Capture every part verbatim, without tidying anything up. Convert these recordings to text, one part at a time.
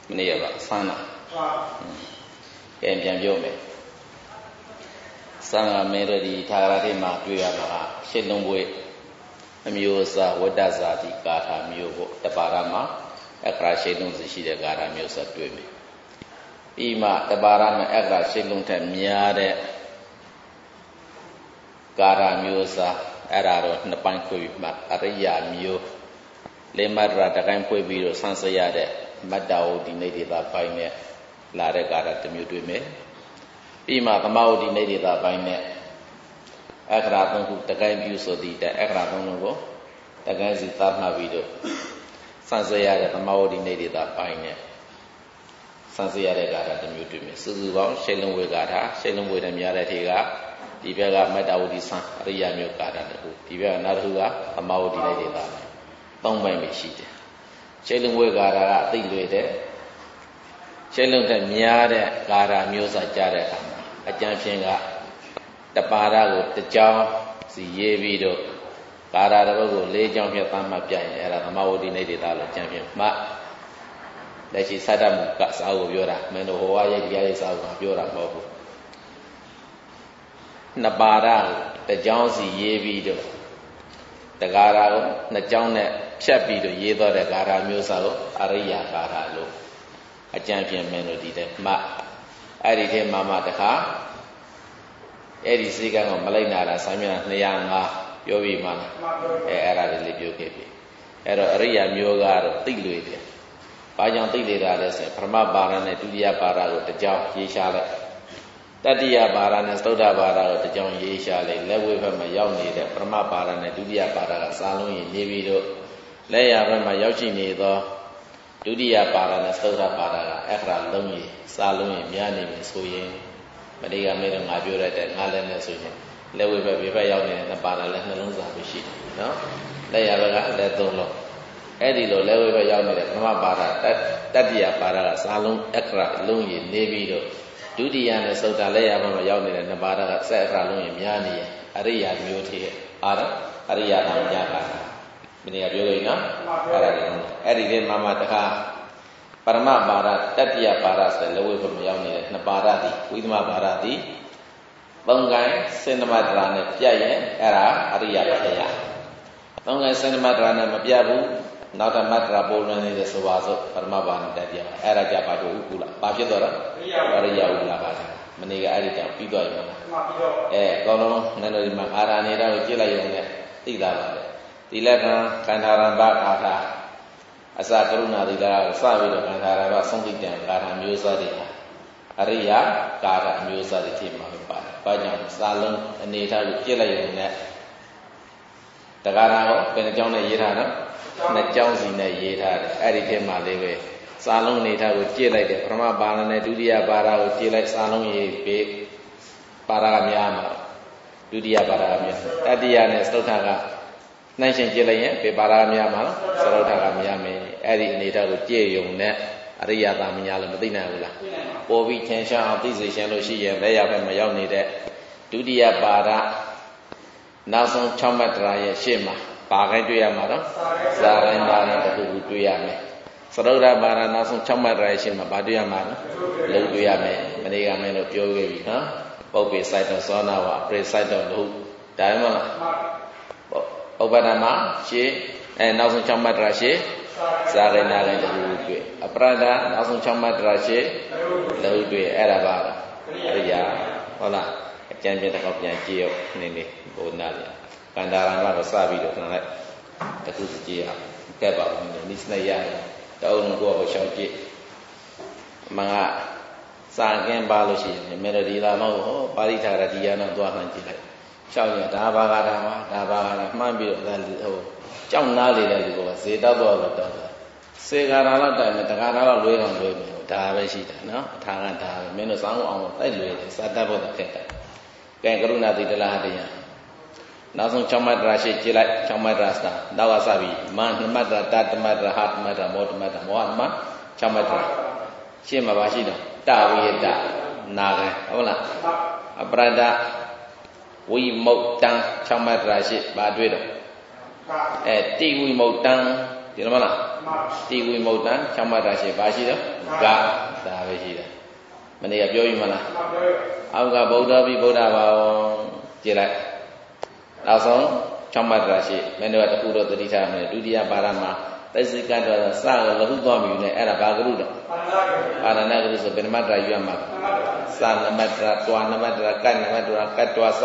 မနေ့ကပါဆန်းလာကဲပြန်ပြောမယ်ဆန်းလာမဲတို့ဒီထာဂရတိမှာတွေ့ရမှာကရှစ်လုံးပွဲအမျိုးအစားဝတ္တဇာတိကာထာမျိုးပေါ့တပါရမှာအခရာရှစ်လုံးစီရှိတဲ့ကာထာမျိုးဆက်တွေ့မယ်ပြီးမှတပါရမှာအခရာရှစ်လုံးထက်များတဲ့ကာထာမျိုးအစားအဲ့ဒါတော့နှစ်ပိုင်းခွဲပြီးမှအရိယာမျိုးလေးမတ္တရာတကိုင်းဖွဲ့ပြီးတော့ဆန်းစရတဲ့မတ္တဝတိနေဒေတာပိုင်းနဲ့လာတဲ့ကာထာတစ်မျိုးတွေ့မယ်ပြီးမှသမဝတိနေဒေတာပိုင်းနဲ့အခရာသုံးခုတကိုင်းပြုဆိုသည့်တဲ့အခရာသုံးလုံးကိုတကိုင်းစီသတ်မှတ်ပြီးတော့ဆန်းစရတဲ့သမဝတိနေဒေတာပိုင်းနဲ့ဆန်းစရတဲ့ကာထာတစ်မျိုးတွေ့မယ်စုစုပေါင်းရှစ်လုံးဝေကာထာရှစ်လုံးဝေတဲ့များတဲ့ထေကဒီဘက်ကမတ္တဝတိဆန်းအရိယာမျိုးကာထာတစ်ခုဒီဘက်ကနောက်တစ်ခုကသမဝတိနေဒေတာသုံးပိုင်းပဲရှိတယ်ရှစ်လုံးဝေကာထာကအသိလွယ်တဲ့ရှစ်လုံးထက်များတဲ့ကာထာမျိုးစာကြားတဲ့အခါမှာအကျမ်းဖြင့်ကတပါရကိုတစ်ကြောင်းစီရေးပြီးတော့ကာထာတစ်ပုဒ်ကိုလေးကြောင်းဖြင့်သတ်မှတ်ပြရင်အဲ့ဒါသမဝတိနေဒေတာလို့အကျမ်းဖြင့်မှလက်ရှိသတ္တမူကစာအုပ်ပြောတာမင်းတို့ဟောဝါရိတ်တရားရေးစာအုပ်ကပြောတာမဟုတ်ဘူးနှစ်ပါရကိုတစ်ကြောင်းစီရေးပြီးတော့တကာထာကိုနှစ်ကြောင်းနဲ့ဖြတ်ပြီးတော့ရေးသွားတဲ့ကာထာမျိုးစာကိုအရိယာကာထာလို့အကျမ်းဖြင့်မင်းတို့ဒီတဲ့မှအဲ့ဒီထဲမှာမှတခါအဲ့ဒီစိတ်ကံကိုမလိုက်နာတာစာမျက်နှာနှစ်ရာငါးပြောပြီးမှအဲအဲ့ဒါလေးပြောခဲ့ပြီအဲ့တော့အရိယာမျိုးကတော့သိလွယ်တယ်ဘာကြောင့်သိလေတာလဲဆိုရင်ပထမပါရနဲ့ဒုတိယပါရကိုတစ်ကြောင်းရေးရှားလိုက်တတိယပါရနဲ့သုဒ္ဓပါရကိုတစ်ကြောင်းရေးရှားလိုက်လက်ဝဲဘက်မှာရောက်နေတဲ့ပထမပါရနဲ့ဒုတိယပါရကစာလုံးရင်နေပြီးတော့လက်ရဘက်မှာရောက်ရှိနေသောဒုတိယပါရနဲ့သုဒ္ဓပါရကအခရာလုံးရင်စာလုံးရင်များနေပြီဆိုရင်မနေ့ကမင်းတို့ငါပြောရတဲ့ငါလည်းနဲ့ဆိုရင်လက်ဝဲဘက်ပြဘက်ရောက်နေတဲ့နှစ်ပါရလည်းနှလုံးစာပဲရှိတယ်နော်လက်ရဘက်ကလည်းသုံးလုံးအဲ့ဒီလိုလက်ဝဲဘက်ရောက်နေတဲ့ပထမပါရတတိယပါရကစာလုံးအခရာလုံးရင်နေပြီးတော့ဒုတိယနဲ့သုဒ္ဓလက်ရဘက်မှာရောက်နေတဲ့နှစ်ပါရကဆက်အခရာလုံးရင်များနေရင်အရိယာမျိုးထေအာရအရိယာတော်ကြတာမနေ့ကပြောလို့နော်အဲ့ဒါလည်းအဲ့ဒီထဲမှာမှတခါပရမပါရတတိယပါရဆိုလက်ဝဲဘက်မှာရောက်နေတဲ့နှစ်ပါရသည်ဝိသမပါရသည်သုံးကိုင်းစေနမတရာနဲ့ပြတ်ရင်အဲ့ဒါအရိယာဖြစ်ရသုံးကိုင်းစေနမတရာနဲ့မပြတ်ဘူးနောက်တမတရာပုံလွင်နေတဲ့ဆိုပါစို့ပရမပါဏတတိယအဲ့ဒါကြပါတော့ဥကုလဘာဖြစ်တော့လဲအရိယာဥကုလပါမနေ့ကအဲ့ဒီကြောင့်ပြီးသွားပြီမလားအဲအကောင်လုံးနန္ဒဒီမှာအာရဏိတာကိုကြည့်လိုက်ရုံနဲ့သိတာပါလေဒီလက္ခဏာခန္ဓာရံဘအာထာအစကရုဏာတိတာကိုစပြီးတော့ခန္ဓာရံဘဆုံးသိတံကာထာမျိုးစားတွေအရိယာကာထာမျိုးစားတွေဖြစ်မှာပါတယ်။ဘာကြောင့်စာလုံးအနေထားကိုကြည့်လိုက်ရုံနဲ့တက္ကရာကိုဘယ်နှကြောင်းနဲ့ရေးထားတော့နှစ်ကြောင်းစီနဲ့ရေးထားတယ်အဲ့ဒီထဲမှာလေးပဲစာလုံးအနေထားကိုကြည့်လိုက်တယ်ပထမပါရနဲ့ဒုတိယပါရကိုကြည့်လိုက်စာလုံးရေးပြီးပါရကများမှာဒုတိယပါရကများတတိယနဲ့သုဒ္ဓကနှိုင်းရှင်ကြည့်လိုက်ရင်ပေပါရကများမှာသရုဒ္ဓကများမယ်အဲ့ဒီအနေထားကိုကြည့်ရုံနဲ့အရိယသာမညာလို့မသိနိုင်ဘူးလားပေါ်ပြီးထင်ရှားအောင်သိစေရှင်လို့ရှိရင်လက်ရဘက်မှာရောက်နေတဲ့ဒုတိယပါရနောက်ဆုံး၆မတ္တရာရဲ့ရှေ့မှာပါခိုင်းတွေ့ရမှာတော့ဇာရိုင်းပါရတခုခုတွေ့ရမယ်သရုဒ္ဓပါရနောက်ဆုံး၆မတ္တရာရဲ့ရှေ့မှာဘာတွေ့ရမှာလဲလုံတွေ့ရမယ်မနေ့ကမင်းတို့ပြောခဲ့ပြီနော်ပုပ္ပေစိုက်တော်သောနာဝပရိစိုက်တော်လို့ဒါမှမဟုတ်ဥပဒမရှေ့အဲနောက်ဆုံး၆မတ္တရာရှေ့ဇာရိုင်းနာလည်းတခုတွေ့အပရဒနောက်ဆုံး၆မတ္တရာရှေ့လုံတွေ့အဲ့ဒါပါအရိယာဟုတ်လားအကျဉ်းပြတစ်ခေါက်ပြန်ကြည့်အောင်နည်းနည်းဘုံနာလေကန္တာရံကတော့စပြီးတော့ခဏလိုက်တခုစီကြည့်အောင်ကဲပါဦးနိစ္စနဲ့ရတယ်တောင်းလို့ကိုယ့်ကိုရှောင်ကြည့်အမှန်ကစာကင်းပါလို့ရှိရင်မေတ္တာဒီလာမဟုတ်ဟောပါဠိထာရဒီယာတော့သွားမှန်ကြည့်လိုက်ရှောင်ရဒါဘာကတာမှာဒါဘာကတာမှန်းပြီးတော့ဟိုကြောက်နားလေတဲ့လူကဇေတောက်တော့တော့တော့စေကာရလောက်တိုင်တက္ကရာလောက်လွဲအောင်လွဲမယ်ဒါပဲရှိတာနော်အထာကဒါပဲမင်းတို့စောင်းအောင်တိုက်လွဲတယ်စာတတ်ဖို့တခက်တယ်ကဲကရုဏာတိတလားတရားနောက်ဆုံး၆မတ္တရာရှိကြည့်လိုက်၆မတ္တရာစတာနောက်ကစပြီးမန်နမတ္တရာတတမတ္တရာဟာတမတ္တရာမောတမတ္တရာမောဟမ၆မတ္တရာရှင်းမှာပါရှိတော့တဝိယတနာကံဟုတ်လားအပရဒဝိမုတ်တံ၆မတ္တရာရှိဘာတွေ့တော့အဲတိဝိမုတ်တံဒီလိုမလားတီဝိမုတ်တံချမှတ်တာရှိပါရှိတော့ကဒါပဲရှိတယ်မနေ့ကပြောပြီမလားအောက်ကဗုဒ္ဓပိဗုဒ္ဓဘာဝကြည်လိုက်နောက်ဆုံးချမှတ်တာရှိမင်းတို့ကတခုတော့သတိထားမယ်ဒုတိယပါရမှာသိစိကတော်စရလဟုသွားပြီနဲ့အဲ့ဒါဘာကရုတော့ပါရဏကရုဆိုဘယ်နမတ္တရွတ်မှာစနမတ္တတွာနမတ္တကတ်နမတ္တကတ်တွာစ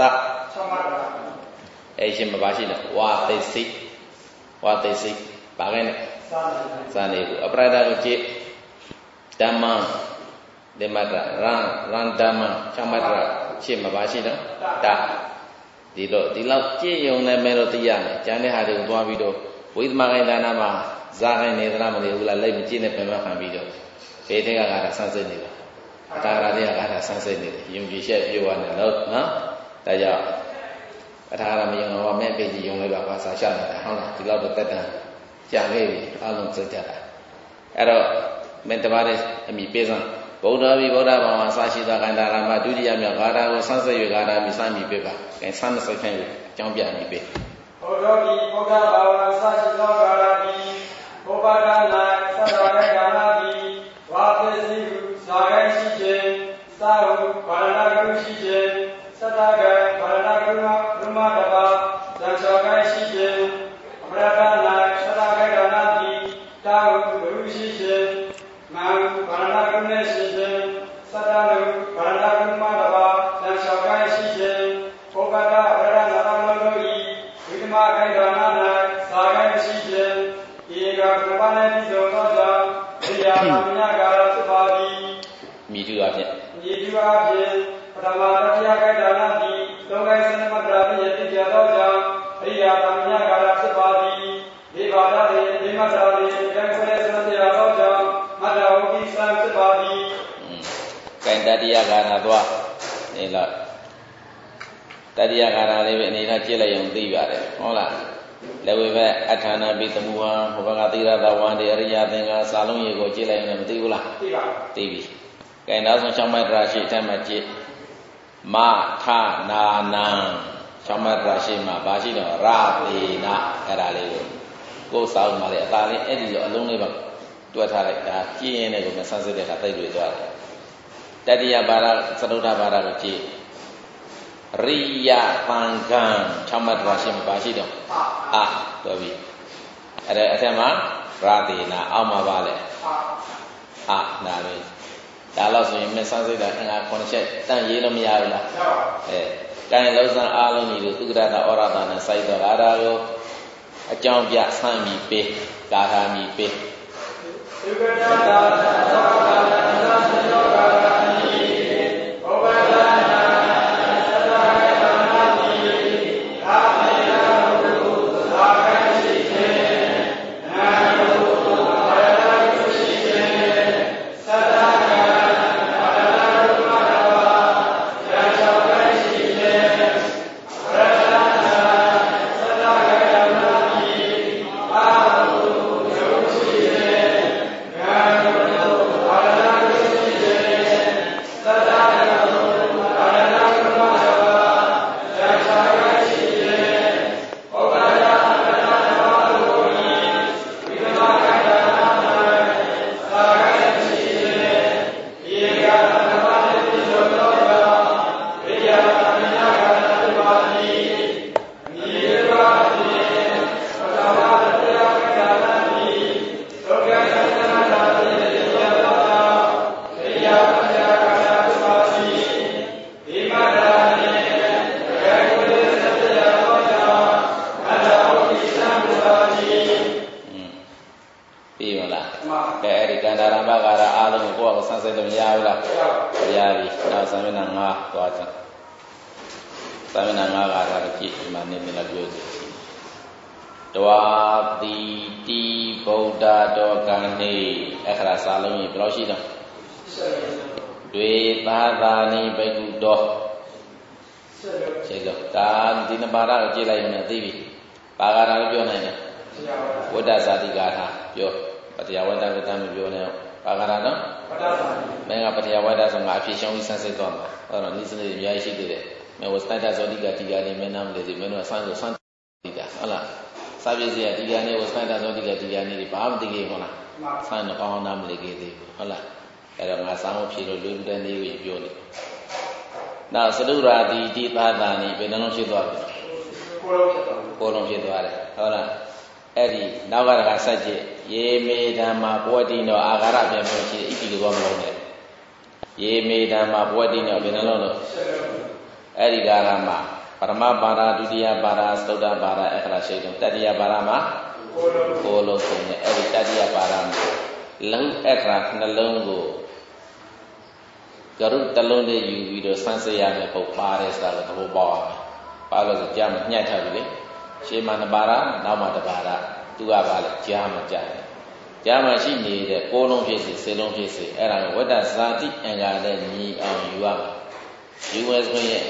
အဲ့ရှင်မပါရှိတော့ဝါသိစိဝါသိစိပါခဲ့နဲ့စနေဘူးအပရဒကိုကြည့်ဓမ္မဓမ္မတ္တရံရံဓမ္မချမှတ်တာရှင်းမပါရှိတော့တာဒီလိုဒီလောက်ကြည့်ရုံနဲ့မဲလို့သိရမယ်ကျန်တဲ့ဟာတွေကိုသွားပြီးတော့ဝိသမဂိုင်းဒါနမှာဇာခိုင်းနေသလားမသိဘူးလားလိုက်မကြည့်နဲ့ပြန်မှခံပြီးတော့ဘေးတဲ့ကကတာဆန်းစစ်နေတယ်အတာရတဲ့ကကတာဆန်းစစ်နေတယ်ယုံကြည်ချက်ပြောရနဲ့လို့နော်ဒါကြောင့်အတာရမယုံတော့မဲ့ပေကြီးယုံလိုက်ပါဘာသာရှနေတာဟုတ်လားဒီလောက်တော့တက်တန်ကြံခဲ့ပြီအားလုံးစိတ်ကြတာအဲ့တော့မင်းတပါးရဲ့အမိပေးစမ်းဗုဒ္ဓဘိဗုဒ္ဓဘာဝစာရှိသောကန္တာရမဒုတိယမြောက်ဂါထာကိုဆန်းစစ်၍ဂါထာမိစမ်းမိပေးပါအဲဆန်းစစ်ခိုင်းလို့အကြောင်းပြမိပေးဗုဒ္ဓဘိဗုဒ္ဓဘာဝစာရှိသောဂါထာတိဘောဘာဒနာသတ္တဝေဒါနာတိဝါသေစီဟုဇာဂိရှိခြင်းသာဟုဘာရဏကရုရှိခြင်းသတ္တကံဘာရဏကရုဓမ္မတပါသံဃာဂိရှိခြင်းအပရဒနာသတ္တဝေဒါနာတိတာဟုဘုရှိခြင်းမံဘာရဏကရုနေရှိခြင်းသတ္တနုဘာရဏကရုမတပါသံဃာဂိရှိခြင်းဘောဘာဒအပရဒနာလောလောဤဝိဓမဂိဒါနာ၌ဇာဂိရှိခြင်းဧကပရပနေတိသောသောကြောင့်ဒီယာသမညကာရဖြစ်ပါသည်မြည်သူအဖြစ်မြည်သူအဖြစ်ပထမတတိယဂိဒါနာတိသုံးဂိစနမတရာတိယတိကျသောကြောင့်ဒီယာသမညကာရဖြစ်ပါသည်ဒီဘာသာရေဒီမတရာရေကံခွဲစနတရားသောကြောင့်မတ္တဝတိစံဖြစ်ပါသည်ကံတတိယကာရသွားနေလားတတိယကာရလေးပဲအနေနဲ့ကြည့်လိုက်ရင်သိပါတယ်ဟုတ်လားလက်ဝဲပဲအထာဏပိသမုဟံဟောဘကသီရသဝန္တေအရိယသင်္ဃာစာလုံးရေကိုကြည့်လိုက်ရင်မသိဘူးလားသိပါသိပြီကဲနောက်ဆုံး၆မတ္တရာရှိတတ်မှကြည့်မထနာနံ၆မတ္တရာရှိမှာဘာရှိတော့ရသေနအဲ့ဒါလေးကိုကိုယ်စာအုပ်မှာလေအသာလေးအဲ့ဒီလိုအလုံးလေးပါတွက်ထားလိုက်ဒါကြည့်ရင်လည်းကိုယ်မဆန်းစစ်တဲ့အခါသိတွေ့သွားတယ်တတိယဘာရသတုဒ္ဓဘာရကိုကြည့်ရိယသံဃံ၆မတ္တရာရှိမှာဘာရှိတော့အာပြောပြီအဲ့ဒါအထက်မှာရာသေနာအောက်မှာပါလေအာနာပဲဒါလို့ဆိုရင်မဆန်းစိတ်တာအင်္ဂါခုနှစ်ချက်တန့်ရေးလို့မရဘူးလားအဲကိုင်လုံးစံအားလုံးကြီးတို့သုက္ကရတာဩရတာနဲ့စိုက်တော့ဂါထာကိုအကြောင်းပြဆန်းပြီးပေးဂါထာမီပေးသုက္ကရတာသောတာသောသောဂါထာတိဘောဝဒနာစာပြည့်စရာဒီကနေ့ကိုဆိုင်တာဆိုဒီကဒီကနေ့ဒီဘာမှမသိခဲ့ဘူးလားဆိုင်တော့ကောင်းနားမလည်ခဲ့သေးဘူးဟုတ်လားအဲ့တော့ငါစာမဖြေလို့လွယ်တဲ့နေ့ကိုပြောတယ်နောက်သတုရာတိတိသာသာနိဘယ်နှလုံးဖြစ်သွားပြီကိုလုံးဖြစ်သွားတယ်ဟုတ်လားအဲ့ဒီနောက်ကတကစัจจิယေမေဓမ္မာပဝတိနောအာဃာရပြန်ပြန်ရှိတယ်ဣတိကောမလုံးနဲ့ယေမေဓမ္မာပဝတိနောဘယ်နှလုံးလို့အဲ့ဒီကာလမှာပရမပါဒဒုတိယပါဒသုတ္တပါဒအခရာရှိတုံတတိယပါဒမှာကိုလုံးဆိုနေအဲ့ဒီတတိယပါဒမှာလဟုအခရာနှလုံးကိုကရုတလုံးလေးယူပြီးတော့ဆန်းစစ်ရမယ်ပုတ်ပါတယ်ဆိုတာကိုသဘောပေါက်အောင်ပါလို့ဆိုကြားမှာညှက်ထားပြီလေရှေးမှာနှစ်ပါးနောက်မှာတစ်ပါးသူကပါလေကြားမှာကြားတယ်ကြားမှာရှိနေတဲ့ကိုးလုံးဖြစ်စေစေလုံးဖြစ်စေအဲ့ဒါကိုဝတ္တဇာတိအင်္ဂါနဲ့ညီအောင်ယူရမှာယူဝဲဆိုရင်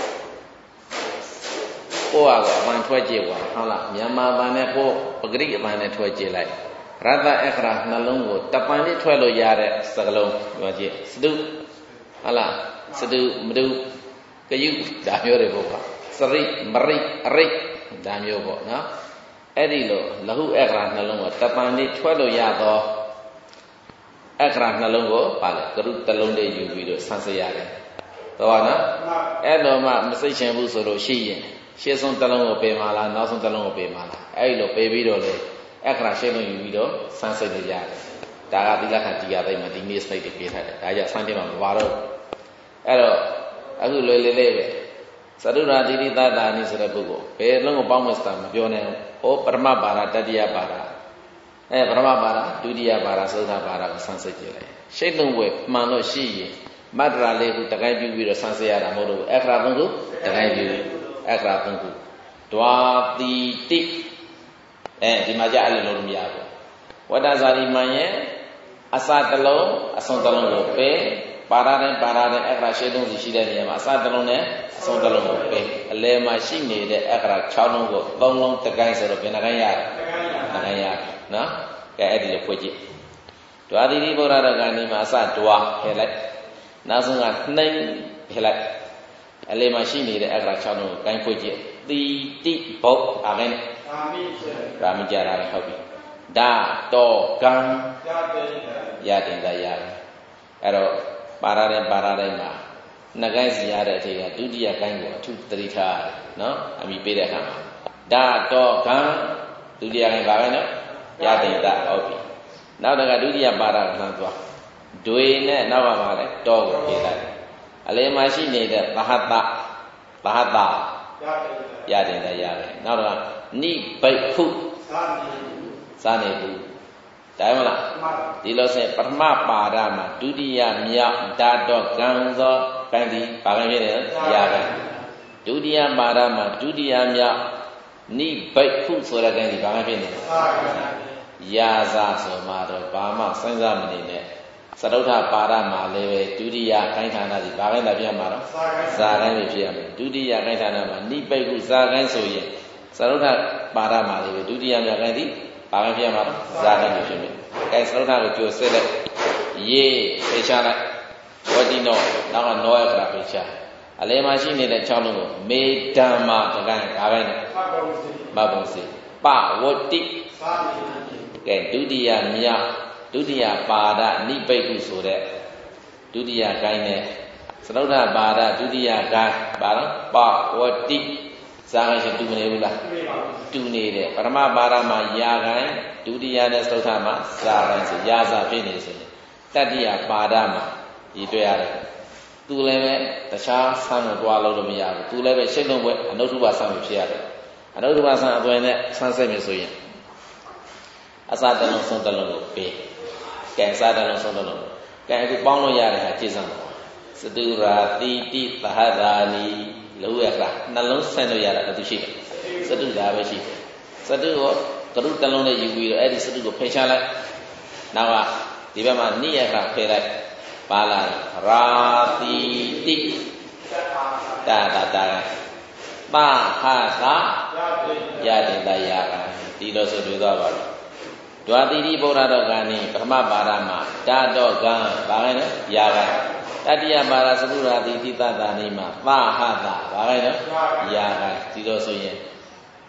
ကိုယ့်ဟာကိုအပန်ထွက်ကြည့်ပါဟုတ်လားမြန်မာပန်နဲ့ကိုယ်ပဂရိအပန်နဲ့ထွက်ကြည့်လိုက်ရတ္တအခရာနှလုံးကိုတပန်လေးထွက်လို့ရတဲ့စကလုံးပြောကြည့်စတုဟုတ်လားစတုမတုကယုဒါမျိုးတွေပေါ့စရိမရိအရိဒါမျိုးပေါ့နော်အဲ့ဒီလိုလဟုအခရာနှလုံးကိုတပန်လေးထွက်လို့ရတော့အခရာနှလုံးကိုပါလေကရုတလုံးလေးယူပြီးတော့ဆန်းစစ်ရတယ်တော့နော်အဲ့လိုမှမစိတ်ချင်ဘူးဆိုလို့ရှိရင်ရှေ့ဆုံးတလုံးကိုပေးမလားနောက်ဆုံးတလုံးကိုပေးမလားအဲ့ဒီလိုပေးပြီးတော့လေအခရာရှေ့လုံးယူပြီးတော့ဆန်းစစ်လို့ရတယ်ဒါကသီလခံတရားသိမှဒီနေ့စိတ်တွေပေးထားတယ်ဒါကြောင့်ဆန်းတယ်မှာမပါတော့အဲ့တော့အခုလွယ်လေးလေးပဲသတုရာတိတိသတာနိဆိုတဲ့ပုဂ္ဂိုလ်ဘယ်လုံးကိုပေါင်းမစတာမပြောနဲ့ဟောပရမပါဒတတိယပါဒအဲပရမပါဒဒုတိယပါဒသုဒ္ဓပါဒကိုဆန်းစစ်ကြည့်လိုက်ရှိတ်လုံးဝမှန်လို့ရှိရင်မတ္တရာလေးခုတကိုင်းပြုပြီးတော့ဆန်းစစ်ရတာမဟုတ်ဘူးအခရာသုံးခုတကိုင်းပြုအခရာသုံးခုဒွာတိတိအဲဒီမှာကြအဲ့လိုလို့မရဘူးဝတ္တဇာတိမှန်ရဲ့အစတလုံးအဆုံးတလုံးကိုပဲပါရတဲ့ပါရတဲ့အခရာရှိလုံးစီရှိတဲ့နေရာမှာအစတလုံးနဲ့အဆုံးတလုံးကိုပဲအလယ်မှာရှိနေတဲ့အခရာ၆လုံးကိုသုံးလုံးတကိုင်းဆိုတော့ဘယ်နှကိုင်းရလဲတကိုင်းရနော်ကဲအဲ့ဒီလိုဖွင့်ကြည့်ဒွာတိတိဗုဒ္ဓတော်ကနေမှာအစဒွာဖယ်လိုက်နောက်ဆုံးကနှိမ့်ဖယ်လိုက်အလယ်မှာရှိနေတဲ့အခရာ၆လုံးကိုကိုင်းဖွင့်ကြည့်တိတိဘုတ်အာမင်အာမင်ရာမကြတာလည်းဟုတ်ပြီဒါတော်ကံရတင်တာရတယ်အဲ့တော့ပါရတဲ့ပါရတိုင်းမှာနှစ်ကိုင်းစီရတဲ့အထိကဒုတိယကိုင်းကိုအထုသတိထားနော်အမိပေးတဲ့အခါမှာဒါတော့ကံဒုတိယကိုင်းပါပဲနော်ရတင်တာဟုတ်ပြီနောက်တကဒုတိယပါရကလှမ်းသွားဒွေနဲ့နောက်ပါပါလဲတောကိုပြေးလိုက်အလယ်မှာရှိနေတဲ့သဟတသဟတရတင်တာရတယ်နောက်တော့နိဗိက္ခုစာနေဘူးတိုင်းမလားဒီလိုဆိုရင်ပထမပါဒမှာဒုတိယမြောက်ဓာတော့ကံသောကံဒီဘာကံဖြစ်တယ်ရာကံဒုတိယပါဒမှာဒုတိယမြောက်နိဗိက္ခုဆိုတဲ့ကံဒီဘာကံဖြစ်နေလဲရာဇဆိုမှတော့ဘာမှစဉ်းစားမနေနဲ့သရုဋ္ဌပါဒမှာလည်းပဲဒုတိယခိုင်းဌာနဒီဘာကံတာပြမှာတော့ဇာကံဖြစ်ရမယ်ဒုတိယခိုင်းဌာနမှာနိဗိက္ခုဇာကံဆိုရင်သရုဋ္ဌပါဒမှာလည်းပဲဒုတိယမြောက်ကံဒီဘာပဲဖြစ်မှာတော့ဇာတိမျိုးဖြစ်မယ်။အဲသရုပ်ထားကိုကြိုစစ်လိုက်ရေဖေချလိုက်ဝတိနောနောက်ကနောအခရာဖေချအလယ်မှာရှိနေတဲ့၆လုံးကိုမေဓမ္မာတကိုင်းဘာပဲလဲမဘုံစီပဝတိကဲဒုတိယမြောက်ဒုတိယပါဒနိဗိက္ခုဆိုတဲ့ဒုတိယကိုင်းနဲ့သရုပ်ထားပါဒဒုတိယကိုင်းဘာလဲပဝတိဇာကံရှင်တူမနေဘူးလားတူနေတယ်ပရမပါဒမှာယာကံဒုတိယနဲ့သုထမှာဇာကံဆိုယာဇာဖြစ်နေဆိုရင်တတိယပါဒမှာရည်တွေ့ရတယ်သူလည်းပဲတခြားဆန်းလို့တွားလို့မရဘူးသူလည်းပဲရှင်းလုံးပွဲအနုတ္တဘဆန်းဖြစ်ရတယ်အနုတ္တဘဆန်းအသွင်နဲ့ဆန်းစစ်မယ်ဆိုရင်အစတလုံးဆုံးတလုံးကိုပေးကဲအစတလုံးဆုံးတလုံးကဲအခုပေါင်းလို့ရတဲ့ဟာကြည်စမ်းပါစတုရာတိတိသဟတာနိလုံးရတာနှလုံးဆန်းလို့ရတာသူရှိတယ်စတုဒါပဲရှိတယ်စတုကိုကရုတလုံးနဲ့ယူပြီးတော့အဲ့ဒီစတုကိုဖယ်ရှားလိုက်နောက်ကဒီဘက်မှာနိယကဖယ်လိုက်ပါလာရာတိတိတာတာတာပါဟာသာရတင်တရာကဒီလိုဆိုတွေ့သွားပါတော့ဒွါတိတိဗုဒ္ဓတော်ကနိပထမပါဒမှာဓာတော့ကံဘာလဲနော်ယာကတတိယပါဒသကုရာတိတိတတာနိမှာပါဟာသာဘာလဲနော်ယာကဒီလိုဆိုရင်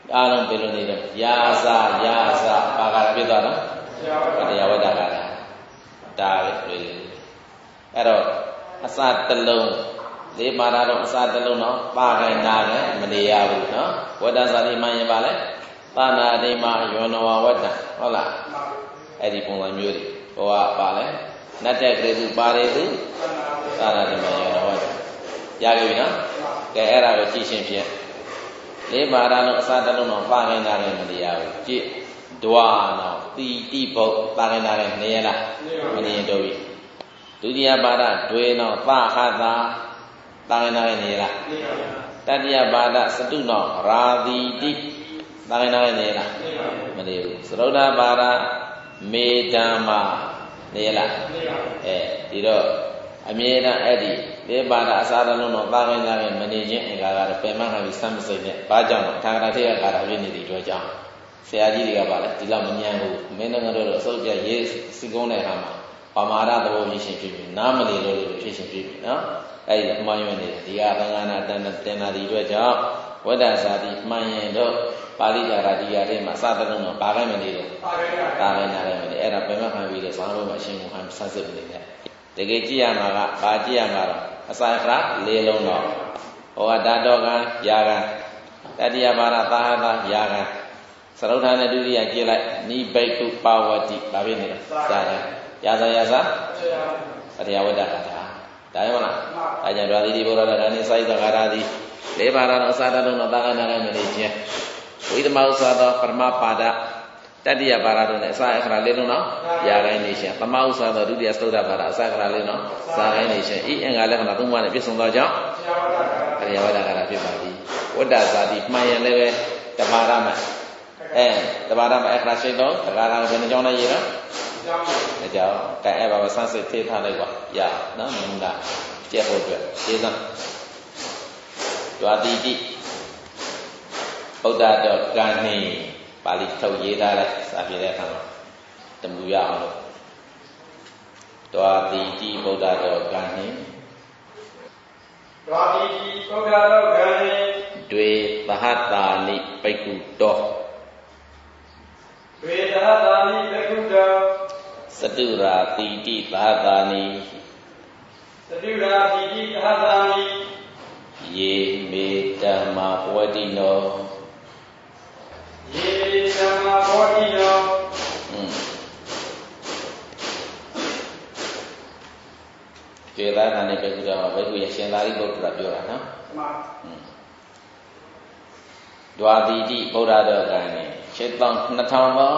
အားလုံးဘယ်လိုနေတော့ယာစာယာစာပါကာရဖြစ်သွားတော့တရားဝတ္တကာရဒါပဲတွေ့လေအဲ့တော့အစတစ်လုံးလေးပါတာတော့အစတစ်လုံးတော့ပါခိုင်နာလည်းမနေရဘူးနော်ဝတ္တစာတိမှရင်ပါလဲသာနာတိမယောနဝဝတ္တဟုတ်လားအဲ့ဒီပုံစံမျိုးတွေဟိုကပါလဲနတ်တဲ့ကလေးသူပါတယ်သူသာနာတိမယောနဝတ္တရပြီနော်ကဲအဲ့ဒါကိုကြည့်ရှင်းဖြင့်လေးပါတာလုံးအစတစ်လုံးတော့ပါခိုင်နာလည်းမနေရဘူးကြည့်ဒွါတော့တီတိဘုတ်ပါခိုင်နာလည်းနေရလားမနေရင်တော့ပြီဒုတိယပါဒဒွေတော့သဟတာတာခိုင်နာလည်းနေရလားတတိယပါဒစတုတော့ရာသီတိတာခိုင်နာလည်းနေရလားမနေဘူးသရုဒ္ဓပါဒမေတ္တာမနေရလားအဲဒီတော့အမြဲတမ်းအဲ့ဒီလေးပါဒအစားတစ်လုံးတော့တာခိုင်နာလည်းမနေခြင်းအင်္ဂါကတော့ပင်မခံပြီးစမ်းမစိတ်နဲ့ဘာကြောင့်လဲထာဂရထေယကာရဖြစ်နေတဲ့အတွက်ကြောင့်ဆရာကြီးတွေကပါလေဒီလောက်မဉဏ်ဘူးမင်းတို့ကတော့အစုပ်ပြရေးစီကုန်းတဲ့အခါမှာပမာဒသဘောဖြစ်ရှင်ဖြစ်ပြီနားမနေလို့လို့ဖြစ်ရှင်ဖြစ်ပြီနော်အဲ့ဒီမှန်ရွံ့နေတယ်ဒီကသံဃာနာတန်တင်နာဒီအတွက်ကြောင့်ဝဒ္ဒစာတိမှန်ရင်တော့ပါဠိကာရဒီရလေးမှာစသလုံးတော့ပါခိုင်းမနေတော့ပါခိုင်းနာလည်းမနေအဲ့ဒါပင်မခံပြီးတော့ဆောင်းလို့မှအရှင်မခံဆန်းစစ်နေတယ်တကယ်ကြည့်ရမှာကဘာကြည့်ရမှာတော့အစာခရလေးလုံးတော့ဟောဓာတောကယာကတတိယပါဒသာဟတာယာကသရုဒ္ဓနဲ့ဒုတိယကြည့်လိုက်နိဘိက္ခုပါဝတိဒါပဲနေတော့သာရယာသာယာသာတရားဝတ္တကတာဒါရောလားအဲကြောင့်ဓာတိတိဘုရားကဏိစိုက်သောကာရသည်လေးပါးသောအစာတလုံးသောသာကနာနဲ့မနေခြင်းဝိသမဥစ္စာသောပရမပါဒတတိယပါဒတို့နဲ့အစာအခရာလေးလုံးတော့ယာကိုင်းနေခြင်းသမဥစ္စာသောဒုတိယသုဒ္ဓပါဒအစာအခရာလေးတော့ဇာကိုင်းနေခြင်းဤအင်္ဂါလက္ခဏာသုံးပါးနဲ့ပြည့်စုံသောကြောင့်တရားဝတ္တကတာဖြစ်ပါသည်ဝတ္တဇာတိမှန်ရင်လည်းပဲတပါဒမှာအဲတပါဒမှာအခရာရှိတော့တကားကဘယ်နှကြောင်းနဲ့ရေးတော့အကြောင်းကဲအဲ့ဘာပဲဆန်းစစ်ထေးထားလိုက်ပါရနော်မင်းကကျက်ဖို့အတွက်ရေးစမ်းဒွါတိတိဗုဒ္ဓတော်ကံနှင်းပါဠိထုတ်ရေးထားလိုက်စာပြေတဲ့အခါမှာတမူရအောင်လို့ဒွါတိတိဗုဒ္ဓတော်ကံနှင်းဒွါတိတိဗုဒ္ဓတော်ကံနှင်းတွေသဟတာနိပိက္ခုတော်တွေသဟတာနိပိက္ခုတော်စတုရာတိတိသဟတာနိစတုရာတိတိသဟတာနိယေမေတ္တမဝတိနောယေဓမ္မဘောဓိနောอืมကျေသာတာနဲ့ပဲကြည့်တော့ဘိက္ခုရဲ့ရှင်သာရိပုတ္တရာပြောတာနော်မှန်อืมဒွါတိတိဗုဒ္ဓတော်ကံနဲ့ရှစ်သောနှစ်ထောင်သော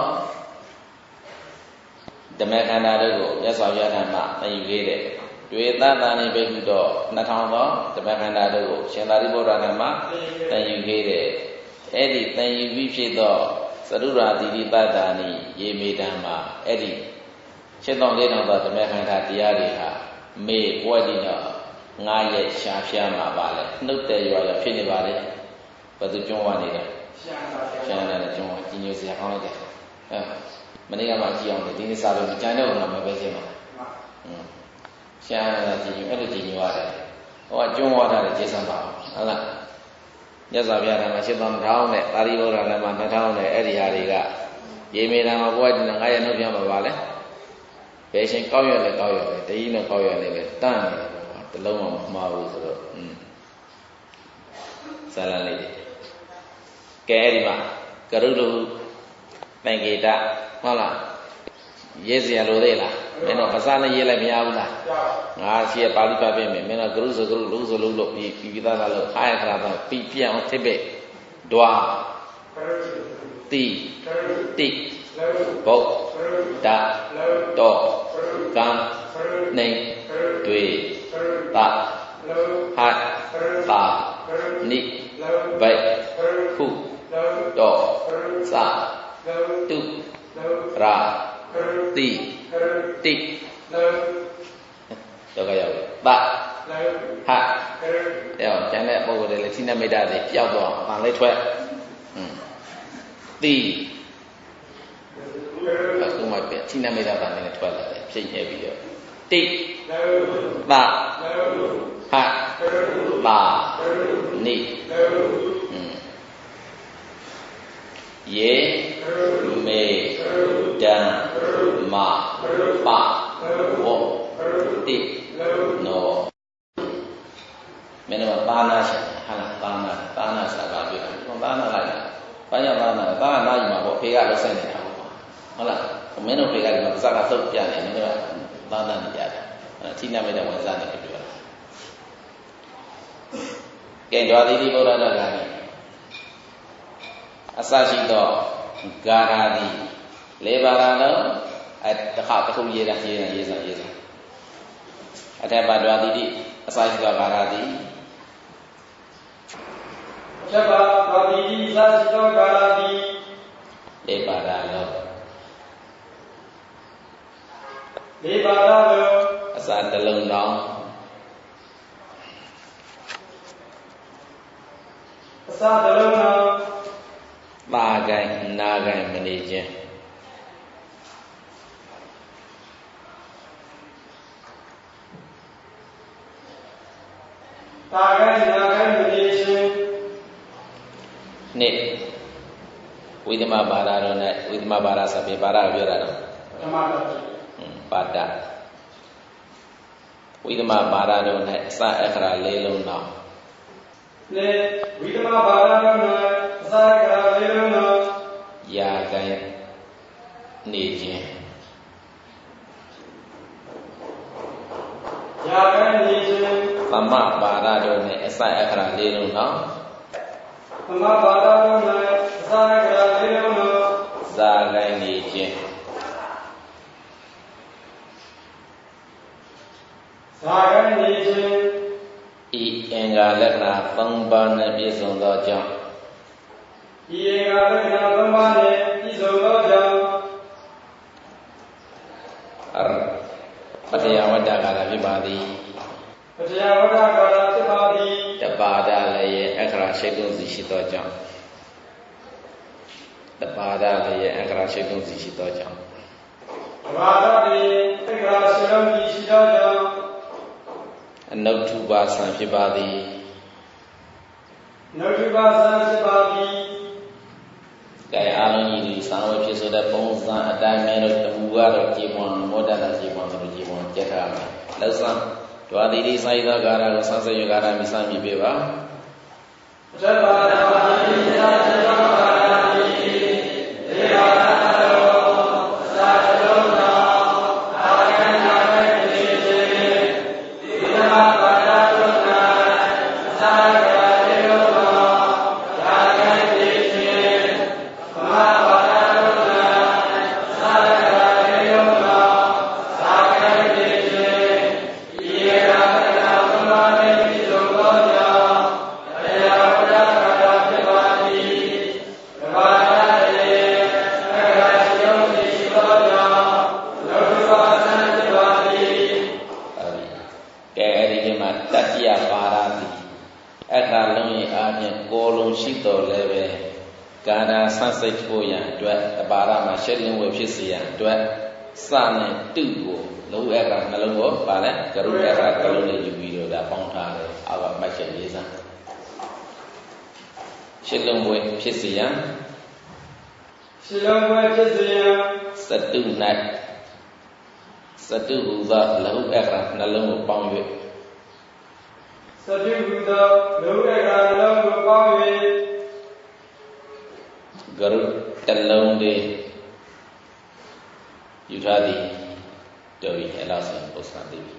ဓမ္မခန္ဓာတို့ကိုမြတ်စွာဘုရားထံမှသိယူခဲ့တဲ့တွေ့သတ္တနိဘိက္ခုတော်နှစ်ထောင်သောဓမ္မခန္ဓာတို့ကိုရှင်သာရိပုတ္တရာထံမှသိယူခဲ့တဲ့အဲ့ဒီသိယူပြီးဖြစ်သောသရုရာတိတိတတ္တာနိယေမေတံမှာအဲ့ဒီရှစ်သောလေးထောင်သောဓမ္မခန္ဓာတရားတွေဟာမေပွက်တိတော့ငါးရက်ရှားဖျားမှာပါလေနှုတ်တဲ့ရွာရွာဖြစ်နေပါလေဘယ်သူကျွန်းဝနေလဲရှားပါရှားနေတဲ့ကျွန်းဝကြီးညိုစရာကောင်းလိုက်တယ်အဲမနေ့ကမှကြည့်အောင်လေဒီနေ့စာလို့ကြံတော့ငါမပဲရှင်းပါอืมရှားနေတာကြီးညိုအဲ့လိုကြီးညိုရတယ်ဟောကျွန်းဝတာလည်းကျေးဇူးပါဟုတ်လားမြတ်စွာဘုရားကမှရှင်းသောနှစ်ထောင်နဲ့ပါဠိဘောဓလည်းမှနှစ်ထောင်နဲ့အဲ့ဒီဟာတွေကရေမေတံမှာဘုရားဒီငါးရက်နှုတ်ပြန်မှာပါလေဘယ်ရှင်ကောက်ရွက်လဲကောက်ရွက်ပဲတကြီးနဲ့ကောက်ရွက်နေပဲတန့်နေတယ်ပေါ့တလုံးမှမမှားဘူးဆိုတော့อืมဇာလန်လေးကဲအဲ့ဒီမှာကရုတုသင်္ကေတဟုတ်လားရေးစရာလိုသေးလားမင်းတို့ပါးစနဲ့ရေးလိုက်မရဘူးလားငါရှိရပါဠိပတ်ပြင်မယ်မင်းတို့ကရုဆိုကရုလူဆိုလူလို့ပြီးပြီးသားသားလို့ခါရခါတော့ပြီးပြအောင်သိပဲဒွါတိတိဘုတ်ဒါတော့ကံနေတွေတာဟတ်တာနိဘိက္ခုတော့စတုရာတိတိတော့ကြရောက်တာဟတ်အဲ့တော့ကျန်တဲ့ပုံစံတွေလည်းစိနမိတ်တာတွေပျောက်သွားအောင်ဗန်လေးထွက်อืมတိအခုမှပြစိနမိတ်တာဗန်လေးထွက်လာတယ်ဖြည့်ညက်ပြီးတော့တိတာဟတ်တာနိอืม ye me dan ma pa wo ti no မင်းတို့ကသာနာရှင်ဟာလားသာနာသာနာဆိုတာပြောတယ်။သာနာလိုက်တာ။ဘာကြောင့်သာနာလဲ။သာနာယူမှာပေါ့ဖေကလည်းဆက်နေတာပေါ့။ဟုတ်လား။မင်းတို့ဖေကဒီမှာပါးစပ်ကသုတ်ပြနေမင်းတို့ကသာနာနေကြတယ်။အဲထိနာမိတဲ့ဝန်စားနေပြောတယ်။ကဲဓဝတိတိဗုဒ္ဓနာဂာနိအစရှိသောဂါရာတိလေးပါးလုံးအတခါတစ်ခုရေးတာရေးတာရေးစားရေးစားအထက်ပါဓဝတိတိအစရှိသောဂါရာတိအထက်ပါဓဝတိတိအစရှိသောဂါရာတိလေးပါးလုံးလေးပါးလုံးအစတစ်လုံးတောင်အစတစ်လုံးတောင်ပါကိုင်နာကိုင်မနေခြင်းပါကိုင်နာကိုင်မနေခြင်းနှစ်ဝိသမဘာရတော်နဲ့ဝိသမဘာရဆိုပြီးဘာရပြောတာတော့ပထမတော့ပါဒဝိသမဘာရတော်နဲ့အစအခရာလေးလုံးတော့လေဝိသမဘာရတော်နဲ့အစအခရာလေးလုံးတော့ယာကိုင်နေခြင်းယာကိုင်နေခြင်းသမဘာရတော်နဲ့အစအခရာလေးလုံးတော့သမဘာရတော်နဲ့အစအခရာလေးလုံးတော့ဇာကိုင်နေခြင်းဇာကိုင်နေခြင်းဤအင်္ဂါလက္ခဏာသုံးပါးနဲ့ပြည့်စုံသောကြောင့်ဤအင်္ဂါလက္ခဏာသုံးပါးနဲ့ပြည့်စုံသောကြောင့်ပတ္တယဝတ္တကာရဖြစ်ပါသည်ပတ္တယဝတ္တကာရဖြစ်ပါသည်တပါဒလည်းရဲ့အခရာရှိသုံးစီရှိသောကြောင့်တပါဒလည်းရဲ့အခရာရှိသုံးစီရှိသောကြောင့်တပါဒလည်းအခရာရှိသုံးစီရှိသောကြောင့်အနုတ္ထုပါဆံဖြစ်ပါသည်နုတ္ထုပါဆံဖြစ်ပါသည်ကဲအားလုံးကြီးဒီသံဝေဖြစ်ဆိုတဲ့ပုံစံအတိုင်းမဲ့လို့တမူကတော့ကြည်ပွန်မောဒနာကြည်ပွန်တို့ကြည်ပွန်ကြက်ထားမယ်လောက်စံဒွါတိတိစာယိသောကာရကိုဆန်းစရွေကာရမိစမ်းမိပေးပါသဗ္ဗာဓမ္မာတိသာသနာကာရတိဒေဝနာစိတ်ဖို့ရန်အတွက်တပါရမှာရှင်းလင်းဝေဖြစ်စေရန်အတွက်စနဲ့တုကိုလုံးအခါနှလုံးကိုပါလဲကရုအခါကလုံးလေးယူပြီးတော့ဒါပေါင်းထားတယ်အောက်ကမှတ်ချက်ရေးစမ်းရှင်းလင်းဝေဖြစ်စေရန်ရှင်းလင်းဝေဖြစ်စေရန်စတု၌စတုဟူသောလုံးအခါနှလုံးကိုပေါင်း၍စတုဟူသောလုံးအခါနှလုံးကိုပေါင်း၍ဂရုတလုံးလေးယူထားသည်တော်ပြီအဲ့လောက်ဆိုပု္ပ္ပာတိပြီ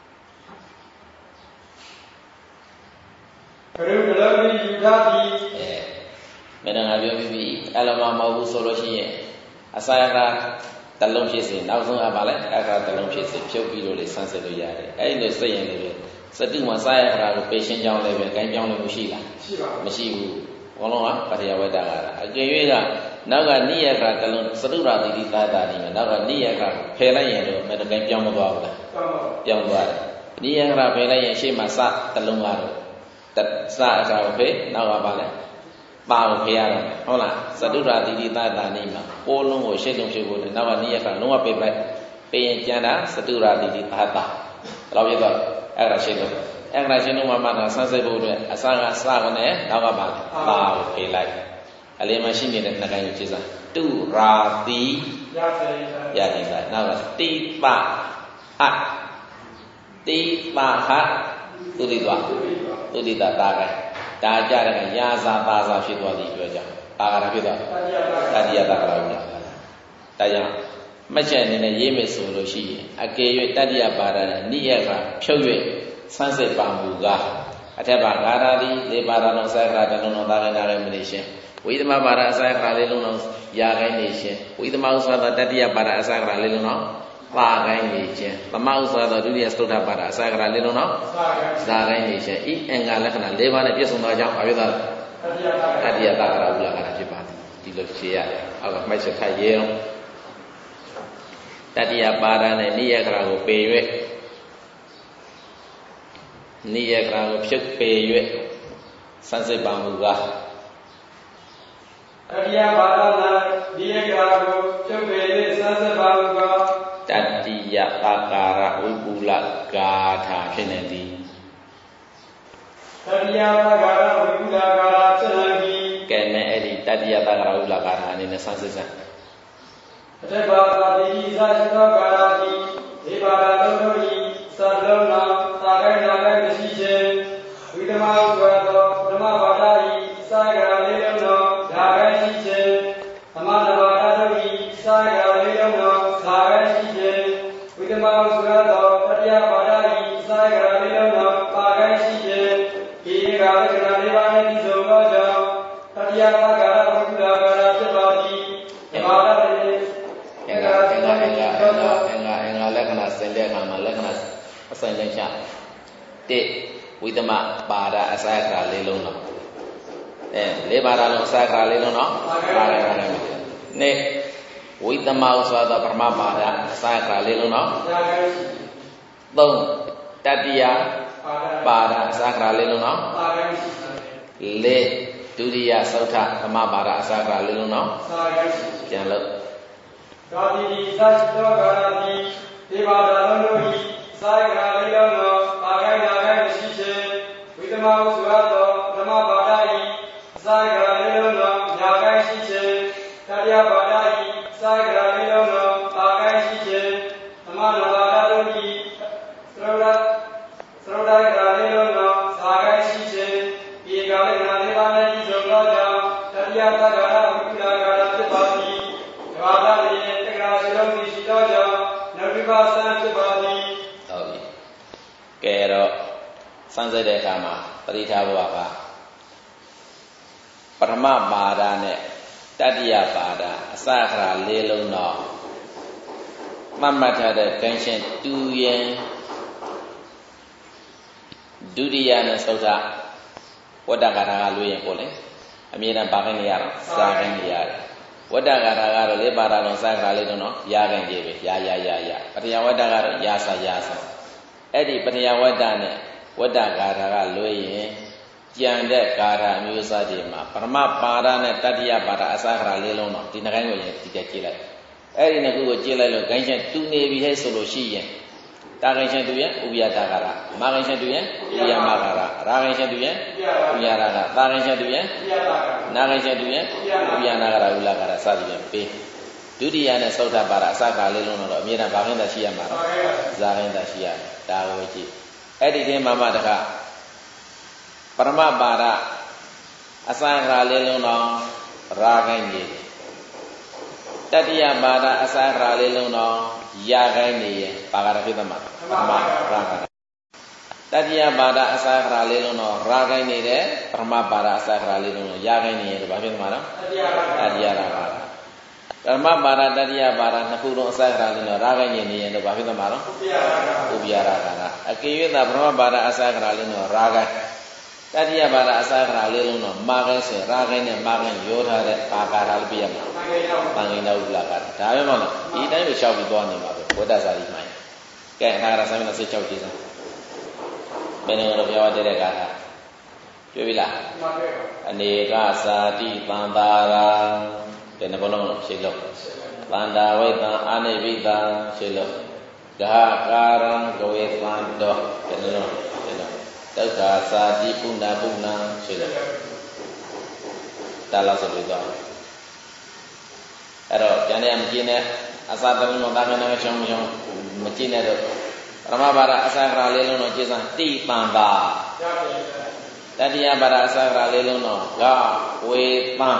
ဂရုတလုံးလေးယူထားသည်အဲမင်းငါပြောပြီးပြီအဲ့လိုမှမဟုတ်ဘူးဆိုလို့ရှိရင်အစာအခါတလုံးဖြစ်စေနောက်ဆုံးအပါလဲအခါတလုံးဖြစ်စေဖြုတ်ပြီးတော့လေဆန်းစစ်လို့ရတယ်အဲ့ဒီလိုစိတ်ရင်လေးစတိမှာစာရအခါကိုပေရှင်းကြောင်းလည်းပဲဂိုင်းပြောင်းလို့မရှိလားရှိပါဘူးမရှိဘူးဘုံလုံးကပတ္တယဝတ္တကာရအကျဉ်း၍ကနောက်ကနိယခါတလုံးသတုရာတိတိသာတာနိမနောက်ကနိယခါဖယ်လိုက်ရင်တော့မတကယ်ပြောင်းမသွားဘူးလားပြောင်းသွားတယ်နိယခါဖယ်လိုက်ရင်ရှေ့မှာစတလုံးကတော့စအခါကိုဖယ်နောက်ကပါလဲပါကိုဖယ်ရတော့ဟုတ်လားသတုရာတိတိသာတာနိမပိုးလုံးကိုရှေ့လုံးဖြုတ်ဖို့နောက်ကနိယခါလုံးဝပိတ်လိုက်ပြင်ရင်ကျန်တာသတုရာတိတိသာတာတော့ပြတော့အဲ့ဒါရှေ့လုံးအဲ့ဒါရှင်းလုံးမှာမှတော့ဆန်းစစ်ဖို့အတွက်အစကစကနေနောက်ကပါပါကိုဖေးလိုက်အလင်းမရှိနေတဲ့နှကိုင်းကိုခြေစားတုရာတိရတိသာနောက်ကတိပဟတိပဟသုတိသွားသုတိတာတာကိုင်းဒါကြတဲ့ရာဇာပါဇာဖြစ်သွားပြီပြောကြပါကရဖြစ်သွားတတိယတာကရဟုတ်လားဒါကြောင့်မှတ်ချက်အနေနဲ့ရေးမယ်ဆိုလို့ရှိရင်အကယ်၍တတိယပါဒနဲ့နိယကဖြုတ်၍ဆန်းစစ်ပါမူကားအထက်ပါဂါရတိလေးပါဒလုံးဆိုင်ခါတလုံးလုံးသာခိုင်းတာလည်းမနေရှင်ဝိသမပါဒအဆိုင်ခါလေးလုံးလုံးရာခိုင်းနေရှင်ဝိသမဥစ္စာသောတတိယပါဒအဆိုင်ခါလေးလုံးတော့ပါခိုင်းနေခြင်းသမဥစ္စာသောဒုတိယသုဒ္ဓပါဒအဆိုင်ခါလေးလုံးတော့ဇာခိုင်းနေခြင်းဤအင်္ဂါလက္ခဏာ၄ပါးနဲ့ပြည့်စုံသောကြောင့်ဘာဖြစ်သွားလဲတတိယတာကရဝုလကရဖြစ်ပါသည်ဒီလိုဖြေရတယ်အောက်ကမှတ်ချက်ထပ်ရေးအောင်တတိယပါဒနဲ့နိယကရာကိုပေ၍နိယကရာကိုဖြုတ်ပေ၍စံစစ်ပါမူကားတတိယပါဒ၌နိယကရာကိုဖြုတ်ပေ၍စံစစ်ပါမူကားတတိယတာကာရဝိပုလဂါထာဖြစ်နေသည်တတိယတာကာရဝိပုလဂါထာဖြစ်နေသည်ကဲနဲ့အဲ့ဒီတတိယတာကာရဝိပုလဂါထာအနေနဲ့စံစစ်စံအထက်ပါဒတိဤသာရှိသောကာရတိဒီပါဒလုံးတို့ဤသံလုံးနာသာကိုင်းနာကိုင်းမရှိခြင်းဝိဓမဟုဆိုသောဓမ္မဘာသာဤစာကရာလေးလုံးတော်ဓာကိုင်းရှိခြင်းသမဏဘာသာတို့ဤစာကရာလေးလုံးတော်ဓာကိုင်းရှိခြင်းဝိဓမဟုဆိုသောတတိယဘာသာဤစာကရာလေးလုံးတော်ပါကိုင်းရှိခြင်းဒီကာလကနာလေးပါးနှင့်ဒီဆုံးသောကြောင့်တတိယဘာသာဝိပုလဂါထာဖြစ်ပါသည်ဒီဘာသာတွေအင်္ဂါအင်္ဂါအင်္ဂါအင်္ဂါအင်္ဂါအင်္ဂါလက္ခဏာစင်တဲ့အခါမှာလက္ခဏာအဆိုင်လိုက်ချတိဝိသမပါဒအစာခါလေးလုံးတော့အဲလေးပါဒလုံးအစာခါလေးလုံးတော့ပါတယ်ပါတယ်နေဝိသမဥစွာသောပရမပါဒအစာခါလေးလုံးတော့သုံးတတိယပါဒအစာခါလေးလုံးတော့လေးဒုတိယသုထသမပါဒအစာခါလေးလုံးတော့ပြန်လို့ကာတိတိသာရှိသောကာရတိဒီပါဒလုံးတို့ဤစာယကလေးလုံးသောပါကိုင်းနာကိုင်းမရှိခြင်းဝိသမဟုဆိုသောဓမ္မပါဒဤစာယကလေးလုံးသောညာကိုင်းရှိခြင်းတတိယပါဒဤစာယကလေးလုံးသောပါကိုင်းရှိခြင်းသမဏပါဒတို့ဤသရုဒ္ဓသရုဒ္ဓကလေးလုံးသောစာကိုင်းရှိခြင်းဒီကာလနာလေးပါးနဲ့ဤဆုံးသောကြောင့်တတိယသက္ကာရဝိပုလဂါထာဖြစ်ပါသည်ဘာသာရေးတက္ကရာစလုံးသိရှိသောကြောင့်နဗိပါစံဖြစ်ပါသည်ဟုတ်ပြီကဲတော့စံစိတ်တဲ့အခါမှာပရိထာဘဝကပရမပါဒနဲ့တတိယပါဒအစခရာလေးလုံးတော့မှတ်မှတ်ထားတဲ့ကံရှင်တူရင်ဒုတိယနဲ့သုဒ္ဓဝတ္တကာထာကလွှဲရင်ပေါ့လေအမြဲတမ်းပါခိုင်းနေရတော့စားခိုင်းနေရတယ်ဝတ္တကာထာကတော့လေးပါဒလုံးစားခါလေးလုံးတော့ရခိုင်းကြပဲရရရရပထယဝတ္တကတော့ရာစာရာစာအဲ့ဒီပထယဝတ္တနဲ့ဝတ္တကာထာကလွှဲရင်ကြံတဲ့ကာထာအမျိုးအစားတွေမှာပရမပါဒနဲ့တတိယပါဒအစားခါလေးလုံးတော့ဒီနှကိုင်းကိုရင်ဒီကကြည့်လိုက်အဲ့ဒီနှစ်ခုကိုကြည့်လိုက်လို့ဂိုင်းချက်တူနေပြီဟဲ့ဆိုလို့ရှိရင်တာဂိုင်းချက်တူရင်ဥပယတာကာရမာဂိုင်းချက်တူရင်ဥပယမာကာရရာဂိုင်းချက်တူရင်ဥပယရာဂတာဂိုင်းချက်တူရင်နာဂိုင်းချက်တူရင်ဥပယနာကာရဥလကာရစသည်ဖြင့်ပေးဒုတိယနဲ့သုဒ္ဓပါဒအစကားလေးလုံးတော့အမြဲတမ်းဘာခိုင်းတာရှိရမှာတော့ဇာခိုင်းတာရှိရဒါကိုကြည့်အဲ့ဒီထဲမှာမှတခါပရမပါဒအစကားလေးလုံးတော့ရာခိုင်းနေတယ်တတိယပါဒအစကားလေးလုံးတော့ရခိုင်းနေရင်ပါကရဖြစ်သမပရမရာဂတတိယပါဒအစခရာလေးလုံးတော့ရာခိုင်းနေတယ်ပရမပါဒအစခရာလေးလုံးတော့ရခိုင်းနေရင်ဘာဖြစ်မှာလဲတတိယရာဂပရမပါဒတတိယပါဒနှစ်ခုလုံးအစခရာလေးတော့ရာခိုင်းနေနေရင်ဘာဖြစ်မှာလဲဥပယရာဂအကေယတပရမပါဒအစခရာလေးတော့ရာခိုင်းတတိယပါဒအစခရာလေးလုံးတော့မာခိုင်းဆိုရာခိုင်းနဲ့မာခိုင်းရောထားတဲ့အာကာရလေးပြရမှာပန်ကိနဥပလကာဒါပဲမဟုတ်ဒီတိုင်းကိုရှောက်ပြီးသွားနေမှာပဲဝတ္တစာရီမှန်ကဲအာကာရဆမ်းမစိတ်ချောက်ကြည့်စမ်းဘယ်နေတော့ပြောရတဲ့ကာထာတွေ့ပြီလားအနေကသာတိတံတာရာဘယ်နှဘလုံးလို့ရှင်းလို့တန္တာဝိတံအာနိပိတံရှင်းလို့ဂဟကာရံကဝေသံတောဘယ်နှလုံးရှင်းလို့ဒုက္ခသာတိပုဏ္ဏပုဏ္ဏရှင်းလို့ဒါလောက်ဆိုလို့တော့အဲ့တော့ကျန်တဲ့မကြည့်နဲ့အစာတလုံးတော့ဒါမှလည်းရှောင်းရှောင်းမကြည့်နဲ့တော့ပရမဘာရအစာကရာလေးလုံးတော့ကျေစံတိတန်တာတတိယဘာရအစာကရာလေးလုံးတော့ကဝေပံ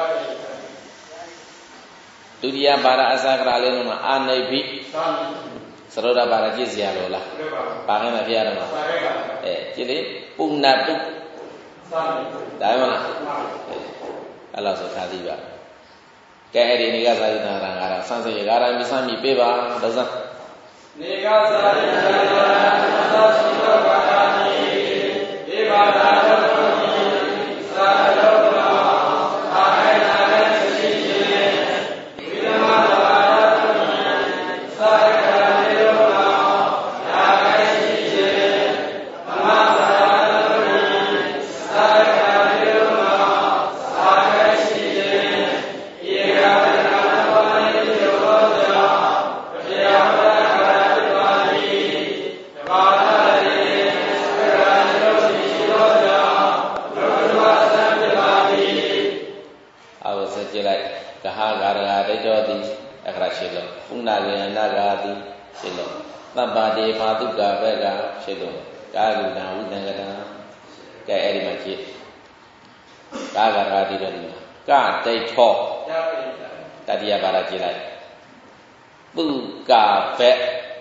ဒုတိယဘာရအစာကရာလေးလုံးတော့အာနိဗ္ဗိသရုဒ္ဓဘာရကြည့်စရာလို့လားပါခဲ့မှာပြရတော့မှာအဲကြည့်လေပုဏ္ဏတုဒါမှမလားအဲ့လောက်ဆိုထားသေးပါကဲအဲ့ဒီနေကသာယနာရံကာရဆန်းစေကာရမိစမ်းမိပေးပါဒုစံနေကသာယနာရံသာရှိသောကာရနိဧဘာသာတောတိသာလောကအာဟိနာရသိရှိဝိဓမသာရတောတိသာကရနေလောကယာဂိရှိရှိမမသာရတောတိသာကရနေလောကအာဂိရှိရှိဧကဗေနဘာနိယောသောပတိယဝတ္တကာရတိပါတိတဘာသာရေသကရာယောရှိသောကြောင့်လောကဝသံပြပါတိအောက်ဆက်ကြည့်လိုက်ကဟဂါရဂဒိဋ္ဌောတိအခရာရှိလို့ပုဏ္ဏဂေနဂါတိရှိလို့သဗ္ဗတေဖာတုကဘက်ကရှိလို့ကာဂုဏဝိသံကတံကဲအဲ့ဒီမှာကြည့်ကာဂါရဂတိတော်ဒီမှာကဒိဋ္ဌောတတိယဘာသာကြည့်လိုက်သူကဘက်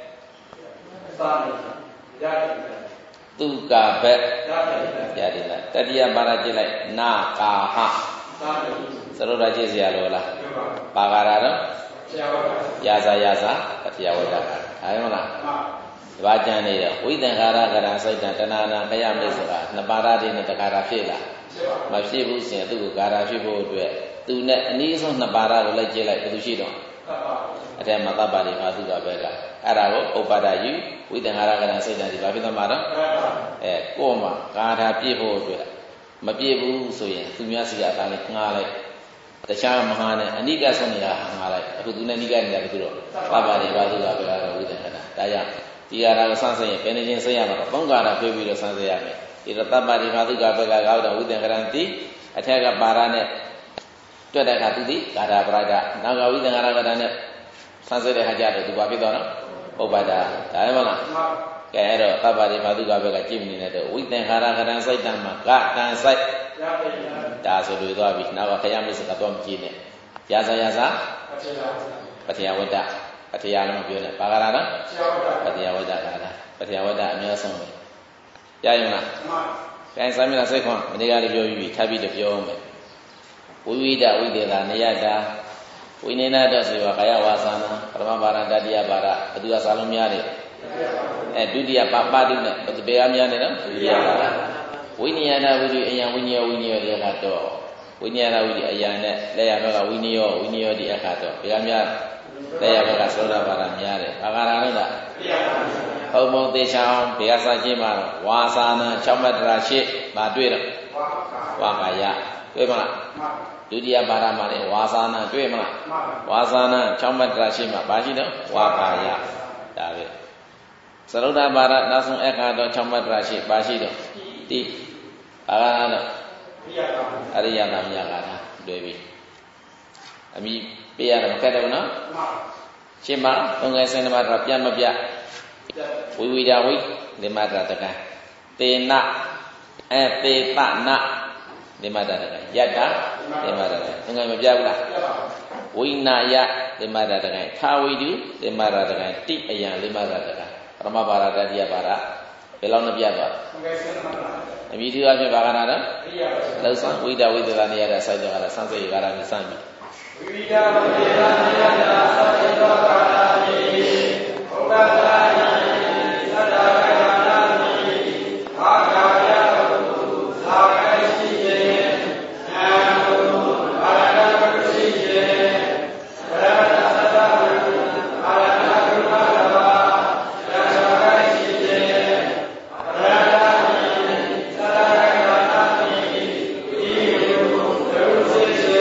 သူကဘက်ရတယ်လားတတိယဘာသာကြည့်လိုက်နာကာဟသရုဒ္ဓကြည့်စရာလို့လားပါကာရတော့ယာဇာယာဇာပတိယဝတ္တကာဒါမှမလားဒီဘာကြံနေတယ်ဝိသင်္ခါရကရစိတ်တံတဏှာနာခယမိတ်ဆိုတာနှစ်ပါးဓာတ်တွေနဲ့တခါတာဖြစ်လားမဖြစ်ဘူးဆိုရင်သူ့ကိုကာရာဖြစ်ဖို့အတွက်သူနဲ့အနည်းဆုံးနှစ်ပါးဓာတ်ကိုလိုက်ကြည့်လိုက်ဘယ်သူရှိတော့အထဲမှာသဗ္ဗတိဖာသုကဘက်ကအဲ့ဒါကိုဥပါဒယူဝိသင်္ခါရကရစိတ်တံဒီဘာဖြစ်သွားမှာတော့အဲကိုယ်မှာကာရာပြည့်ဖို့အတွက်မပြည့်ဘူးဆိုရင်သူများစီကအသားလေးငှားလိုက်တခြားမဟာနဲ့အနိကဆုံးနေတာငှားလိုက်အခုသူနဲ့နိကနေတာဘယ်သူတော့သဗ္ဗတိဖာသုကဘက်ကတော့ဝိသင်္ခါရဒါကြောင့်ဒီကာရာကိုစမ်းစစ်ရင်ဘယ်နေချင်းစိတ်ရမှာတော့သုံးကာရာပြေးပြီးတော့စမ်းစစ်ရမယ်ဒီတော့သဗ္ဗတိဖာသုကဘက်ကကောက်တော့ဝိသင်္ခါရတိအထက်ကပါရနဲ့တွက်တဲ့အခါသူဒီကာရာပရဒနောက်ကဝိသင်္ခါရကတနဲ့စမ်းစစ်တဲ့အခါကျတော့သူဘာဖြစ်သွားတော့ဥပါဒဒါမှမလားကဲအဲ့တော့သဗ္ဗတိဖာသုကဘက်ကကြည့်မနေတဲ့တော့ဝိသင်္ခါရကတစိတ်တံမှာကတန်စိတ်ဒါဆိုတွေ့သွားပြီနောက်ကခရမစ္စကတော့မကြည့်နဲ့ယာဇာယာဇာပတိယဝတ္တပတိယလည်းမပြောနဲ့ပါကာရနော်ပတိယဝတ္တကာရပတိယဝတ္တအများဆုံးပဲရရင်လားကဲစာမျက်နှာစိတ်ခွန်မနေ့ကလည်းပြောပြီးထပ်ပြီးတော့ပြောအောင်မယ်ဝိဝိဒဝိသေသနေယတာဝိနေနတဆိုကာယဝါစာနာပရမဘာရတတိယဘာရဘသူကစာလုံးများတယ်အဲဒုတိယပါပါတုနဲ့ဘယ်ကများနေနော်ဒုတိယဘာရဝိနည်းနာဝိရိအယံဝိနည်းဝိနည်းရဲ့အခါတော့ဝိနည်းနာဝိရိအယံနဲ့လက်ရဘက်ကဝိနည်းဝိနည်းဒီအခါတော့ဘယ်ကများလက်ရဘက်ကသောတာဘာရများတယ်အာဃာရလို့လားဟုတ်မဟုတ်သေချာအောင်ဘယ်ကစာချင်းမှာတော့ဝါစာနာ၆မတ္တရာရှိမတွေ့တော့ဝါကာယတွေ့မလားဒုတိယဘာရမှာလေဝါစာနာတွေ့မလားဝါစာနာ၆မတ္တရာရှိမှာဘာရှိတော့ဝါကာယဒါပဲသရုဒ္ဓဘာရနောက်ဆုံးအခါတော့၆မတ္တရာရှိဘာရှိတော့တိအာဃာရတော့အရိယနာမြတ်ကာရတွေ့ပြီအမိပေးရတော့ခက်တယ်နော်ရှင်းပါသုံးငယ်စင်မှာတော့ပြတ်မပြတ်ဝိဝိဒဝိဒီမတ္တတကံတေနအဲတေပနဒီမတ္တတကံယတ္တဒီမတ္တတကံငယ်မပြတ်ဘူးလားဝိနာယဒီမတ္တတကံသာဝိတုဒီမတ္တတကံတိအယံဒီမတ္တတကံပရမဘာရတတိယဘာရဘယ်လောက်နဲ့ပြတ်သွားအမိဒီအဖြစ်ဘာကနာတော့လောက်ဆံဝိဒဝိသေသနေရတဲ့စိုက်ကြတာဆန်းစိတ်ကာရမြစမ်းပြီဝိဒဝိသေသနေရတဲ့စိုက်ကြကာရမြဥပဒာယသတ္တကာယနာမိအာဂါယတုသာဂိရှိယေနာမုအာရဏကုရှိယေဗရမတသတ္တအာရဏကုမတဘာယသဂိရှိယေဗရမတသတ္တကာယနာမိဤယုဒုစိယေ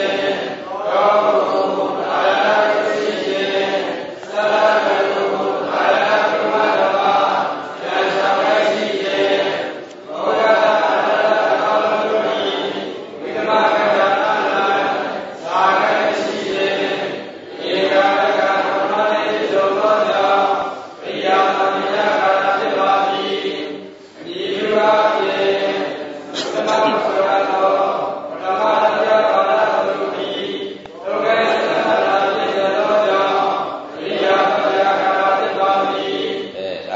ရောအာရဏကုရှိယေသတ္တကာယအာရဏ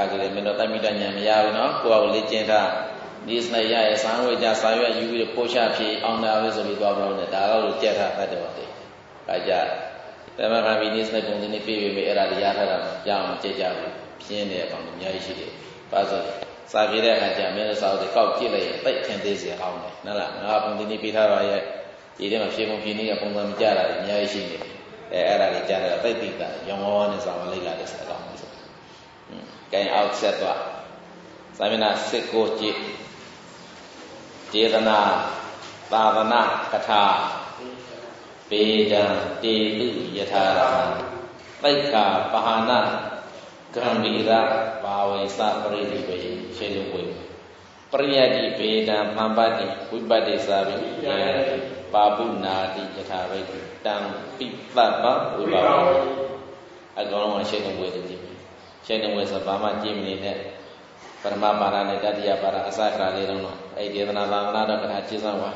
ကြတယ်မင်းတို့တိုက်မိတညာမရဘူးနော်ကိုယ့်ဘာကိုလေ့ကျင့်ထားဒီစနေရရဲ့စာဝေကြစာရွက်ယူပြီးတော့ပို့ချဖြေအောင်တာပဲဆိုပြီးသွားမလို့နဲ့ဒါတော့ကြက်ထားတတ်တယ်ပါလေ။ဒါကြတမခါပြီးဒီစနေပုံစံနဲ့ပြေးပြေးပဲအဲ့ဒါတရားထားတာရအောင်ကြက်ကြဘူးပြင်းတဲ့အကောင်အများကြီးရှိတယ်။ဘာလို့စာပြေးတဲ့အခါကျမင်းတို့စာအုပ်တွေကောက်ကြည့်လိုက်ရင်တိတ်ထင်သေးစေအောင်တယ်နော်လားငါပုံစံနဲ့ပြေးထားပါရဲ့ဒီထဲမှာဖြေပုံဖြေနည်းကပုံစံမကြတာအများကြီးရှိနေတယ်အဲအဲ့ဒါတွေကြားတာတိတ်တိတ်တာရောင်ဝါးဝါးနဲ့စာမလိုက်လာတဲ့စကားမျိုးဆိုอืมကဲအောက်ဆက်သွားစာမျက်နှာစစ်ကိုကြည့်ဒေသနာသာသနာကထာပေဒံတေတုယထာရသိက္ခာပဟာနာဂံဗီရဘာဝေသပရိတိပေရှေလုံးဝေပရိယတိပေဒံမံပတိဝိပတ္တိသာပိယံပါပုနာတိယထာဝိတံပိပပ္ပဝိပါဝေအကောင်လုံးရှေလုံးဝေတည်ရှေလုံးဝေဆိုဘာမှကြည့်မနေနဲ့ပရမပါရနဲ့တတိယပါရအစခရာလေးလုံးတော့အဲ့ဒီဒေသနာသာသနာတော်ကထာကျေးဇူးပါ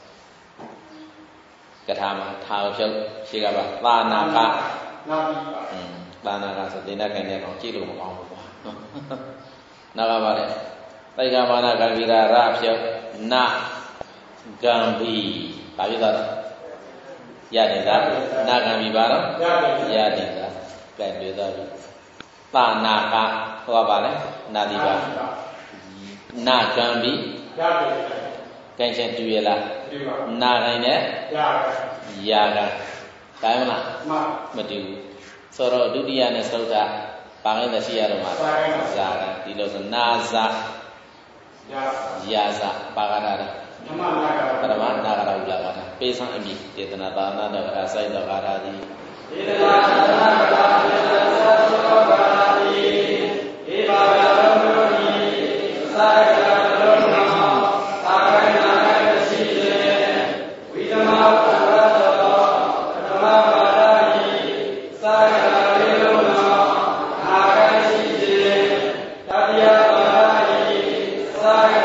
ကထာမှာထာကိုဖြုတ်ရှိကပါသာနာကနာပြီပါอืมသာနာကဆိုတင်တဲ့ခိုင်တဲ့ကောင်ကြည့်လို့မကောင်းဘူးကွာနောက်ကပါလေသိက္ခာမာနကံဗီရာရဖြုတ်နဂံဗီဘာဖြစ်သွားလဲရတယ်လားနာဂံဗီပါတော့ရတယ်လားကဲတွေ့သွားပြီသာနာကဟောပါလေနာတိပါနာဂံဗီရတယ်ကဲချင်းတူရလားတူပါနာဂံနဲ့ရာဂံတိုင်းမလားမတူဘူးဆိုတော့ဒုတိယနဲ့သုဒ္ဓပါဠိသက်ရှိရတော့မှာဇာကဒီလိုဆိုနာဇာယာဇာပါကတာဓမ္မနာကပရမနာကရဥလာကတာပေသံအမိဒေသနာသာနာတော်ကရာဆိုင်တော်ကာထာတိဒေသနာသာနာတော်ကရာဆိုင်တော်ကာထာတိဧဘာဂရောတို့ဤသာရကတော်နာသာဂိနာကရှိလေဝိဓမ္မာပရတောဓမ္မပါဒာဤသာရလေလုံးနာအာဂိရှိလေတတိယပါဒာဤသာရ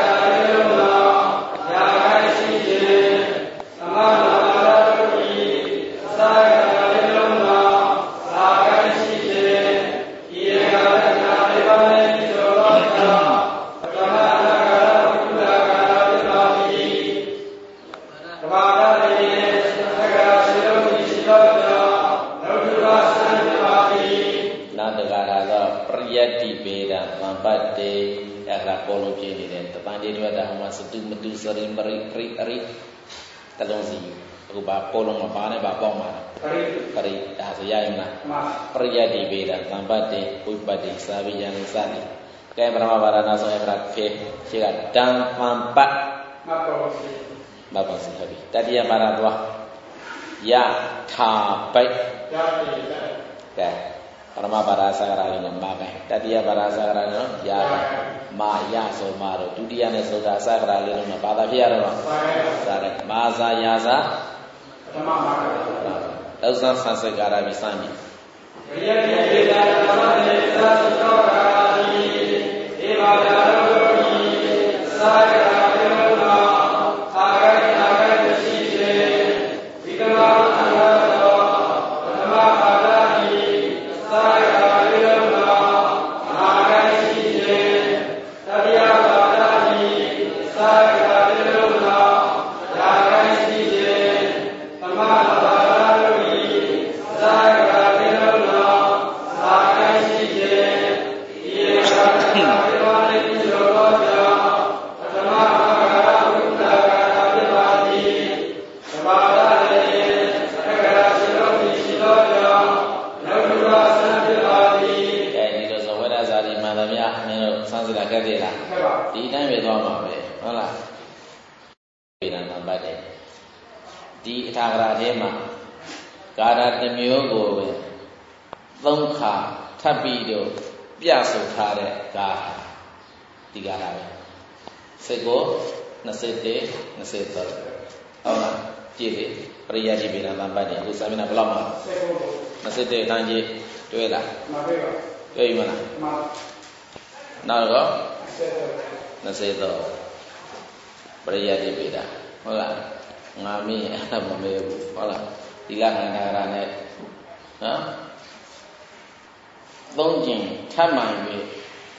ပတ်တေအဲ့ဒါပေါ်လုံးပြနေတယ်တပန်တေတွေ့တာဟိုမှာစတုမတုစရိမရိပရိအရိတလုံးစီအခုဘာပေါ်လုံးမှာဘာနဲ့ဘာပေါက်မှာပရိပရိဒါဆိုရရင်လားပရိယတိပေတာသံပတ်တေဝိပတ္တိသာဝိယံစသည်ကဲပရမဘာရဏဆိုအဲ့ဒါဖေရှိကတံပံပတ်မပေါ်ပါစီမပေါ်ပါစီဟုတ်ပြီတတိယဘာရသွားယထာပိတ်ယတိပိတ်ကဲပရမပါရသဂရလည်းမာပဲတတိယပါရသဂရလည်းယာပဲမာယဆိုမာတော့ဒုတိယနဲ့သုဒ္ဓသဂရလည်းတော့ဘာသာဖြစ်ရတော့သာတယ်မာဇာယာဇာပထမမှာတော့သသသဂရပြီးစမ်းပြီရိယတိဧတာဓမ္မတေသသောကာတိဧဘာဂရောတို့ဤသာဂရလည်းတော့အာဂိအာဂိမရှိစေဝိကမအန္တတော်ပထမပါဒာသာရကလေးလုံးတော်အာဂိရှိစေတတိယပါဒာတိသာရကလေးလုံးတော်အာဂိရှိစေသမဘာသာတို့ဤသာရကလေးလုံးတော်အာဂိရှိစေဒီရာကလေးဝါလေးပြုလို့ကြောင့်ပထမဘာဂဝိပ္ပကာပြပါတိသဘာဝလည်းသက္ကရာရှိလို့ရှိလို့ကြောင့်နောက်တစ်ပါးဆန်းပြပါသည်အဲဒီလိုဆိုဝိရဇာတိမှန်သမျှမင်းတို့ဆန်းစစ်တာကြက်သေးလားမှန်ပါဒီတိုင်းပဲသွားမှာပဲဟုတ်လားဝိရဏမပတ်တယ်ဒီအထာဂရထဲမှာကာရတစ်မျိုးကိုပဲသုံးခါထပ်ပြီးတော့ပြဆိုထားတဲ့ကာဒီကာရပဲစိတ်ကိုနှစ်တစ်နှစ်သုံးဟုတ်လားကြည့်လေပရိယတိဗေဒနာပတ်တယ်အခုစာမျက်နှာဘယ်လောက်မှာနှစ်တစ်တန်းကြီးတွေ့လားမှန်ပါပါတွေ့ပြီမလားမှန်နောက်တော့နှစ်သုံးပရိယတိဗေဒဟုတ်လားငါမင်းအဲ့ဒါမမေးဘူးဟုတ်လားဒီလခန္ဓာရနဲ့နော်သုံးကျင်ထပ်မှန်ပြီး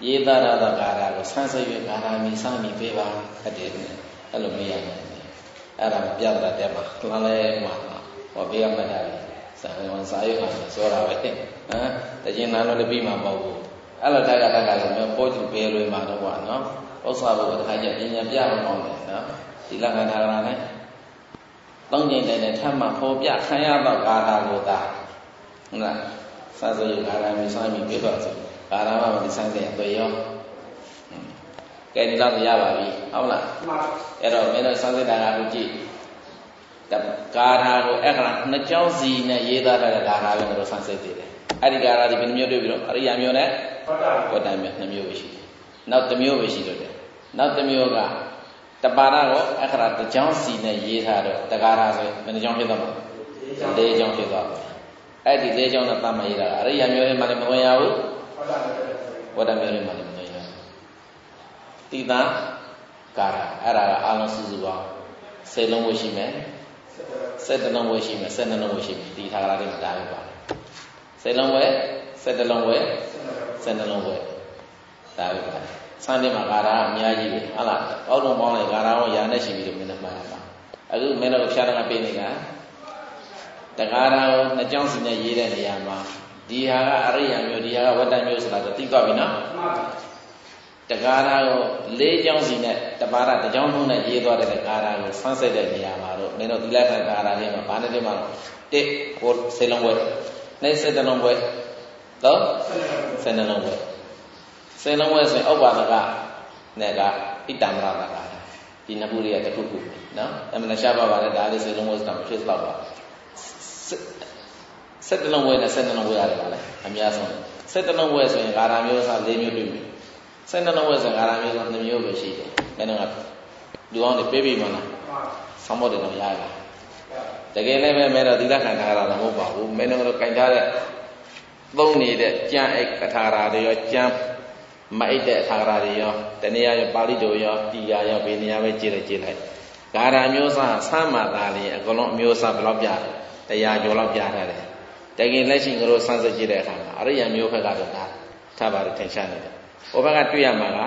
ye da da da gara ko san sai ye gara mi san mi pe ba ade ne alo me ya ne ara piya da te ma lan le ma ho pe ya ma da sa wan sa ye ma so ra ba ha ta jin na no le bi ma ba bu alo da ga da ga le me po ju pe lo ma do wa noဥစ္စာဘုရားကြီးပညာပြအောင်အောင်တယ်နော်ဒီလက္ခဏာကလည်းတောင်းကျင်တဲ့ထပ်မှပေါ်ပြခံရတော့ဂါထာကိုသာဟုတ်လားစာစရိဂါထာမျိုးစာမျိုးပြတော့ဆိုဂါထာမှမဒီဆိုင်တဲ့တွေ့ရောကဲဒီတော့ရပါပြီဟုတ်လားအဲ့တော့မင်းတို့စာစစ်တာကအခုကြည့်ဂါထာကိုအဲ့ကနှစ်ကြောင်းစီနဲ့ရေးသားတဲ့ဂါထာပဲတို့စာစစ်သေးတယ်အဲ့ဒီဂါထာဒီဘယ်နှမျိုးတွေ့ပြီတော့အရိယာမျိုးနဲ့ဝတ္တမျိုးနှစ်မျိုးပဲရှိတယ်နောက်တစ်မျိုးပဲရှိတော့တယ်နောက်တစ်မျိုးကတပါရကိုအခရာတစ်ကြောင်းစီနဲ့ရေးထားတော့တကားရာဆိုဘယ်နှကြောင်းဖြစ်သွားမလဲလေးကြောင်းဖြစ်သွားတယ်အဲ့ဒီလေးကြောင်းနဲ့တတ်မှရေးတာအရိယာမျိုးတွေမှလည်းမဝင်ရဘူးဝတ္တမျိုးတွေမှလည်းမဝင်ရဘူးတိတံကာရအဲ့ဒါကအာလုံးစုစုပေါင်းဆယ်လုံးဝရှိမယ်ဆယ်တလုံးဝရှိမယ်ဆယ်နှလုံးဝရှိမယ်ဒီထာဂရတွေမှာဒါပဲပါတယ်ဆယ်လုံးဝဆယ်တလုံးဝဆယ်နှလုံးဝဒါပဲပါစံတင်မှာဂါထာအများကြီးပဲဟုတ်လားအောက်လုံးပေါင်းလိုက်ဂါထာကိုရာနဲ့ရှိပြီးတော့မင်းတို့မှတ်ရမှာအခုမင်းတို့ဖြာတကပေးနေတာတဂါထာကိုနှစ်ကြောင်းစီနဲ့ရေးတဲ့နေရာမှာဒီဟာကအရိယာမျိုးဒီဟာကဝတ္တမျိုးဆိုတာသိသွားပြီနော်တဂါထာကိုလေးကြောင်းစီနဲ့တပါးရတစ်ကြောင်းလုံးနဲ့ရေးသွားတဲ့ဂါထာကိုဆန်းစစ်တဲ့နေရာမှာတော့မင်းတို့ဒီလက်ခံဂါထာတွေမှာဘာနဲ့တည်းမှာတစ်ကိုစေလုံးဝဲနှစ်စက်တလုံးဝဲတော့ဆယ်နှလုံးဝဲဆယ်လုံးဝဲဆိုရင်ဥပ္ပါဒကနဲ့ကဣတ္တမရတာကဒီနှစ်ခုတွေကတစ်ခုခုနော်အမှန်ရှားပါပါတယ်ဒါလေးဆယ်လုံးဝဲဆိုတာမဖြစ်တော့ပါဆယ်တလုံးဝဲနဲ့ဆယ်နှလုံးဝဲရတယ်ပါလေအများဆုံးဆယ်တလုံးဝဲဆိုရင်ဂါထာမျိုးစား၄မျိုးတွေ့ပြီဆယ်နှလုံးဝဲဆိုရင်ဂါထာမျိုးစား၂မျိုးပဲရှိတယ်အဲ့တော့လူအောင်တွေပေးပြီးမလားဆောင်းမတယ်တော့ရရလားတကယ်လည်းပဲမဲတော့သီလခံထားရတာမဟုတ်ပါဘူးမင်းတို့ကင်ထားတဲ့သုံးနေတဲ့ကြံအိတ်ကထာရာတွေရောကြံမအိတ်တဲ့ထာဂရတွေရောတနည်းအားဖြင့်ပါဠိတော်ရောတီယာရောဘယ်နေရာပဲကြည့်လိုက်ကြည့်လိုက်ဂါထာမျိုးစားဆမ်းမာသားလေးအကုန်လုံးအမျိုးစားဘယ်လောက်ပြတရားကျော်လောက်ပြထားတယ်တကယ်လက်ရှိငါတို့စမ်းစစ်ကြည့်တဲ့အခါမှာအရိယာမျိုးဘက်ကတော့ဒါထားပါတယ်ထင်ရှားနေတယ်ဟိုဘက်ကတွေ့ရမှာက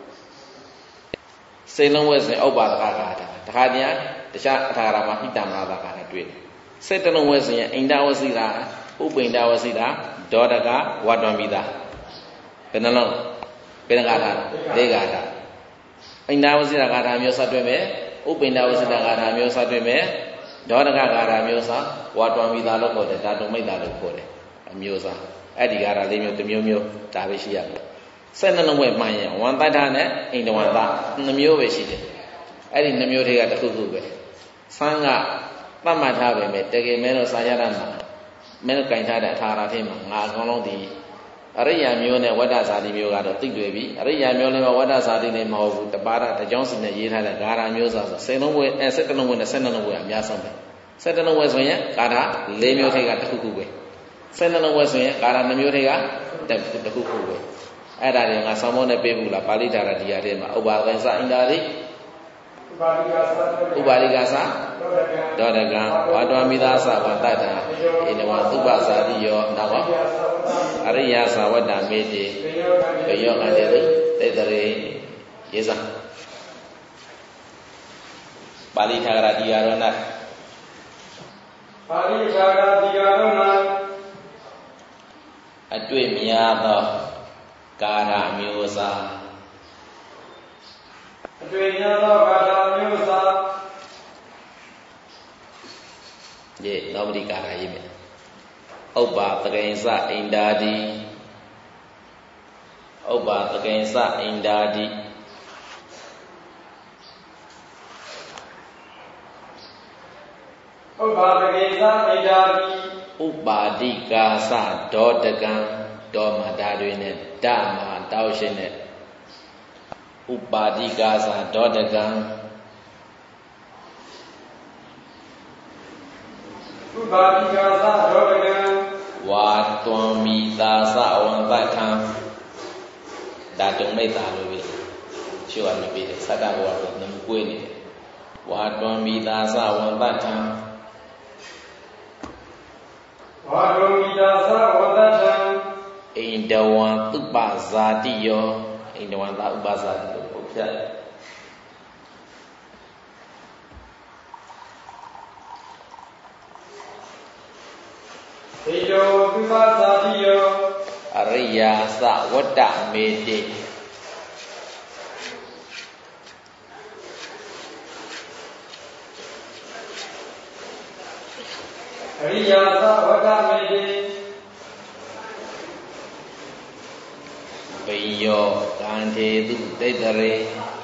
စေလုံးဝဲစဉ်ဥပ္ပါဒကဂါထာတခါတည်းတခြားအထာဂရမှာဟိတမရတာဂါထာတွေ့တယ်စေတလုံးဝဲစဉ်အိန္ဒဝစီတာဥပိန္ဒဝစီတာဒေါတကဝတ္တမိတာဘယ်နှလုံးဘယ်ဂါထာလေးဂါထာအိန္ဒဝစီတာဂါထာမျိုးစတွေ့မယ်ဥပိန္ဒဝစီတာဂါထာမျိုးစတွေ့မယ်ဒေါတကဂါထာမျိုးစဝတ္တမိတာလို့ခေါ်တယ်ဓာတုမိတ်တာလို့ခေါ်တယ်အမျိုးစားအဲ့ဒီဂါထာလေးမျိုးတစ်မျိုးမျိုးဒါပဲရှိရမယ်ဆက်နှလုံးဝဲမှန်ရင်ဝန္တထာနဲ့အိန္ဒဝန္တနှမျိုးပဲရှိတယ်အဲ့ဒီနှမျိုးတွေကတစ်ခုခုပဲဆန်းကသတ်မှတ်ထားပဲမဲ့တကယ်မဲတော့စာရတာမှာမဲတော့ကင်ထားတဲ့အထာရာထဲမှာငါအကောင်လုံးဒီအရိယာမျိုးနဲ့ဝတ္တဇာတိမျိုးကတော့သိတွေ့ပြီအရိယာမျိုးလည်းဝတ္တဇာတိလည်းမဟုတ်ဘူးတပါးတာတကြောင်းစီနဲ့ရေးထားတဲ့ဂါထာမျိုးစားဆိုဆယ်လုံးဝဲအဲဆယ်တလုံးဝဲနဲ့ဆယ်နှလုံးဝဲအများဆုံးပဲဆယ်တလုံးဝဲဆိုရင်ဂါထာ၄မျိုးထိပ်ကတစ်ခုခုပဲဆယ်နှလုံးဝဲဆိုရင်ဂါထာ၂မျိုးထိပ်ကတစ်ခုခုပဲအဲ့ဒါတွေငါဆောင်းမနဲ့ပေးဘူးလားပါဠိဒါရဒီယာထဲမှာဥပ္ပါဒကစအင်္ဒါတိဥပ္ပါလိကသဒေါတကံဝါတွာမိသားသဝတ္တတာဣနဝသုပဇာတိယောနောက်အရိယသဝတ္တမေတိဘယောကံတေတေတရေယေဇပါဠိထာဂရတိယာရောနပါဠိထာဂရတိယာရောနအတွေ့များသောကာရမျိုးစားအတွေ့များသောကာရမျိုးစားယေနောမတိကာရရေးမယ်ဥပ္ပါတကိဉ္စအိန္ဒာတိဥပ္ပါတကိဉ္စအိန္ဒာတိဥပ္ပါတကိဉ္စအိန္ဒာတိဥပ္ပါတိကာသဒေါတကံဒေါမှာဓာတွေနဲ့ဓမှာတောက်ရှင်းနဲ့ဥပ္ပါတိကာသဒေါတကံဥပ္ပါတိကာသဒေါတကံဝါတွန်မိသာသဝန္တထံဓာတုမိတ်တာလို့ပြောချို့ရပြီးတယ်သတ္တဘောကတော့နမကွေးနေတယ်ဝါတွန်မိသာသဝန္တထံဝါတွန်မိသာသဝန္တထံအိဣန္ဒဝံဥပဇာတိယောဣန္ဒဝံသာဥပဇာတိလို့ဟုတ်ဖြတ်ဣန္ဒဝံဥပဇာတိယောအရိယာသဝတ္တမေတိအရိယာသဝတ္တမေတိဘိယောကံထေတုဒိဋ္ဌရေ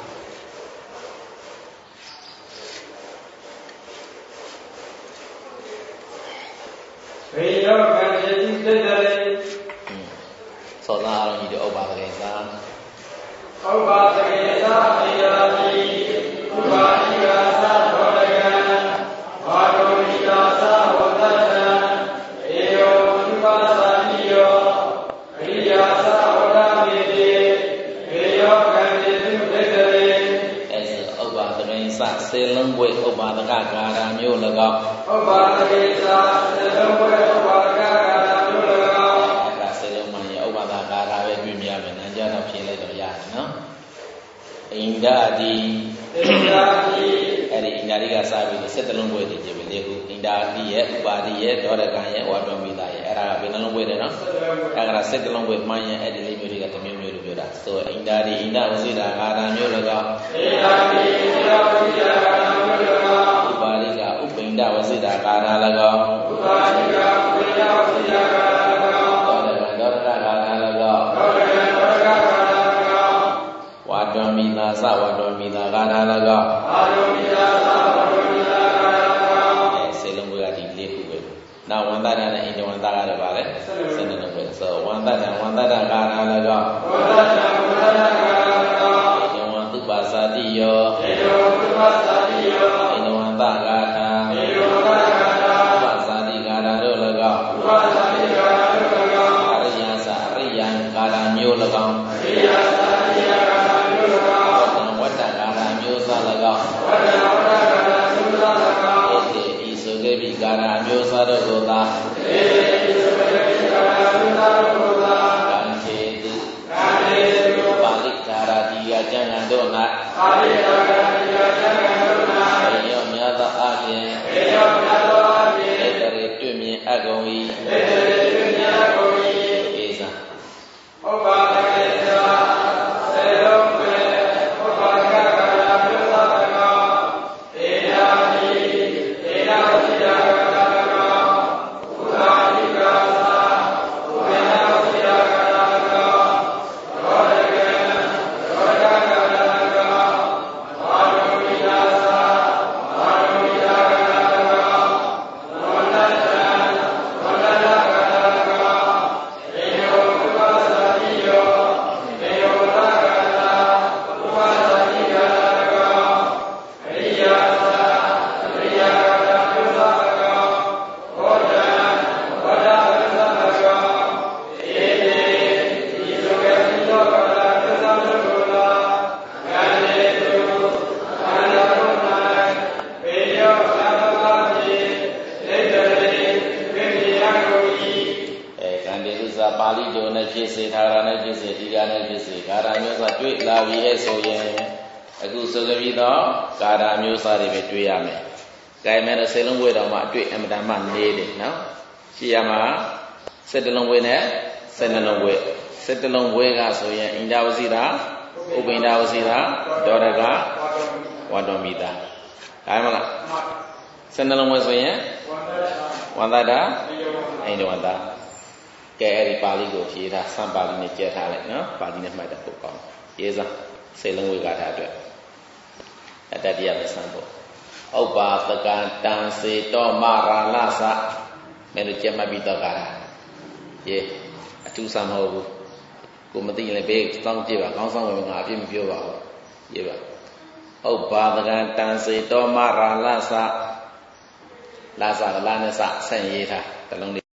ဘိယောကံထေတုဒိဋ္ဌရေသောသာအလုံးကြီးတို့ဥပပါဒကေသာဥပပါဒကေသာဣရာတိဥပါဣရာသဘောဓကံဘာဒုမိတာသဝတ္တံဧယောဥပဇာတိယောအရိယာသဝတ္တမေတိဘေယောကံတေတုဒိဋ္ဌရေအဲဆိုဥပပါဒကေသစေလုံးဝိဥပပါဒကကာရမျိုး၎င်းဥပပါဒကေသစေလုံးဝိဥပပါဒကကာရမျိုး၎င်းအဲဒါစေလုံးမှန်ရဥပပါဒကာရပဲပြုမြရမယ်နန်းကြတော့ဖြေလိုက်တော့ရတယ်နော်ဣန္ဒာတိဣန္ဒာတိအဲ့ဒီဣန္ဒာတိကစပြီးတော့စက်တလုံးပွဲတွေကြည့်ပြီလေခုဣန္ဒာတိရဲ့ဥပါတိရဲ့ဒေါရကံရဲ့ဝါတော်မိသားရဲ့အဲ့ဒါကဘယ်နှလုံးပွဲတယ်နော်အဲ့ဒါကစက်တလုံးပွဲမှန်းရင်အဲ့ဒီလေးမျိုးတွေကတစ်မျိုးမျိုးလို့ပြောတာဆိုဣန္ဒာတိဣန္ဒဝစိတာကာရမျိုး၎င်းဣန္ဒာတိဣန္ဒဝစိတာကာရမျိုး၎င်းဥပါတိကဥပိန္ဒဝစိတာကာရ၎င်းဥပါတိကဥပိန္ဒဝစိတာကာရ၎င်းဒေါရကံဒေါရကကာရ၎င်းဒေါရကံဒေါရကကာရ၎င်းဝါတော်မိသားသဝါတော်မိသားကာရ၎င်းဝါတော်မိသားသဝါတော်မိသားကာရ၎င်းအဲစေလုံးပွဲကဒီလေးခုပဲနောက်ဝန္တဒနဲ့ဣန္ဒဝန္တကလည်းပါလေစနေလုံးပဲဆိုဝန္တဒဝန္တဒကာရ၎င်းဝန္တဒဝန္တဒကာရ၎င်းဣန္ဒဝံသုပဇာတိယောဣန္ဒဝံသုပဇာတိယောဣန္ဒဝန္တကာထာဣန္ဒဝန္တကာထာဥပဇာတိကာရတို့၎င်းဥပဇာတိကာရတို့၎င်းအရိယာသအရိယံကာရမျိုး၎င်းအရိယာသအရိယကာရမျိုး၎င်းဝတ္တကာရမျိုးစား၎င်းဝတ္တဝတ္တကာရမျိုးစား၎င်းဧတေဤဆိုခဲ့ပြီးကာရမျိုးစားတို့ကိုသာဧတေဤဆိုခဲ့ပြီးကာရမျိုးစားတို့ကိုသာကံခြေတုကံခြေတုပါဠိကာရတိယကျမ်းဂန်တို့၌ပါဠိကာရတိယကျမ်းဂန်တို့၌ဘေယောမြတ်သောအခြင်းဘေယောမြတ်သောအခြင်းဧတရေတွေ့မြင်အပ်ကုန်၏ဧတရေတွေ့မြင်အပ်ကုန်၏ဧဇံဥပပါဒကေသာစေလုံးဝေဥပပါဒကကာရမျိုးစား၎င်းဧနာတိဧနာဝစိတာကာရ၎င်းဥပါတိကာသဥပေနာဝစိတာကာရ၎င်းဒေါရကံဒေါရကကာရ၎င်းဘာဒုမိတာသဘာဒုမိတာကာရ၎င်းဝန္တတံဝန္တတကာရ၎င်းဧယောဥပဇာတိယောဧယောဝတ္တကာထာဥပဇာတိကာရ၎င်းအရိယာသအရိယာကာရမျိုးစား၎င်းဘောဓံဘောဓမျိုးစား၎င်းဧတေဤဆိုကဲ့သို့သောကာရမျိုးစားတို့ကိုသာကံတေတုခန္ဓာတို့၌ဘေယောကာရပါတိဒိဋ္ဌရေဝိမြယကိုဤအဲကံတေဥစ္စာပါဠိတော်နဲ့ဖြစ်စေထာရနဲ့ဖြစ်စေဒီကနဲ့ဖြစ်စေကာရမျိုးစားတွေ့လာပြီရဲ့ဆိုရင်အခုဆိုကြပြီးတော့ကာရမျိုးစားတွေပဲတွေ့ရမယ်။ဒါပေမဲ့စေလုံးဝေတော်မှာအတွေ့အမှန်တမ်းမှနေတယ်နော်။ရှိရမှာစက်တလုံးဝေနဲ့စက်နှလုံးဝေစက်တလုံးဝေကဆိုရင်ဣန္ဒဝစီတာဥပိန္ဒဝစီတာဒေါရကဝါတော်မိတာဒါမှမလားစက်နှလုံးဝေဆိုရင်ဝန္တတာဣန္ဒဝန္တာကဲအဲ့ဒီပါဠိကိုဖြေထားစံပါဠိနဲ့ကျက်ထားလိုက်နော်ပါဠိနဲ့မှတ်တတ်ဖို့ကောင်းရေးစားစေလုံးဝေကထားအတွက်အတ္တတရားပဲစံဖို့ဥပ္ပါသကံတံစေတောမရာလသမင်းတို့ကျက်မှတ်ပြီးတော့ကားရေးအထူးစံမဟုတ်ဘူးကိုမသိရင်လည်းဘေးစောင့်ကြည့်ပါကောင်းဆောင်ဝင်ငါအပြည့်မပြောပါဘူးရေးပါဥပ္ပါသကံတံစေတောမရာလသလာသလာနဲ့စဆန့်ရေးထားတလုံးလေး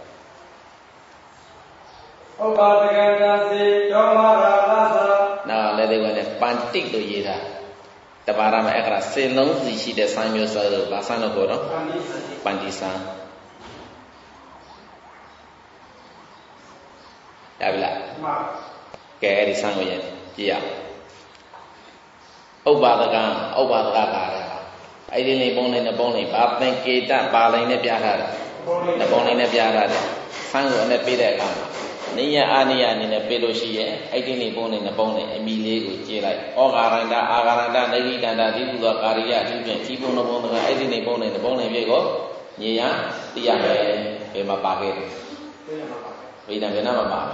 ဥပပါဒကံတံစေတောမရာလသနောက်လည်းဒီကနေ့ပန္တိလို့ရေးထားတပါရမယ်အခရာစေလုံးစီရှိတဲ့ဆိုင်းမျိုးစားလို့ဘာဆန်းလို့ခေါ်တော့ပန္တိဆန်းဒါကဲအဲ့ဒီဆန်းကိုရင်ကြည့်ရဥပ္ပါဒကံဥပ္ပါဒကကာရအဲ့ဒီလေးပုံလေးနဲ့ပုံလေးဘာသင်္ကေတပါလိန်နဲ့ပြထားတာနှစ်ပုံလေးနဲ့ပြထားတယ်ဆန်းကိုနဲ့ပေးတဲ့အခါမှာနိယအာနိယအနေနဲ့ပေးလို့ရှိရဲ့အဲ့ဒီလေးပုံလေးနဲ့ပုံလေးအမိလေးကိုကြည့်လိုက်ဩဃာရန္တအာဃာရန္တနေဂိတန္တဒီကုသောကာရိယအထူးဖြင့်ကြီးပုံတော်ပုံကအဲ့ဒီလေးပုံလေးနဲ့ပုံလေးပြည့်ကိုညေရသိရမယ်ဘယ်မှာပါခဲ့တယ်ဝိဒံဘယ်နာမှာပါ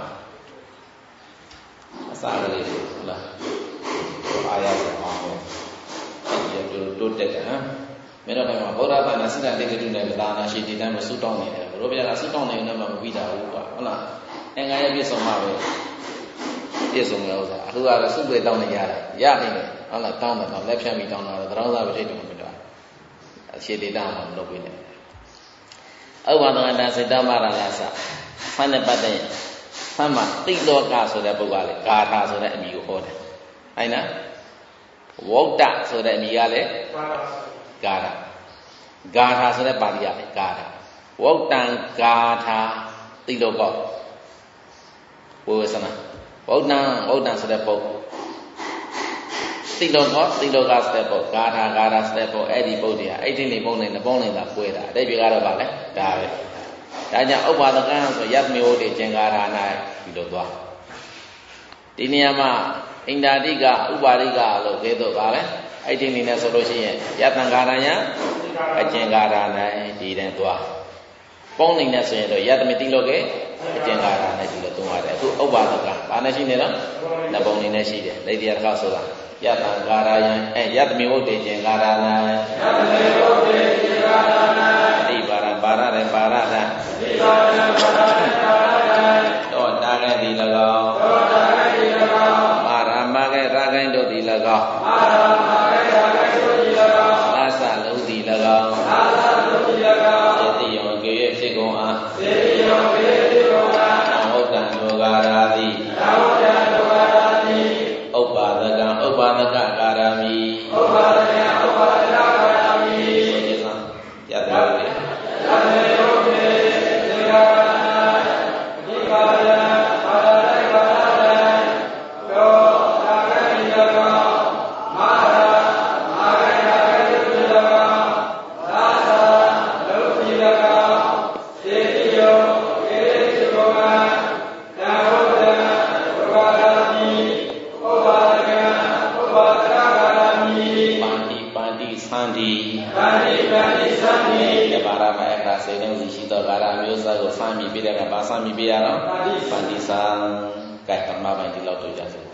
အစာကလေးဟုတ်လားအားရဆုံးအောင်ဒီလိုတိုးတက်တယ်ဟမ်မင်းတို့ကဗုဒ္ဓဘာသာစိတ္တတေကတုနဲ့သာနာရှိတည်တိုင်းမဆုတောင်းနေတယ်ဘုရားကဆုတောင်းနေတယ်မှမပြီးတာဘူးကွာဟုတ်လားအင်္ဂါရပြည့်စုံမှပဲပြည့်စုံတယ်ဥစ္စာအခုကတော့စုပဲတောင်းနေကြတာရနေတယ်ဟုတ်လားတောင်းတယ်တော့လက်ဖြန့်ပြီးတောင်းတာတော့တောင်းစားပဲထိတ်တယ်မဖြစ်တာရှိတည်တာမှမလုပ်ဘူးနဲ့ဥပ္ပါဒနာစိတ္တမရလာစဖန်တဲ့ပတ်တဲ့ဖန်မှာတိလောကဆိုတဲ့ပုဂ္ဂိုလ်လေဂါထာဆိုတဲ့အမည်ကိုဟောတယ်ဟုတ်နော်ဝௌတ္တဆိုတဲ့အမည်ကလည်းဂါထာဂါထာဆိုတဲ့ပါဠိကလည်းဂါထာဝௌတ္တံဂါထာတိလောကဝေစနာဝௌတ္တံဝௌတ္တံဆိုတဲ့ပုဂ္ဂိုလ်တိလောကတိလောကဆိုတဲ့ပုဂ္ဂိုလ်ဂါထာဂါထာဆိုတဲ့ပုဂ္ဂိုလ်အဲ့ဒီပုဂ္ဂိုလ်ကအဲ့ဒီနေပုံနဲ့နှပုံးနေတာပွဲတာအတိတ်ပြကတော့ဗာလဲဒါပဲဒါကြောင့်ဥပ္ပါဒကံဆိုယတ်မျိုးတွေကျင်္ဂါရ၌ဒီလိုသွားဒီနေရာမှာဣန္ဒာတိကဥပါရိကလို့ကဲတော့ဗာလဲအဲ့ဒီနေနဲ့ဆိုလို့ရှိရင်ယတံဂါရယအကျင်္ဂါရ၌ဒီတဲ့သွားပေါင်းနေနဲ့ဆိုရင်တော့ယတမိတိလို့ကအကျင်္ဂါရ၌ဒီလိုသုံးရတယ်အခုဥပ္ပါဒကံဘာနဲ့ရှိနေတော့နှစ်ပုံနေနဲ့ရှိတယ်လက်တရားတစ်ခါဆိုတာယတံဂါရယအဲယတမိဝတ္တေကျင်္ဂါရ၌ယတမိဝတ္တေကျင်္ဂါရ၌ဒီပါရပါရတဲ့ပါရတဲ့ဒီပါရပါရတဲ့ပါရတဲ့တော့တာကဲ့ဒီ၎င်းတော့တာကဲ့ဒီ၎င်းမာရမကဲ့ရာဂိုင်းတို့ဒီ၎င်းမာရမကဲ့ရာဂိုင်းတို့ဒီ၎င်းသာသလုံးဒီ၎င်းသာသလုံးဒီ၎င်းစေတိယောကေရဖြစ်ကုန်အားစေတိယောကေရဖြစ်ကုန်အားသံဝတ္တံလောကာရာတိသံဝတ္တံလောကာရာတိဥပ္ပါဒကံဥပ္ပါဒကကာရမိဥပ္ပါဒကံဥပ္ပါဒကကာရမိယတ္တာဝေယတ္တေယောကေသေဂာဒီကာယပါရတ္တပါရတ္တယောတာဂိတကောမာရမာဂိတဂိတကောသာသလောကိတကောသေတိယောကေတိကောမတံဝတ္တံဝါဒတိဥပ္ပါဒကံဥပ္ပါဒကကာရမိပါတိပါတိသံတိပါတိပါတိသံတိဒီပါရမအခါစေတုံးစီရှိသောကာရမျိုးစားကိုစမ်းမိပြတဲ့ကဘာစမ်းမိပြရတော့ပါတိသံကဲပမာပိုင်းဒီလောက်တော့ကြစို့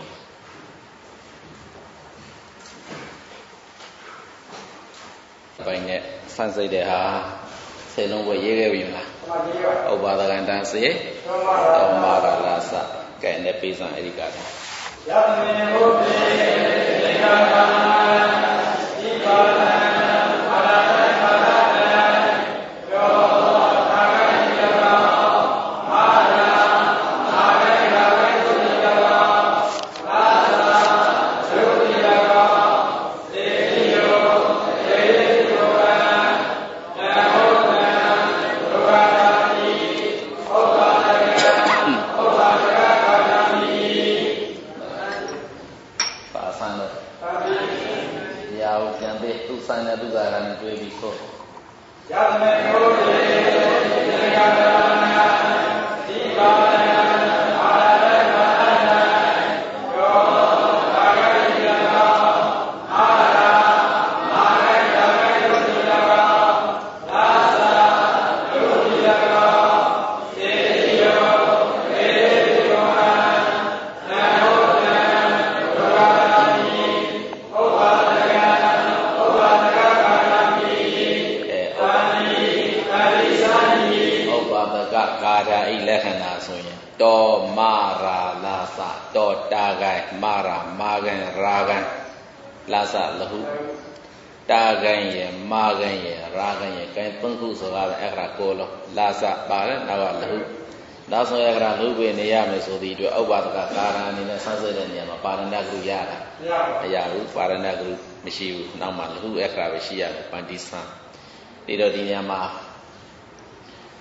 ပိုင်းနဲ့စမ်းစိတ်တဲ့ဟာစေလုံးကိုရေးခဲ့ပြီမလားဥပ္ပါဒကံတန်စေသောမာရလာစကဲနဲ့ပေးစံအဲ့ဒီကတာယတမေဟောတိသေဂာဒီပါရပါရတ္တပါရတ္တယောတာဂိတကောမာရမာဂိတဂိတကောသာသသုတိကောသေတိယောသေတိယောကံတံဟောတံဒုက္ခတာတိဥပ္ပါဒကံဥပ္ပါဒကကာရမိပါသံလို့ရာဟုပြန်သေးသူဆိုင်တဲ့သူကရနဲ့တွေ့ပြီးခေါ်ယတမေဟောတိသေဂာဒီပါရပါရတ္တပါရတ္တယောတာဂိတကောမာရမာဂိတဂိတကောသာသလောကိတကောသေတိယောသေတိယောဟံသံဟောတံဒုက္ခတာတိဥပ္ပါဒကံဥပ္ပါဒကကာရမိသာနိသာရိသနိဥပ္ပါဒကကာရဤလက္ခဏာဆိုရင်တောမာရာလာစတောတာဂိမာရာမာဂံရာဂံလာစလဟုတာဂံယေမာဂံယေရာဂံယေကဲသုံးခုဆိုတာပဲအဲ့ဒါကိုလောလာစပါတယ်နောက်ကလဟုနောက်ဆုံးအဲ့ဒါလူပဲနေရမယ်ဆိုတဲ့အတွက်ဥပ္ပါဒကကာရအနေနဲ့ဆန်းစစ်တဲ့နေရာမှာပါရဏဂရုရတာမရဘူးပါရဏဂရုမရှိဘူးနောက်မှလဟုအဲ့ဒါပဲရှိရတယ်ပန္တိသံဒီတော့ဒီနေရာမှာ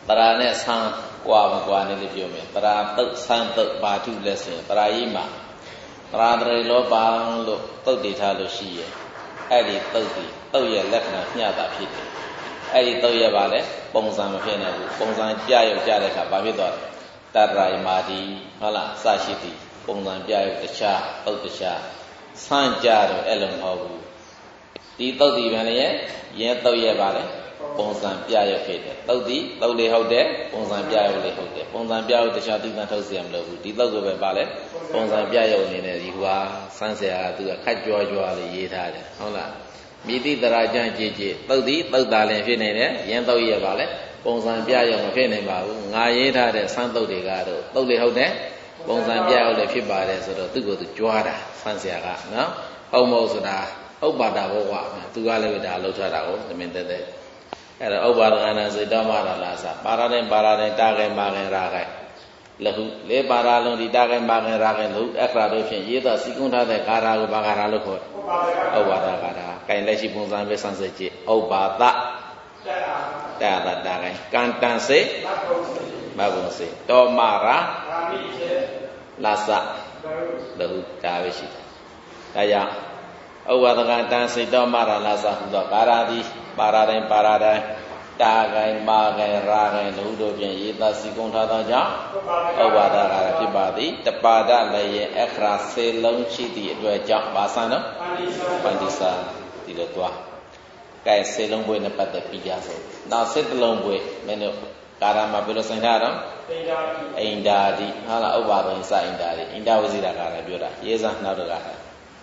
တရာနဲ့ဆန်းကွာမကွာနဲ့လည်းပြောမယ်တရာတုတ်ဆန်းတုတ်ဘာထုလဲဆိုရင်တရာကြီးမှာတရာတရေလောပါလို့တုတ်တည်ထားလို့ရှိရဲ့အဲ့ဒီတုတ်ဒီတုတ်ရဲ့လက္ခဏာမျှတာဖြစ်တယ်အဲ့ဒီတုတ်ရဲ့ပါလေပုံစံမဖြစ်နိုင်ဘူးပုံစံကြရုပ်ကြတဲ့အခါဘာဖြစ်သွားလဲတရာမာဒီဟုတ်လားစရှိသည်ပုံစံကြရုပ်တခြားတုတ်တခြားဆန်းကြတော့အဲ့လိုမဟုတ်ဘူးဒီတုတ်ဒီပဲလေရဲတုတ်ရဲ့ပါလေပုံစံပြရုပ်ဖြစ်တယ်တုတ်ဒီတုတ်လေးဟုတ်တယ်ပုံစံပြရုပ်လေးဟုတ်တယ်ပုံစံပြရုပ်တခြားသိသထုတ်เสียမလို့ဘူးဒီတုတ်ကိုပဲပါလေပုံစံပြရုပ်အနေနဲ့ဒီကွာစမ်းเสียကသူကခက်ကြွားကြွားလေးရေးထားတယ်ဟုတ်လားမိတိတရာကြံကြည်ကြည်တုတ်ဒီတုတ်သားလည်းဖြစ်နေတယ်ရင်းတုတ်ရဲ့ပါလေပုံစံပြရုပ်မဖြစ်နိုင်ပါဘူးငါရေးထားတဲ့စမ်းတုတ်တွေကတော့တုတ်လေးဟုတ်တယ်ပုံစံပြရုပ်လေးဖြစ်ပါတယ်ဆိုတော့သူ့ကိုသူကြွားတာစမ်းเสียကနော်ဟုတ်မဟုတ်ဆိုတာဥပ္ပါဒဘောကသူကလည်းဒါလှုပ်ထားတာကိုသမင်တက်တဲ့အဲ့ဒါဥပ္ပါဒကနာစေတောမရလာစာပါရတဲ့ပါရတဲ့တာကေမာကေရာကေလဟုလေးပါရလုံးဒီတာကေမာကေရာကေလို့အခရာတို့ဖြင့်ရေးသောစီကုန်းထားတဲ့ကာရာကိုဘာကာရာလို့ခေါ်ဥပ္ပါဒကာရာကင်လက်ရှိပုံစံပဲစမ်းစစ်ကြည့်ဥပ္ပါဒတာတာတာကေကံတန်စေမဘုံစေတောမရာလာစာလဟုဒါပဲရှိတယ်ဒါကြောင့်ဥပ္ပါဒကတန်စေတောမရလာစာဟူသောကာရာသည်ပါရတိုင်းပါရတိုင်းတာကိုင်မာကိုင်ရာကိုင်တို့တို့ဖြင့်ရေးသားစီကုံထားသောကြောင့်ဥပ္ပါဒကာရဖြစ်ပါသည်တပါဒလည်းရဲ့အခရာစေလုံးရှိသည့်အတွက်ကြောင့်ပါစံနော်ပန္တိစာဒီလိုသွားကဲစေလုံးပွဲနဲ့ပတ်သက်ပြီးကြဆိုနောက်စေတလုံးပွဲမင်းတို့ကာရမှာဘယ်လိုဆိုင်ထားတော့အိန္ဒာတိဟာလားဥပ္ပါဒိစအိန္ဒာတိအိန္ဒဝဇိရကာရပြောတာရေးစားနောက်တကား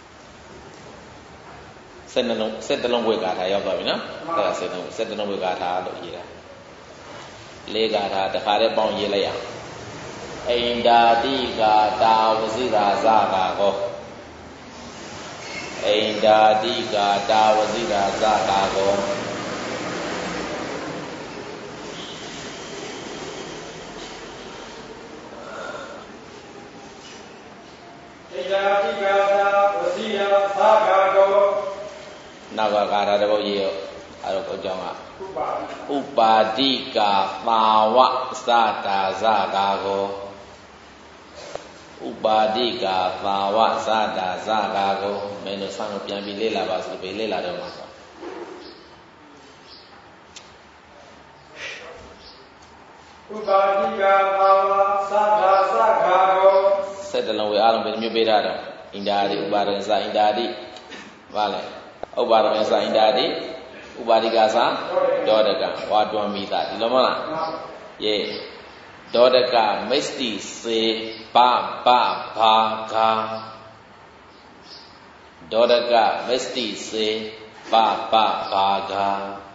စက်နှလုံးစက်တလုံးဝေကာထာရောက်သွားပြီနော်အဲ့ဒါစက်လုံးစက်တလုံးဝေကာထာလို့ရေးတာလေးကာထာတခါတည်းပေါင်းရေးလိုက်အောင်အိန္ဒာတိကာတာဝစီရာဇကာကောအိန္ဒာတိကာတာဝစီရာဇကာကောအိန္ဒာတိကာတာဝစီရာဇကာကောနောက်ကကာရတပုတ်ရေရောအဲ့တော့ကိုကြောင့်ကဥပါတိကာသာဝသတာဇကာကောဥပါတိကာသာဝသတာဇကာကောမင်းတို့ဆောင်းပြန်ပြီးလေ့လာပါဆိုပြီးလေ့လာတော့မှာဆိုဥပါတိကာသာဝသတာဇကာကောစက်တလုံးဝေအားလုံးပဲမျိုးပေးထားတော့ဣန္ဒာတိဥပါဒင်္စဣန္ဒာတိဘာလဲဥပါဒမေသဣန္ဒာတိဥပါဒိကာသဒေါဒကဝါတွန်မိတာဒီလိုမလားယေဒေါဒကမိစတိစေပပဘာဂာဒေါဒကမိစတိစေပပဘာဂာ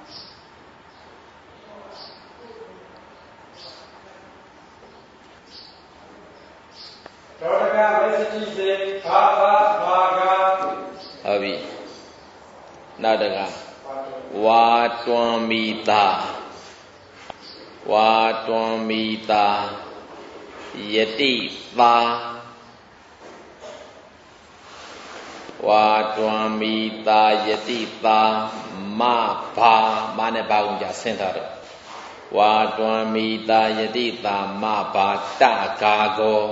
ဒေါဒကမိစတိစေပပဘာဂာဟုတ်ပြီနောက်တကဝါတွန်မိတာဝါတွန်မိတာယတိသာဝါတွန်မိတာယတိသာမဘာမနဲ့ဘာကုန်ကြဆင်းထားတော့ဝါတွန်မိတာယတိသာမဘာတကာကော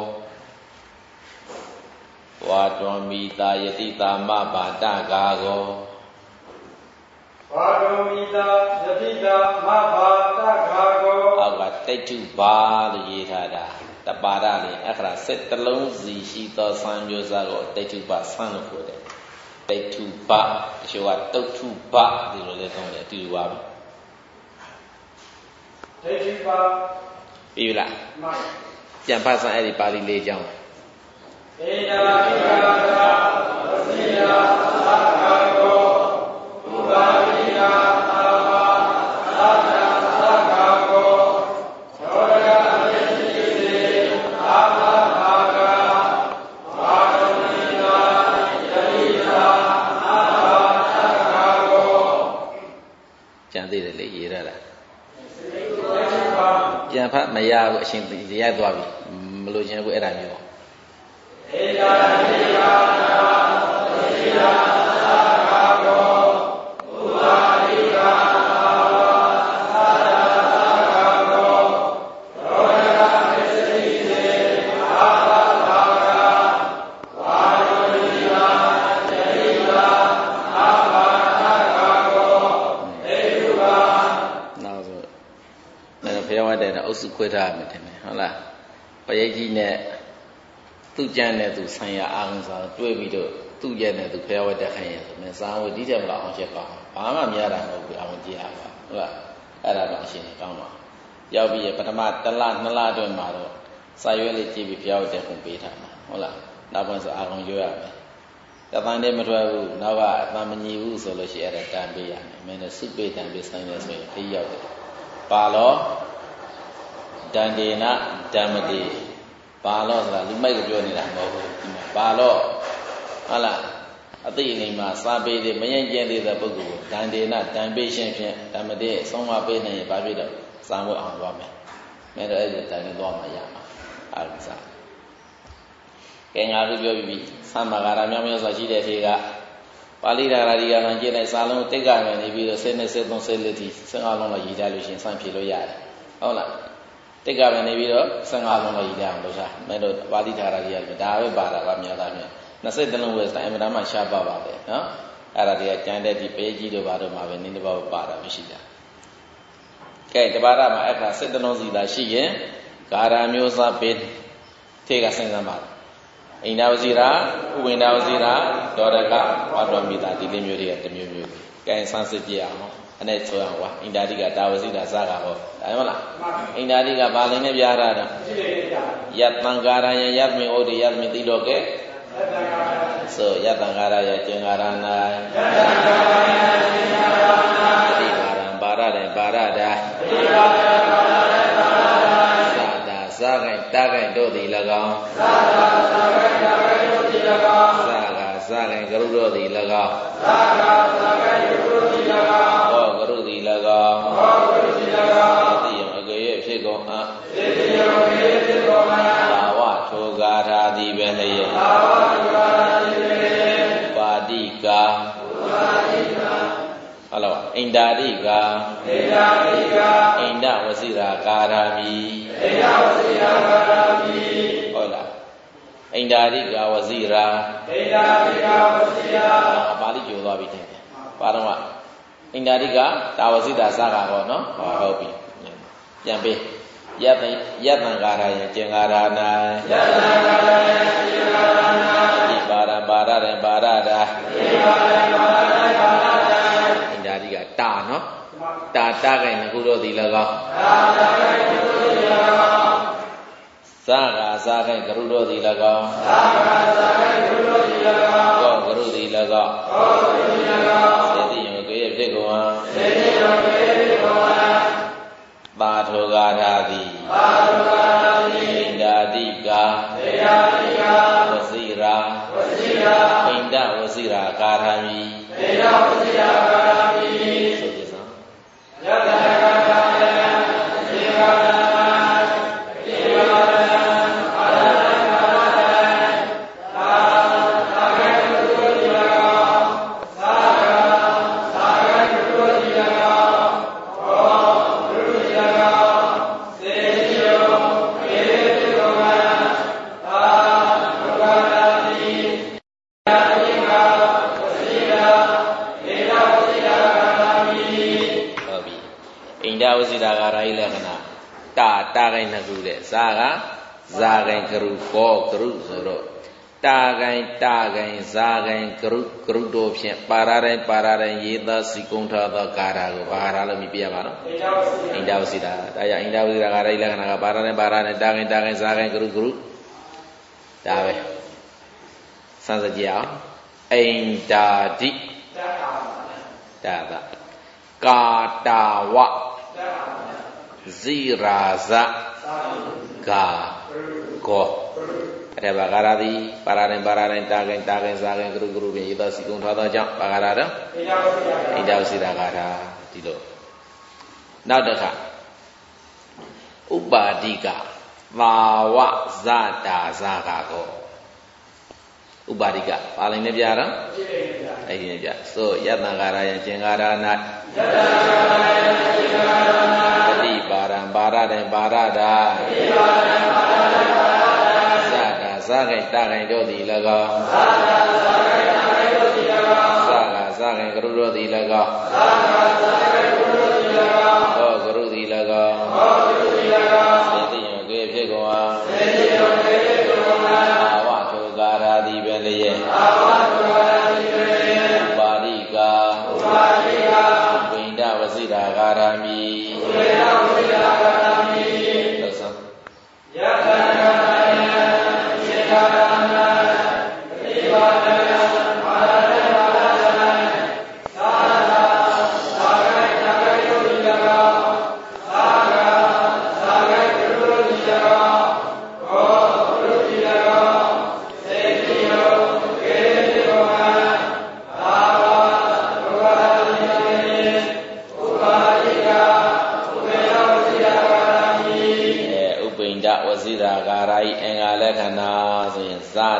ဝါတွန်မိတာယတိသာမဘာတကာကောဝါဒုမိတာယတိတာမဘာတကာကောအောက်ကတိတ်ထုပါလို့ရေးထားတာတပါဒလည်းအခရာစက်တလုံးစီရှိသောဆံမျိုးစားကိုတိတ်ထုပါဆံလို့ခေါ်တယ်တိတ်ထုပါအချို့ကတုတ်ထုပါဒီလိုလည်းသုံးတယ်အတူတူပါပဲတိတ်ထုပါပြီလားမှန်ပြန်ဖတ်စမ်းအဲ့ဒီပါဠိလေးကြောင်းဧတာတိကာတာဝစီယာသကာကောဥပါတိကာသာဝသတာသကာကောသောရကမေတိစေအာမဘာဂဝါဒမိနာယတိသာအာဘာသကာကောကျန်သေးတယ်လေရေးရတာပြန်ဖတ်မရဘူးအရှင်ရိုက်သွားပြီမလို့ခြင်းကိုအဲ့ဒါမျိုးဧတာတိကာတာဝစီယာသကာကောဥပါတိကာသာဝသတာသကာကောစုခွဲထားရမယ်ထင်တယ်ဟုတ်လားပရိတ်ကြီးနဲ့သူ့ကြမ်းနဲ့သူဆိုင်ရအာရုံစားတွေ့ပြီးတော့သူ့ရဲ့နဲ့သူဖျားဝတ်တက်ခိုင်းရဆိုမယ်စာဝတ်ဒီတဲ့မလားအောင်ချက်ကောင်းဘာမှမရတာမဟုတ်ဘူးအောင်ကြည့်ရပါဟုတ်လားအဲ့ဒါတော့အရှင်ကောင်းပါရောက်ပြီးပထမတစ်လနှစ်လအတွင်းမှာတော့စာရွက်လေးကြည့်ပြီးဖျားဝတ်တက်ခွင့်ပေးထားမှာဟုတ်လားနောက်ပိုင်းဆိုအာရုံရွရမယ်တပန်းတည်းမထွက်ဘူးနောက်ကအပန်းမညီဘူးဆိုလို့ရှိရင်အဲ့ဒါတန်ပေးရမယ်မင်းတို့စုပေးတန်ပေးဆိုင်နေဆိုရင်ခရီးရောက်တယ်ပါလောတန်တေနဓမ္မတိပါလောဆိုတာလူမိုက်ကပြောနေတာမဟုတ်ဘူးဒီမှာပါလောဟုတ်လားအသိအနေမှာစာပေတွေမရင်ကျဲသေးတဲ့ပုဂ္ဂိုလ်ကိုတန်တေနတန်ပေးရှင်ဖြင့်ဓမ္မတိအဆုံးမပေးနိုင်ရင်ဘာဖြစ်တော့စာမွေးအောင်သွားမယ်မင်းတို့အဲ့ဒီတန်နေသွားမှရမှာအားလုံးစားကဲငါတို့ပြောပြီးသံဃာဂါရမြောင်းမြောင်းစွာရှိတဲ့ထေကပါဠိဒါရာဒီကမှကျင့်တဲ့စာလုံးတိတ်ကမယ်နေပြီးတော့ဆယ်နှစ်ဆယ်သုံးဆယ်လေးထိဆယ်ငါးလုံးလောက်ရည်ကြလို့ရှိရင်စံဖြေလို့ရတယ်ဟုတ်လားတိတ်ကမယ်နေပြီးတော့ဆယ်ငါးလုံးလောက်ရည်ကြအောင်လုပ်စားမင်းတို့ပါဠိဒါရာဒီကဒါပဲပါတာကများသားများနှစ်စိတ်တလုံးပဲတိုင်မတာမှရှားပါပါပဲနော်အဲ့ဒါတွေကကျန်တဲ့ဒီပေကြီးတို့ဘာတို့မှာပဲနင်းတစ်ပါးပါတာမရှိတာကဲတပါးရမှာအခါစိတ်တလုံးစီသာရှိရင်ဂါရမျိုးစားပေထေကစဉ်းစားပါအိန္ဒဝစီရာဥဝိန္ဒဝစီရာဒေါရကဝါတော်မိတာဒီလေးမျိုးတွေကတစ်မျိုးမျိုးကဲဆန်းစစ်ကြည့်အောင်အဲ့ဒါဆိုအောင်ကွာအိန္ဒာတိကတာဝစီရာစကားဟောဒါမှမလားအိန္ဒာတိကဘာလင်းနဲ့ပြရတာယတံကာရယယတ်မိဩဒီယတ်မိတိတော့ကဲဆိုယတံကာရယကျင်္ဂါရနာယတံကာရယကျင်္ဂါရနာတိကာရံပါရတဲ့ပါရတာတိကာရံပါရတဲ့ပါရတာသာဂိုင်တာဂိုင်တို့သည်၎င်းသာသာသာဂိုင်တာဂိုင်တို့သည်၎င်းသာကသာဂိုင်ကရုတို့သည်၎င်းသာကသာဂိုင်ကရုတို့သည်၎င်းဟောကရုသည်၎င်းဟောကရုသည်၎င်းသိယံအကေရဖြစ်ကုန်အသိယံအကေရဖြစ်ကုန်အသာဝထိုဂါထာသည်ပဲလျက်သာဝထိုဂါထာသည်ပဲလျက်ပါတိကာပါတိကာဟောလောအိန္ဒာတိကာအိန္ဒာတိကာအိန္ဒဝစီရာကာရာမိအိန္ဒဝစီရာကာရာမိဟုတ်လားအိန္ဒာတိကာဝစီရာအိန္ဒာတိကာဝစီရာပါဠိကျိုးသွားပြီတဲ့ပါတော့ကအိန္ဒာတိကာတာဝစီတာစကားဟောနော်ဟုတ်ပြီပြန်ပေးယတ္တယတ္တံကာရယကျင်္ဂါရနာယတ္တံကာရယကျင်္ဂါရနာဒီပါရပါရတဲ့ပါရတာဒီပါရပါရတဲ့ပါရတာအိန္ဒာတိကတာနော်တာတာကဲငခုတို့သည်၎င်းတာတာကဲငခုတို့သည်၎င်းသာဂာသာကဲဂရုတို့သည်၎င်းသာဂာသာကဲဂရုတို့သည်၎င်းဟောဂရုသည်၎င်းဟောဂရုသည်၎င်းစေတိယံကေဖြစ်ကုန်ဟံစေတိယံကေဖြစ်ကုန်ဟံပါထောဂါထာတိပါထောဂါထာတိဣန္ဒာတိကာဣန္ဒာတိကာဝစီရာဝစီရာဣန္ဒဝစီရာကာထာမိဣန္ဒဝစီရာကာထာမိဆိုကြစမ်းယတ္တကာထာယသေကာထာသေကာထာအာရတကာထာသာသာဂေတုတိလကောသာဂာသာဂေတုတိလကောဟောတုတိလကောသေတိယောကေတိကောမသာဒုက္ခတာတိယာတိကာဝစီရာဧကဝစီရာကာထာမိဟုတ်ပြီအိန္ဒဝစီရာကာထာဤလက္ခဏာတာတာကိုင်းနှစ်ခုတဲ့ဇာကဇာကိုင်းကရုကောကရုဆိုတော့တာကိုင်းတာကိုင်းဇာကိုင်းကရုကရုတို့ဖြင့်ပါရတိုင်းပါရတိုင်းရေးသားစီကုံထားသောကာထာကိုဘာသာလို့မြည်ပြရပါတော့အိန္ဒဝစီရာဒါကြောင့်အိန္ဒဝစီရာကာထာဤလက္ခဏာကပါရတိုင်းပါရတိုင်းတာကိုင်းတာကိုင်းဇာကိုင်းကရုကရုဒါပဲစမ်းစကြအောင်အိန္ဒာတိဒါကကာတာဝဇိရာဇဂါကောအဲ့ဒါဘာဂါရသည်ပါရတိုင်းပါရတိုင်းတာကိုင်းတာကိုင်းဇာကိုင်းကရုကရုဖြင့်ရေးသားစီကုံထားသောကြောင့်ဘာဂါရတော့အိန္ဒဝစီရာကာထာဒီလိုနောက်တစ်ခါဥပါတိကသာဝဇတာဇာဂါကောဥပါတိကပါဠိနဲ့ပြတာအဲ့ဒီနဲ့ပြဆိုယတ္တကာရယကျင်္ဂါရနာယတ္တကာရယကျင်္ဂါရနာတတိပါရံပါရတဲ့ပါရတာတတိပါရံပါရတဲ့ပါရတာသတာဇာဂိတဂိတို့သည်၎င်းသတာဇာဂိတဂိတို့သည်၎င်းသကဇာဂိကရုတို့သည်၎င်းသကဇာဂိကရုတို့သည်၎င်းဟောကရုသည်၎င်းဟောကရုသည်၎င်း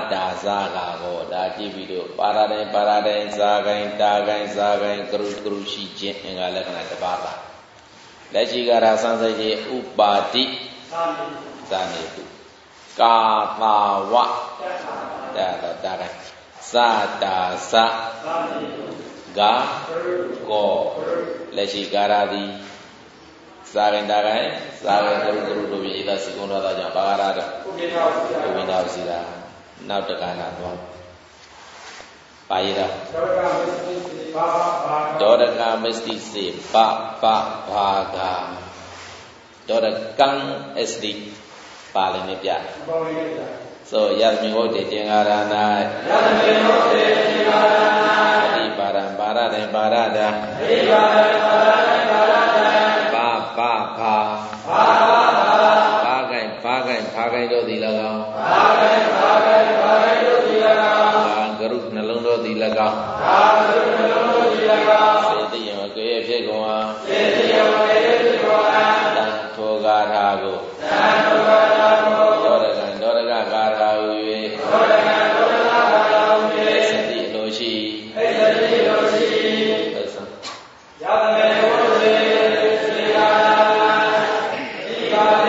တာဇာကဟောဒါကြည့်ပြီးတော့ပါရတိုင်းပါရတိုင်းဇာကိုင်းတာကိုင်းဇာကိုင်းကရုကရုရှိခြင်းအင်္ဂါလက္ခဏာတစ်ပါးပါလက်ရှိကရာစံစိတ်ကြီးဥပါတိဇာနေတုကာတာဝဒါတော့တာကိုင်းဇာတာဇာဂါကောလက်ရှိကာရာသည်ဇာကိုင်းတာကိုင်းဇာကိုင်းကရုကရုတို့ပြည်သာစီကုံတော်သားကြောင့်ပါရတော့ဥပိ္ပနာစီတာနောက်တက္ကနာသွားပါရတာဒေါရကမစ္စတိစေပပဘာဂဒေါရကံအစတိပါဠိနဲ့ပြဆိုယသမိဝုဒ္ဓေတင်္ဂါရဏယသမိဝုဒ္ဓေတင်္ဂါရဏအတိပါရံပါရတိုင်ပါရတာအတိပါရံပါရတိုင်ပါရတာပပဘာဘာဘာဂိုင်ဘာဂိုင်ဘာဂိုင်တို့သည်၎င်းဘာဂိုင်ဘာဂိုင်ဘာဂိုင်တို့သည်၎င်းဘာဂရုနှလုံးတို့သည်၎င်းဘာဂရုနှလုံးတို့သည်၎င်းစေတိယမကေဖြစ်ကုန်အားစေတိယမကေဖြစ်ကုန်အားတန်ထောဂါထာကိုတန်ထောဂါထာကိုဒေါရကံဒေါရကဂါထာဟူ၍ဒေါရကံဒေါရကဂါထာဟူ၍စတိလိုရှိအိစတိလိုရှိသစ္စာယသမေဝုဇေစေကာဒီပါရ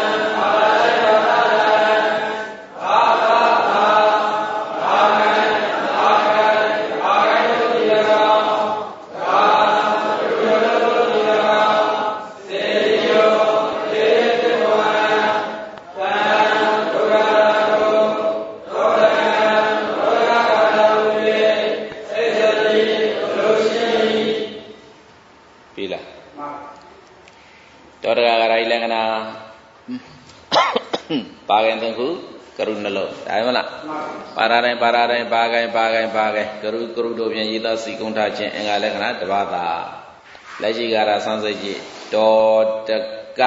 ပါဂိုင်တခုကရုနှလုံးဒါမှမလားပါရတိုင်းပါရတိုင်းပါဂိုင်ပါဂိုင်ပါဂိုင်ကရုကရုတို့ဖြင့်ရေးသားစီကုံထားခြင်းအင်္ဂါလက္ခဏာတစ်ပါးသာလက်ရှိကာရဆန်းစိတ်ကြီးဒေါတက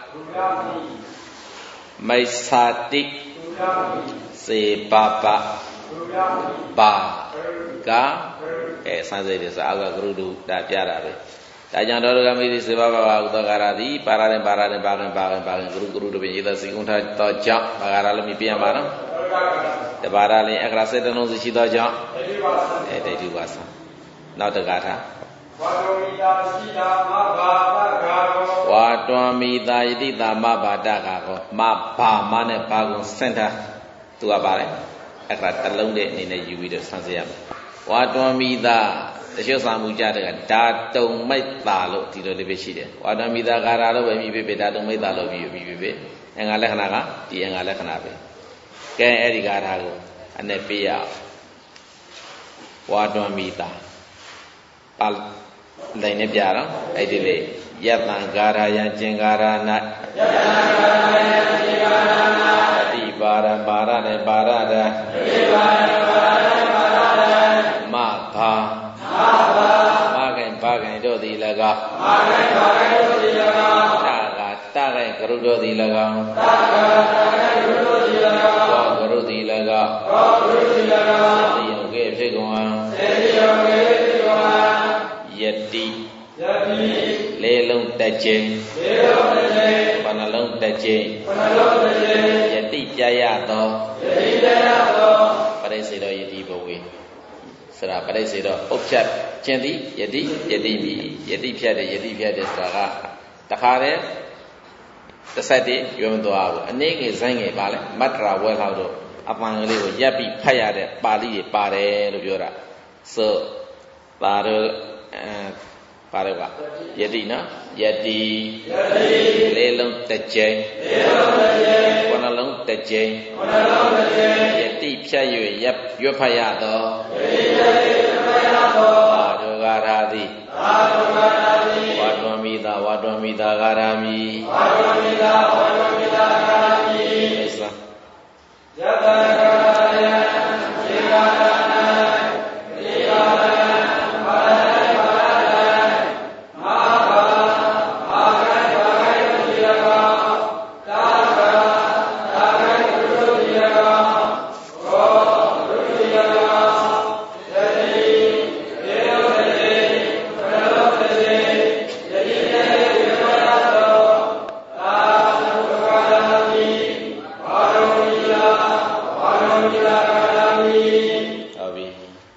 မိစ္ဆာတိစေပပပါကအဲဆန်းစိတ်တွေဆိုအောက်ကကရုတို့ဒါပြတာပဲဒါကြောင့်ဒေါရကမိတိစေဘဘဝဥဒ္ဒဂါရသည်ပါရတဲ့ပါရတဲ့ပါခင်ပါခင်ပါခင်ဂရုဂရုတို့ဖြင့်ရေးသားစီကုံထားသောကြောင့်ပါရလည်းမြပြရပါတော့တပါရလည်းအခရာစေတလုံးစီရှိသောကြောင့်အဲဒိဋ္ဌိဝါစာနောက်တကားထားဝါတွမိတာရှိတာမဘာတဂါကောဝါတွမိတာယတိတာမဘာတဂါကောမဘာမနဲ့ဘာကုံစင်တာသူကပါလေအခရာတလုံးတဲ့အနေနဲ့ယူပြီးတော့ဆန်းစစ်ရမယ်ဝါတွမိတာတချို့စာမှုကြတဲ့ကဓာတုံမိတ်တာလို့ဒီလိုလေးပဲရှိတယ်ဝါဒမိတာဂါရလို့ပဲမြည်ပဲဓာတုံမိတ်တာလို့မြည်ပဲပဲအင်္ဂါလက္ခဏာကဒီအင်္ဂါလက္ခဏာပဲကဲအဲ့ဒီဂါထာကိုအနဲ့ပေးရအောင်ဝါဒမိတာပါလိုင်းနဲ့ပြတော့အဲ့ဒီလေယတံဂါရယံကျင်ဂါရဏယတံဂါရယံကျင်ဂါရဏအတိပါရပါရနဲ့ပါရတံအတိပါရပါရနဲ့ပါရတံမဘာဘာဂိုင်ဘာဂိုင်တို့သည်၎င်းဘာဂိုင်ဘာဂိုင်တို့သည်၎င်းတာကတာဂိုင်ကရုတို့သည်၎င်းတာကတာဂိုင်ကရုတို့သည်၎င်းဘောကရုသည်၎င်းဘောကရုသည်၎င်းသေယုံကေဖြစ်ကုန်ဟံသေယုံကေဖြစ်ကုန်ဟံယတိယတိလေးလုံးတစ်ကြိမ်လေးလုံးတစ်ကြိမ်ဘယ်နှလုံးတစ်ကြိမ်ဘယ်နှလုံးတစ်ကြိမ်ယတိပြရသောယတိပြရသောပရိစေတောယတိဘဝေစရာပရိစေတော့ပုတ်ဖြတ်ခြင်းသည်ယတိယတိမိယတိဖြတ်တယ်ယတိဖြတ်တယ်ဆိုတာကတခါတည်းတစ်ဆက်တည်းရွံ့သွားဘူးအနေငယ်ဇိုင်းငယ်ပါလဲမတ္တရာဝဲလောက်တော့အပန်ကလေးကိုရပ်ပြီးဖတ်ရတဲ့ပါဠိတွေပါတယ်လို့ပြောတာဆိုပါတော့အဲပါတော့ကယတိနော်ယတိယတိလေးလုံးတစ်ကြိမ်လေးလုံးတစ်ကြိမ်ခုနှလုံးတစ်ကြိမ်ခုနှလုံးတစ်ကြိမ်ယတိဖြတ်၍ရပ်ရွတ်ဖတ်ရသောယတိဖြတ်၍ရွတ်ဖတ်ရသောပါတော့ဂါထာသည်ပါတော့ဂါထာသည်ဝါတွန်မိတာဝါတွန်မိတာဂါထာမိဝါတွန်မိတာဝါတွန်မိတာဂါထာမိယတံဂါရယံခြေဂါရဏံခြေဂါရယံပါရ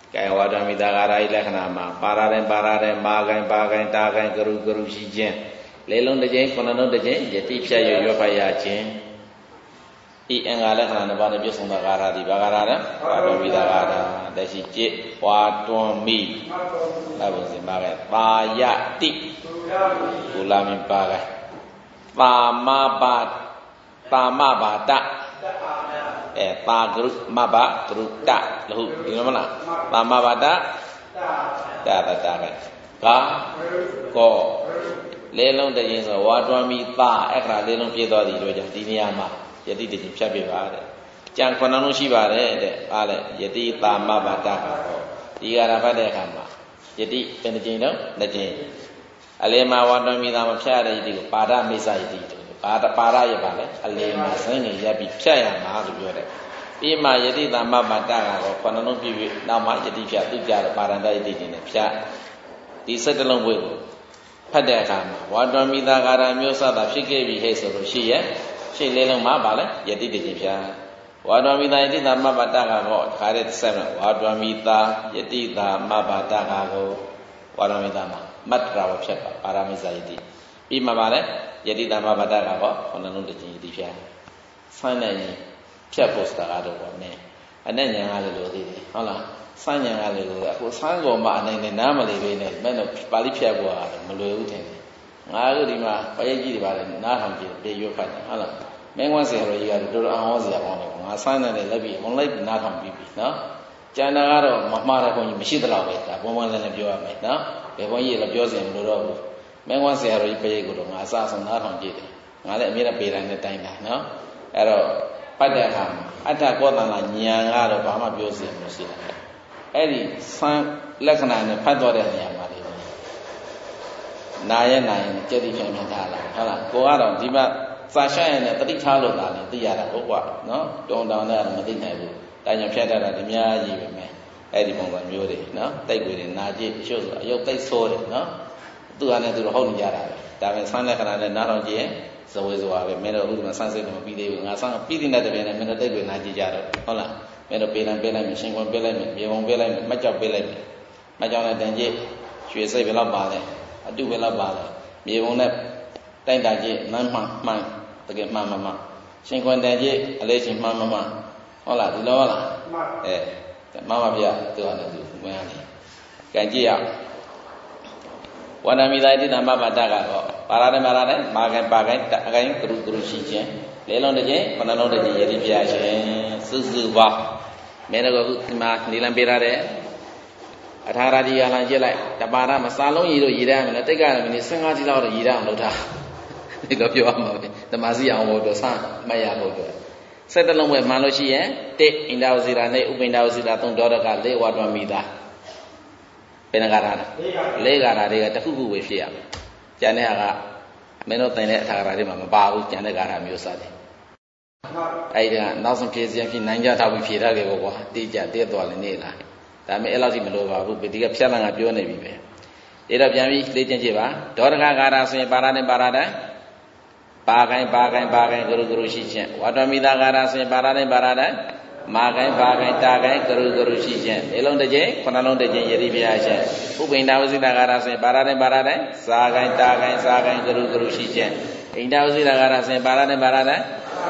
ကဲဝါဒမိတာဂါရဤလက္ခဏာမှာပါရတဲ့ပါရတဲ့မာကိုင်ပါကိုင်တာကိုင်ကရုကရုရှိခြင်းလေးလုံးတစ်ကြိမ်ခုနှစ်လုံးတစ်ကြိမ်ယတိဖြတ်ရရွတ်ဖတ်ရခြင်းဤအင်္ဂါလက္ခဏာနှစ်ပါးနဲ့ပြည့်စုံသောဂါရသည်ဘာဂါရလဲဝါဒမိတာဂါရတရှိจิตဝါတွန်မိအဘုဇင်ပါကပါယတိကုလာမိပါကပါမပါပါမပါတအဲပါဂရုမဘဂရုတလို့ဒီလိုမလားပါမပါတတတတကကာကောလေးလုံးတည်းဆိုဝါတွန်မိသာအဲ့ခါလေးလုံးပြည့်သွားသည်တို့ကြောင့်ဒီနေရာမှာယတိတည်းဖြတ်ပြပါတဲ့ကြံခုနှလုံးရှိပါတယ်တဲ့အားလေယတိတာမဘာတကဟောဒီကရာဖတ်တဲ့အခါမှာယတိเป็นတစ်ကြိမ်တော့နှစ်ကြိမ်အလေမှာဝါတွန်မိသာမဖြတ်ရတဲ့ယတိကိုပါဒမိစ္ဆယတိပါဒပါရရပါလေအလေမှာစင်းနေရပ်ပြီးဖြတ်ရမှာလို့ပြောတယ်ပြီးမှယတိတာမဘာတကတော့ခုနှလုံးပြည့်ပြီးနောက်မှယတိဖြတ်သူကြတော့ပါရန္တယတိနဲ့ဖြတ်ဒီစက်တလုံးဘွေကိုဖတ်တဲ့အခါမှာဝါတွန်မိသာဂါရမျိုးစတာဖြစ်ခဲ့ပြီဟဲ့ဆိုလို့ရှိရဲ့ရှင်းလေးလုံးမှာပါလေယတိတည်းဖြတ်ဝါဒမိတာယတိတာမဘတကတော့ခါတဲ့ဆက်မှာဝါဒမိတာယတိတာမဘတကကိုဝါဒမိတာမှာမတ်ရာဝဖြတ်ပါပါရမိစ္ဆာယတိပြီးမှပါလေယတိတာမဘတကတော့ခဏလုံးတစ်ချိန်ယတိဖြတ်ဆိုင်းနေရင်ဖြတ်ဖို့စတာကတော့ပေါ့နဲ့အနဲ့ညာကလည်းလို့သေးတယ်ဟုတ်လားဆိုင်းညာကလည်းလို့အခုဆိုင်းကောင်မအနေနဲ့နားမလေးပဲနဲ့မဲ့တော့ပါဠိဖြတ်ဖို့ကတော့မလွယ်ဘူးထင်တယ်ငါတို့ဒီမှာပရိတ်ကြီးတွေပါလေနားထောင်ကြည့်ပြေရွတ်ဖတ်တယ်ဟုတ်လားမင်းဝဆရာတော်ကြီးကတော့တော်တော်အောင်ဟောစရာကောင်းတယ်ငါဆိုင်းနေတယ်လက်ပြီးဝင်လိုက်ပြီးနားထောင်ပြီးပြီနော်ကျန်တာကတော့မမှားတဲ့ဘုန်းကြီးမရှိသလောက်ပဲဒါဘုံဘုံလည်းလည်းပြောရမယ်နော်ဘယ်ဘုန်းကြီးလည်းပြောစင်မလို့တော့ဘူးမင်းဝဆရာတော်ကြီးပရိတ်ကတော့ငါအစားဆုံးနားထောင်ကြည့်တယ်ငါလည်းအမြဲတမ်းပေတိုင်းနဲ့တိုင်းတာနော်အဲ့တော့ဖတ်တဲ့အခါမှာအတ္တကောသနာဉာဏ်ကတော့ဘာမှပြောစင်မရှိဘူးအဲ့ဒီစံလက္ခဏာနဲ့ဖတ်တော့တဲ့နေရာမှာလေနာရဲ့နာရဲ့ကြက်တိပြန်ပြန်ထားလာဟုတ်လားကိုကတော့ဒီမှာစာရှရနဲ့တတိထားလို့သာလေသိရတာဟုတ်ကွာနော်တုံတောင်နဲ့မသိနိုင်ဘူးတာညာဖြတ်တတ်တာအများကြီးပဲမယ်အဲ့ဒီပုံစံမျိုးတွေနော်တိတ်ွေတွေနာကြည့်ရှုပ်ဆိုအယုတ်သိတ်ဆိုးတယ်နော်သူကလည်းသူတို့ဟုတ်နေကြတာပဲဒါပဲဆန်းလက္ခဏာနဲ့နားတော်ကြည့်ရင်ဇဝေဇဝါပဲမင်းတို့ဥဒ္ဓမဆန်းစိတ်မပြီးသေးဘူးငါဆန်းပြီးတဲ့တဲ့ပြင်နဲ့မင်းတို့တိတ်ွေနာကြည့်ကြတော့ဟုတ်လားမင်းတို့ပေးလိုက်ပေးလိုက်မယ်ရှင်ခွန်ပေးလိုက်မယ်မြေပုံပေးလိုက်မယ်မှတ်ကြောက်ပေးလိုက်မယ်မှတ်ကြောက်နဲ့တန်ကြည့်ရွှေစိတ်ဘယ်လောက်ပါလဲအတုဘယ်လောက်ပါလဲမြေပုံနဲ့တိုက်တာကြည့်မှန်မှန်မှန်တကယ်မှန်မှန်မှန်ရှင်ခွန်တန်ကြည့်အလေးချင်းမှန်မှန်မှန်ဟုတ်လားဒီလိုဟုတ်လားအဲမှန်ပါဗျာသူကလည်းသူဝင်ရတယ်ကြံကြည့်ရဝန္ဒမိသာတိနာမဘာတကတော့ပါရတဲ့ပါရတဲ့မာကိုင်ပါကိုင်အကိုင်ကရုကရုရှိခြင်းလေးလုံးတစ်ချိန်ခုနှလုံးတစ်ချိန်ယတိပြရှင်စုစုပါမင်းတို့ကဒီမှာနေလံပေးရတဲ့အထာရတိကလာကြည့်လိုက်တပါရမစာလုံးရည်တို့ရည်တယ်မလဲတိတ်ကလည်းမင်းစဉ်းကားကြည့်လောက်တော့ရည်တယ်အောင်လုပ်ထားဒီလိုပြောရမှာပဲဓမ္မစီအောင်လို့တော့စမရဖို့တော့စက်တလုံးပဲမှန်လို့ရှိရင်တစ်အိန္ဒဝစီရာနဲ့ဥပိန္ဒဝစီရာသုံးဒေါရကလေးဝါတွန်မိသားဘယ်နှကားတာလေးကားတာတွေကတစ်ခုခုပဲဖြစ်ရမယ်ကျန်တဲ့ဟာကမင်းတို့တင်တဲ့အထာရတွေမှာမပါဘူးကျန်တဲ့ကားတာမျိုးစားတယ်အဲ့ဒါနောက်ဆုံးဖြည့်စရာဖြစ်နိုင်ကြထားပြီးဖြည့်ထားခဲ့ပေါ့ကွာတိကျတည့်သွားလည်းနေလားဒါပေမဲ့အဲ့လောက်ထိမလိုပါဘူးဒီကဖြတ်လန်းကပြောနေပြီပဲဒါတော့ပြန်ပြီးလေ့ကျင့်ကြည့်ပါဒေါရကကာရဆိုရင်ပါရနဲ့ပါရတဲ့ပါကိုင်ပါကိုင်ပါကိုင်ကရုကရုရှိခြင်းဝါတွန်မိသာကာရဆိုရင်ပါရနဲ့ပါရတဲ့မာကိုင်ပါကိုင်တာကိုင်ကရုကရုရှိခြင်းဒီလုံးတစ်ချိန်ခုနှလုံးတစ်ချိန်ယတိပြရခြင်းဥပိန္ဒဝစီတာကာရဆိုရင်ပါရနဲ့ပါရတဲ့စာကိုင်တာကိုင်စာကိုင်ကရုကရုရှိခြင်းအိန္ဒဝစီတာကာရဆိုရင်ပါရနဲ့ပါရတဲ့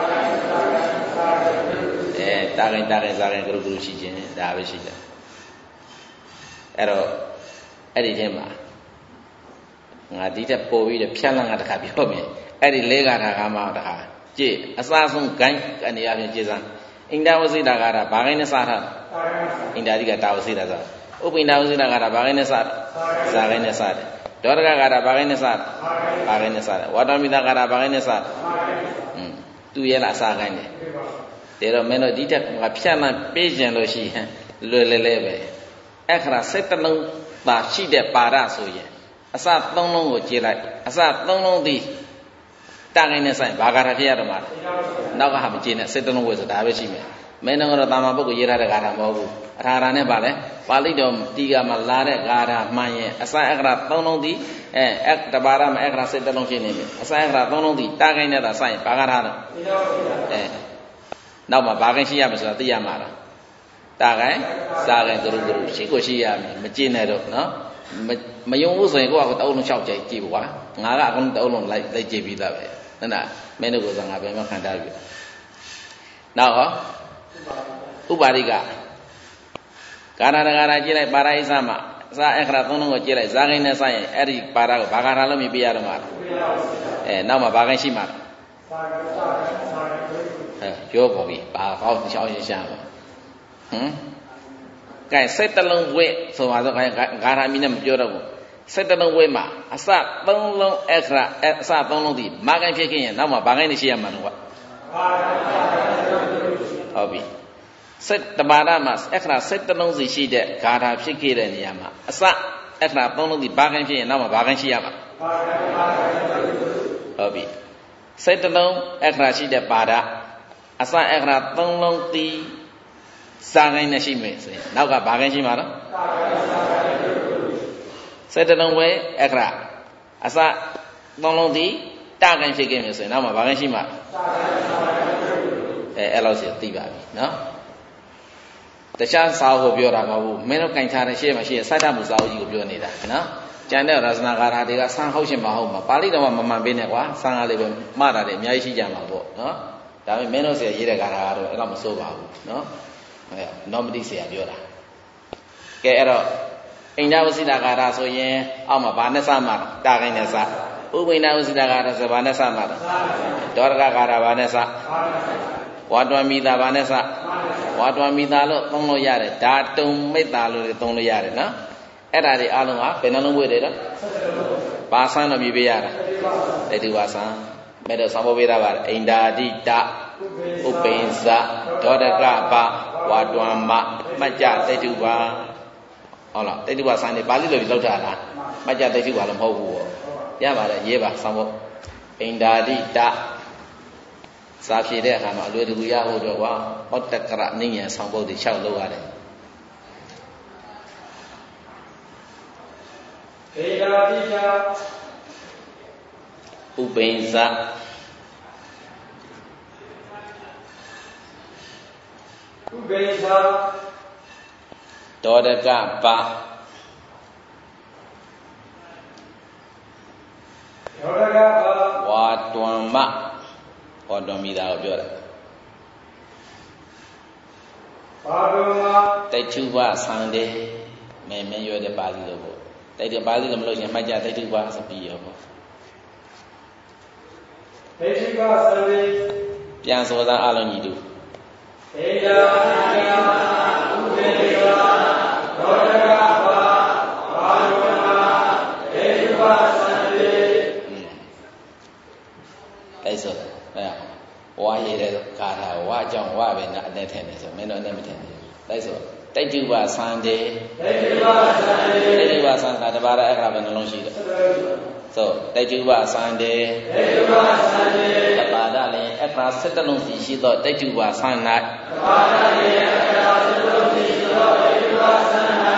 အဲတာကိုင်တာကိုင်စာကိုင်ကရုကရုရှိခြင်းဒါပဲရှိတယ်အဲ့တော့အဲ့ဒီထဲမှာငါဒီတက်ပေါ်ပြီးတော့ဖြတ်လန်းကတခါပြောမယ်အဲ့ဒီလေးကာထာကမှတခါကြည့်အစဆုံးဂိုင်းအနေအချင်းကြည်စမ်းအိန္ဒဝစိတာကာရဘာဂိုင်းနဲ့စထားအိန္ဒာတိကတာဝစိတာစဥပိန္ဒဝစိတာကာရဘာဂိုင်းနဲ့စဇာဂိုင်းနဲ့စတယ်ဒေါရကကာရဘာဂိုင်းနဲ့စဘာဂိုင်းနဲ့စတယ်ဝါတော်မိတာကာရဘာဂိုင်းနဲ့စอืมသူရဲ့လားအစဂိုင်းတယ်ဒါတော့မင်းတို့ဒီတက်ကဖြတ်လန်းပေးကျင်လို့ရှိရင်လွယ်လဲလဲပဲအခရာစက်တလုံးသာရှိတဲ့ပါရဆိုရင်အစသုံးလုံးကိုကြည့်လိုက်အစသုံးလုံးသည်တာငိုင်းနဲ့ဆိုင်ဘာဂါရဖြစ်ရတော့မှာနောက်ကဟာမကြည့်နဲ့စက်တလုံးဝယ်ဆိုတာပဲရှိမယ်မင်းတို့ကတော့တာမပုဂ္ဂိုလ်ရေးထားတဲ့ဂါထာမဟုတ်ဘူးအထာရနဲ့ပါလဲပါဠိတော်တီကမှာလာတဲ့ဂါထာမှန်ရင်အစအခရာသုံးလုံးသည်အဲအတပါရမအခရာစက်တလုံးဖြစ်နေပြီအစအခရာသုံးလုံးသည်တာငိုင်းနဲ့သာဆိုင်ဘာဂါရတော့အဲနောက်မှာဘာဂိုင်းရှိရမယ်ဆိုတာသိရမှာလားတာကိုင်းစားကိုင်းကရုကရုရှိကိုရှိရမယ်မကျင့်နဲ့တော့နော်မယုံဘူးဆိုရင်ကိုကတအုပ်လုံးလျှောက်ကြည့်ကြည့်ပါငါကအကုန်တအုပ်လုံးလိုက်လိုက်ကြည့်ပြီးသားပဲဟုတ်လားမင်းတို့ကငါပဲမခံထားပြီနောက်ဟောဥပါရိကကာရတကာရကြည့်လိုက်ပါရိသမှာစားအခရာသုံးလုံးကိုကြည့်လိုက်ဇာကိန်းနဲ့စရင်အဲ့ဒီပါရကိုဘာကာရလို့မြည်ပြရတော့မှာအဲနောက်မှာဘာကိန်းရှိမှာအဲပြောပေါ်ပြီဘာကောင်းရှောင်းရှင်းရှားပါဟမ်ကဲစိတ်တလုံးဝဲဆိုပါတော့ဂါရမီနဲ့မပြောတော့ဘူးစိတ်တလုံးဝဲမှာအစသုံးလုံးအခရာအစသုံးလုံးဒီမာကိန်းဖြစ်ခဲ့ရင်နောက်မှာဘာကိန်းရှိရမှာတော့ဟုတ်ပြီစိတ်တပါဒမှာအခရာစိတ်တလုံးစီရှိတဲ့ဂါထာဖြစ်ခဲ့တဲ့နေရာမှာအစအခရာသုံးလုံးဒီဘာကိန်းဖြစ်ရင်နောက်မှာဘာကိန်းရှိရမှာဟုတ်ပြီစိတ်တလုံးအခရာရှိတဲ့ပါဒအစအခရာသုံးလုံးဒီစားကိန်းနဲ့ရှိမယ်ဆိုရင်နောက်ကဘာကိန်းရှိမှာတော့စိတ်တလုံးဝဲအခရာအစသုံးလုံးဒီတကိန်းဖြစ်ခဲ့မယ်ဆိုရင်နောက်မှာဘာကိန်းရှိမှာအဲအဲ့လောက်စီသိပါပြီနော်တခြားစာအုပ်ကိုပြောတာမဟုတ်ဘူးမင်းတို့ကင်ထားတဲ့ရှေ့မှာရှိတဲ့စိုက်တမှုစာအုပ်ကြီးကိုပြောနေတာနော်ကျန်တဲ့ရသနာကာရတွေကဆန်းဟုတ်ရှင်မဟုတ်မှာပါဠိတော်မှာမမှန်ပေးနဲ့ကွာဆန်းကားလေးပဲမှားတာတွေအများကြီးရှိကြမှာပေါ့နော်ဒါပေမဲ့မင်းတို့ဆရာရေးတဲ့ကာရကတော့အဲ့တော့မစိုးပါဘူးနော်အဲနော်မတိဆရာပြောတာကဲအဲ့တော့အိန္ဒဝစိတကာရဆိုရင်အောက်မှာဘာနဲ့စမှာတာကိန်းနဲ့စဥပိန္ဒဝစိတကာရဆိုဘာနဲ့စမှာဒေါရကကာရဘာနဲ့စဝါတွမ်မိတာဘာနဲ့စဝါတွမ်မိတာလို့သုံးလို့ရတယ်ဓာတုံမိတ်တာလို့သုံးလို့ရတယ်နော်အဲ့ဒါတွေအလုံးဟာဘယ်နှလုံးဝေးတယ်တော့ဘာဆန်းတော့မြည်ပေးရတာတေတုဘာဆန်းမဲ့တော့ဆောင်းဖို့ပေးတာပါအိန္ဒာတိတဥပိ္ပဇဒေါဒကပဝါတွမ်မမကြတေတုဘာဟုတ်လားတေတုဘာဆန်းနေပါဠိလိုလောက်တာလားမကြတေတုဘာလည်းမဟုတ်ဘူးပေါ့ရပါတယ်ရေးပါဆောင်းဖို့အိန္ဒာတိတစာဖြေတဲ့အခါမှာအလွယ်တကူရဖို့တော့ကွာဟောတက္ကရနိညာဆောင်ပုဒ်တွေလျှောက်လို့ရတယ်ဒေတာတိယဥပိ္ပဇဥပိ္ပဇဒေါဒကပဒေါဒကပဝါတွမ်မဝါတွမ်မိတာကိုပြောတာဝါတွမ်မတိတ်ထုပဆံတယ်မင်းမင်းရွယ်တဲ့ပါဠိလိုပေါ့တိတ်တဲ့ပါဠိလိုမလို့ရင်မှတ်ကြတိတ်ထုပဆိုပြီးရောပေါ့တိတ်ထုပဆံတယ်ပြန်စောသားအလုံးညီတူဧတာတိယဥပေက္ခဒေါဒကပဝါတွမ်မတိတ်ထုပဆံတယ်အဲ့ဆိုဝါရတဲ့ကာထာဝါကြောင့်ဝါပဲနဲ့အနဲ့ထင်တယ်ဆိုမင်းတို့အနဲ့မထင်ဘူးတိုက်ဆိုတိတ်တုပဆန်တယ်တိတ်တုပဆန်တယ်တိတ်တုပဆန်တာတပါးရအခါပဲနှလုံးရှိတယ်ဆိုတိတ်တုပဆန်တယ်တိတ်တုပဆန်တယ်တပါးရလည်းအခါ၁၁လုံးစီရှိတော့တိတ်တုပဆန်၌တပါးရလည်းအခါ၁၁လုံးစီရှိတော့တိတ်တုပဆန်၌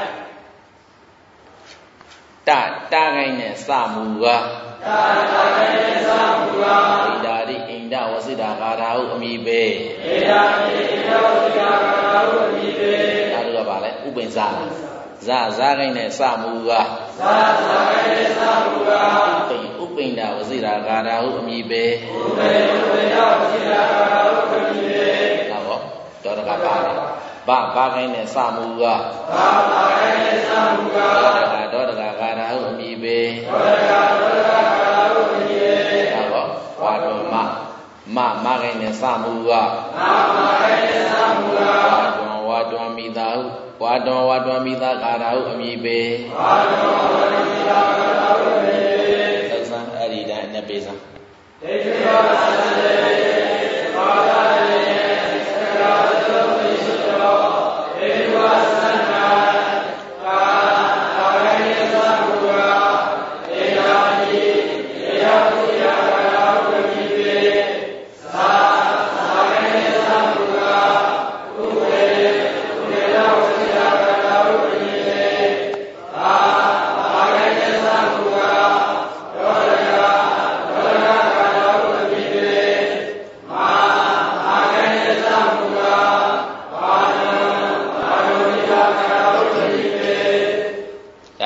တတာကိုင်းနဲ့စမူကတာတာကိုင်းနဲ့စမူကဣဒာတိဣန္ဒဝစိတာကာထာဟုအမိပဲဣဒာတိဣန္ဒဝစိတာကာထာဟုအမိပဲဒါတို့ကပါလဲဥပိ္ပဇာဇာဇာကိုင်းနဲ့စမူကဇာဇာကိုင်းနဲ့စမူကဥပိဥပိန္ဒဝစိတာကာထာဟုအမိပဲဥပိဥပိန္ဒဝစိတာကာထာဟုအမိပဲဒါပေါ့ဒေါရကပါလေဘာဘာကိုင်းနဲ့စမူကဘာဘာကိုင်းနဲ့စမူကဒေါရကဒေါရကကာထာဟုအမိပဲဒေါရကဒေါရကကာထာဟုအမိပဲဒါပေါ့ဝါတော်မမမကိုင်းနဲ့စမူကမမကိုင်းနဲ့စမူကဝါတော်ဝါတော်မိသားဟုဝါတော်ဝါတော်မိသားကာထာဟုအမိပဲဝါတော်ဝါတော်မိသားကာထာဟုအမိပဲသက်စံအဲ့ဒီတိုင်းနဲ့ပေးစမ်းဒိဋ္ဌိပါသံလေပါဒလေသက္ကာသောပိရှိတောဒိဋ္ဌိပါသံဃာကာကာယိသံဃာဧရာတိဧရာတိယာကာဟုအမိပေသာသာဂိသံဃာဥပေဥပေလောစိယာကာဟုအမိပေသာသာဂိသံဃာဒေါရကဒေါရကကာဟုအမိပေ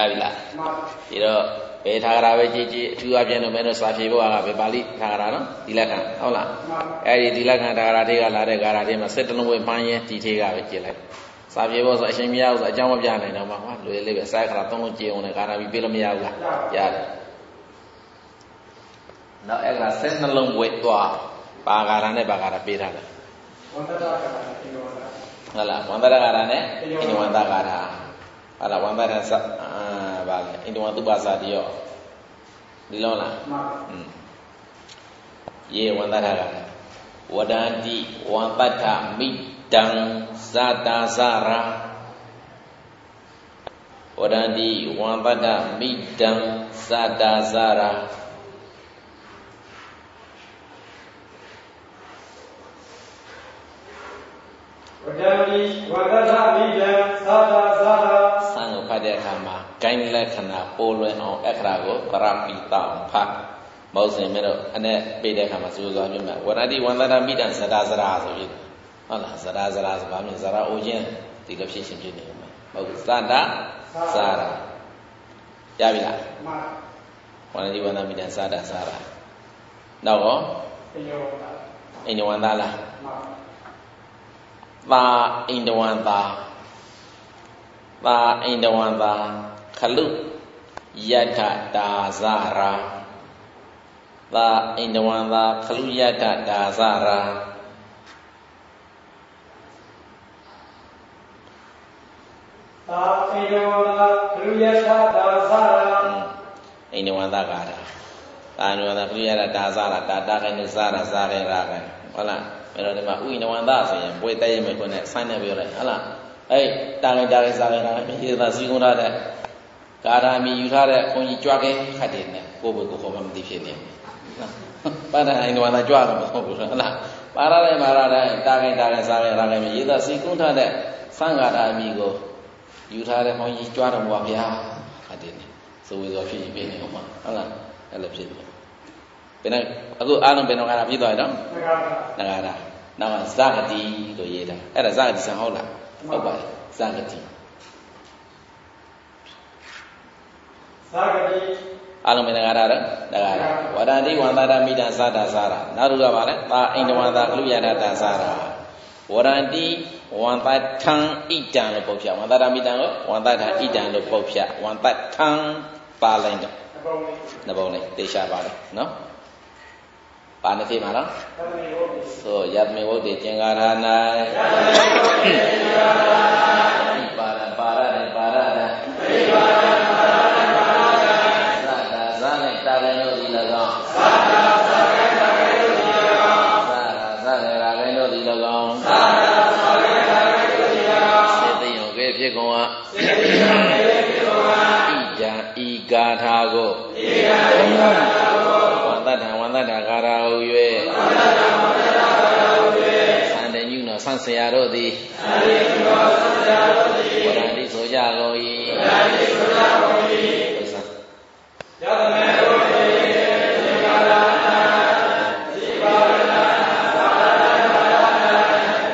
ပြီလားဒီတော့ဘယ်ထာဂရာပဲကြည့်ကြည့်အထူးအပြင်တော့မင်းတို့စာဖြေဖို့ကပဲပါဠိထာဂရာနော်ဒီလက္ခဏာဟုတ်လားအဲ့ဒီဒီလက္ခဏာထာဂရာတွေကလာတဲ့ဂါရာတွေမှာစစ်တလုံးဝပန်းရင်ဒီထေကပဲကြည့်လိုက်စာပြေဖို့ဆိုအရှင်မရဘူးဆိုအကြောင်းမပြနိုင်တော့မှဟာလွယ်လေးပဲစာခရာသုံးလုံးကြည်အောင်လည်းဂါရာပြီးပြေးလို့မရဘူးလားရတယ်နောက်အဲ့ကစစ်နှလုံးဝဲသွားပါဂါရာနဲ့ပါဂါရာပေးထားတယ်ဝန္တရဂါရာဟုတ်လားဝန္တရဂါရာနဲ့အင်ဒဝန္တဂါရာဟုတ်လားဝန္တရစအာဗာလေအင်ဒဝန္တုပါစာတိရောဒီလုံးလားမှန်อืมယေဝန္တရဂါရာဝဒန္တိဝန္တထမိတံဇာတာဇာရာဝဒန္တိဝန္တထမိတံဇာတာဇာရာဝဒန္တိဝန္တထမိတံဇာတာဇာရာဆံကိုဖတ်တဲ့အခါမှာဂိုင်းလက္ခဏာပိုလွင်အောင်အခရာကိုပရပိတအောင်ဖတ်မဟုတ်ရင်မဲ့တော့အနဲ့ပေးတဲ့အခါမှာစိုးစွာပြမယ်ဝဒန္တိဝန္တထမိတံဇာတာဇာရာဆိုပြီးဟုတ်လားဇရာဇရာဆိုပါမယ်ဇရာအိုခြင်းဒီလိုဖြစ်ရှင်ဖြစ်နေမှာမဟုတ်ဘူးသတ္တဇာရာရပြီလားမှန်ဝန္တိဝန္တမိတံသတ္တဇာရာနောက်ရောအိန္ဒဝန္တလားမှန်သာအိန္ဒဝန္တသာအိန္ဒဝန္တခလုယတ္ထတာဇာရာသာအိန္ဒဝန္တခလုယတ္ထတာဇာရာသာအိန္ဒဝန္တခလုယတ္ထတာဇာရာအိန္ဒဝန္တဂါရာသာအိန္ဒဝန္တခလုယတ္ထတာဇာရာတာတာခိုင်းဇာရာဇာရေရာခိုင်းဟုတ်လားအဲ့တော့ဒီမှာဥိန္ဒဝန္တဆိုရင်ပွေတည့်ရမယ်ခွန်းနဲ့ဆိုင်းနေပြောလိုက်ဟုတ်လားအဲ့တာခိုင်းတာခိုင်းဇာရေရာမြေသာစီကုန်းထားတဲ့ဂါရာမီယူထားတဲ့ခွန်ကြီးကြွားခဲ့ခတ်တယ်နဲ့ကိုယ့်ဘကိုယ်ခေါ်မှမသိဖြစ်နေပါဒအိန္ဒဝန္တကြွားတော့မဟုတ်ဘူးဟုတ်လားပါရတဲ့ပါရတဲ့တာခိုင်းတာခိုင်းဇာရေရာခိုင်းမြေသာစီကုန်းထားတဲ့သံဃာရာမီကိုယူထားတဲ့ခွန်ကြီးကြွားတော်မူပါဗျာခတ်တယ်နဲ့ဆိုဝေသောဖြစ်ရင်ပြင်းနေအောင်ပါဟုတ်လားအဲ့လိုဖြစ်တယ်ဘယ်နဲ့အခုအားလုံးဘယ်တော့ကပြည့်သွားရတော့နဂါရနောက်ကဇဂတိလို့ရေးတာအဲ့ဒါဇဂတိဆံဟုတ်လားဟုတ်ပါတယ်ဇဂတိဇဂတိအားလုံးဘယ်နဂါရတော့နဂါရဝဒန္တိဝန္တတာမိတံသတ္တဇာရာနောက်တစ်ခုကပါလဲသာအိန္ဒဝန္တာကလုယတတဇာရာဝဒန္တိဝန္တထံဣတံလို့ပုတ်ဖြတ်ဝန္တတာမိတံကိုဝန္တထံဣတံလို့ပုတ်ဖြတ်ဝန္တထံပါလိုက်တယ်နှစ်ပုံလေးတေချာပါလေနော်ပါနေပြီမှာနော်ဆိုယတမေဝုဒ္ဓေကျင်္ဂါရ၌ပါရပါရနဲ့ပါရနဲ့ပါရပါရနဲ့ပါရနဲ့သတ္တဇာနဲ့တာလည်းတို့ဒီ၎င်းသတ္တဇာနဲ့တာလည်းတို့ဒီ၎င်းသတ္တဇာနဲ့ရာလည်းတို့ဒီ၎င်းသတ္တဇာနဲ့တာလည်းတို့ဒီ၎င်းစေတယုံကဲဖြစ်ကုန်ဟာစေတယုံကဲဖြစ်ကုန်ဟာဣဒံဤဂါထာကိုဣဒံဤဂါထာကိုဝန္တတံဝန္တတဂါရာဟု၍ဝန္တတံဝန္တတဂါရာဟု၍သံတညုနောဆန့်ဆရာတို့သည်သံတညုနောဆန့်ဆရာတို့သည်ဝရန္တိဆိုကြကုန်၏ဝရန္တိဆိုကြကုန်၏ယတမေဝုတေသင်္ကာရဏဒီပါရဏသာရဏသာရဏသာရ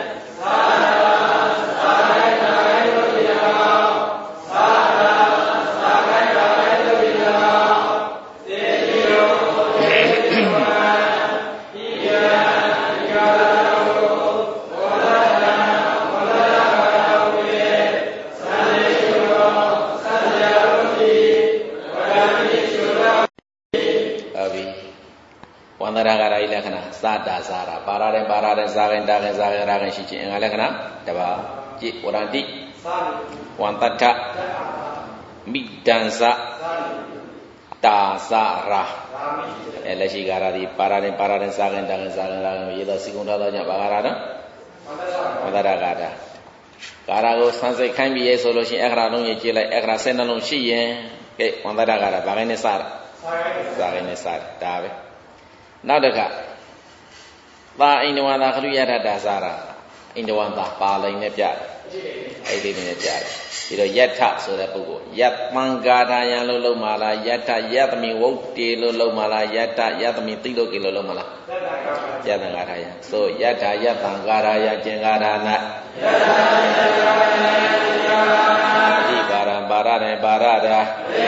ဏသာရဏသာရဏတို့ဒီ၎င်းသာရဏသာရဏသာရဏတို့ဒီ၎င်းတေတိယောတေတိယောဣယံဣဂါရတောဝရဏဝရဏဂါရဝေသံဃေယောသံဃာတို့ဒီဝရဏိကျော်ဟုတ်ပြီဝန္တရဂါရဤလက္ခဏာသတ္တဇာရာပါရတဲ့ပါရတဲ့ဇာခိုင်တာခိုင်ဇာခိုင်ရာခိုင်ရှိခြင်းအင်္ဂါလက္ခဏာတပါးကြည့်ဝရန္တိဝန္တထမိတံဇတာဇာရာအဲလက်ရှိဂါရဒီပါရတဲ့ပါရတဲ့ဇာခိုင်တာခိုင်ဇာခိုင်ရာခိုင်ရေသောစီကုံထားသောကြောင့်ဘာဂါရတော့ဝန္တရဂါရဂါရကိုဆန်းစိတ်ခိုင်းပြီးရဲဆိုလို့ရှိရင်အခရာလုံးရေးကြည့်လိုက်အခရာဆယ်နှလုံးရှိရင်ကဲဝန္တရဂါရဘာခိုင်းနဲ့စတာဇာခိုင်နဲ့စတာဒါပဲနောက်တစ်ခါသာအိန္ဒဝန္တာခလုယတတဇာရာအိန္ဒဝန္တာပါလိန်နဲ့ပြတယ်အဲ့ဒီနဲ့ပြတယ်ပြီးတော့ယတ္ထဆိုတဲ့ပုဂ္ဂိုလ်ယတ္တံဂါထာယံလို့လုံးမလားယတ္ထယတ္တမိဝုတ်တေလို့လုံးမလားယတ္ထယတ္တမိသိလို့ကေလို့လုံးမလားယတ္တံဂါထာယံဆိုယတ္ထယတ္တံဂါထာယကျင်ဂါထာ၌ယတ္ထယတ္တံဂါထာယကျင်ဂါထာ၌ဒီပါရံပါရတယ်ပါရတာ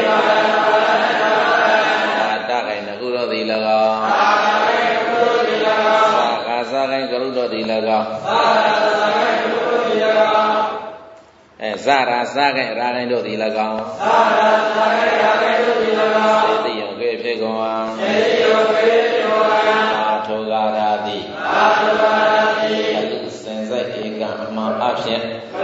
တခိုင်ကုသိုလ်သည်၎င်းသာကစားခိုင်ကုသိုလ်သည်၎င်းအဲဇရာစားခိုင်ရာခိုင်တို့သည်၎င်းစေတိယံကေဖြစ်ကုန်အောင်အာထောဂရာတိအလုစင်စိတ်ဧကံအမှန်အဖြစ်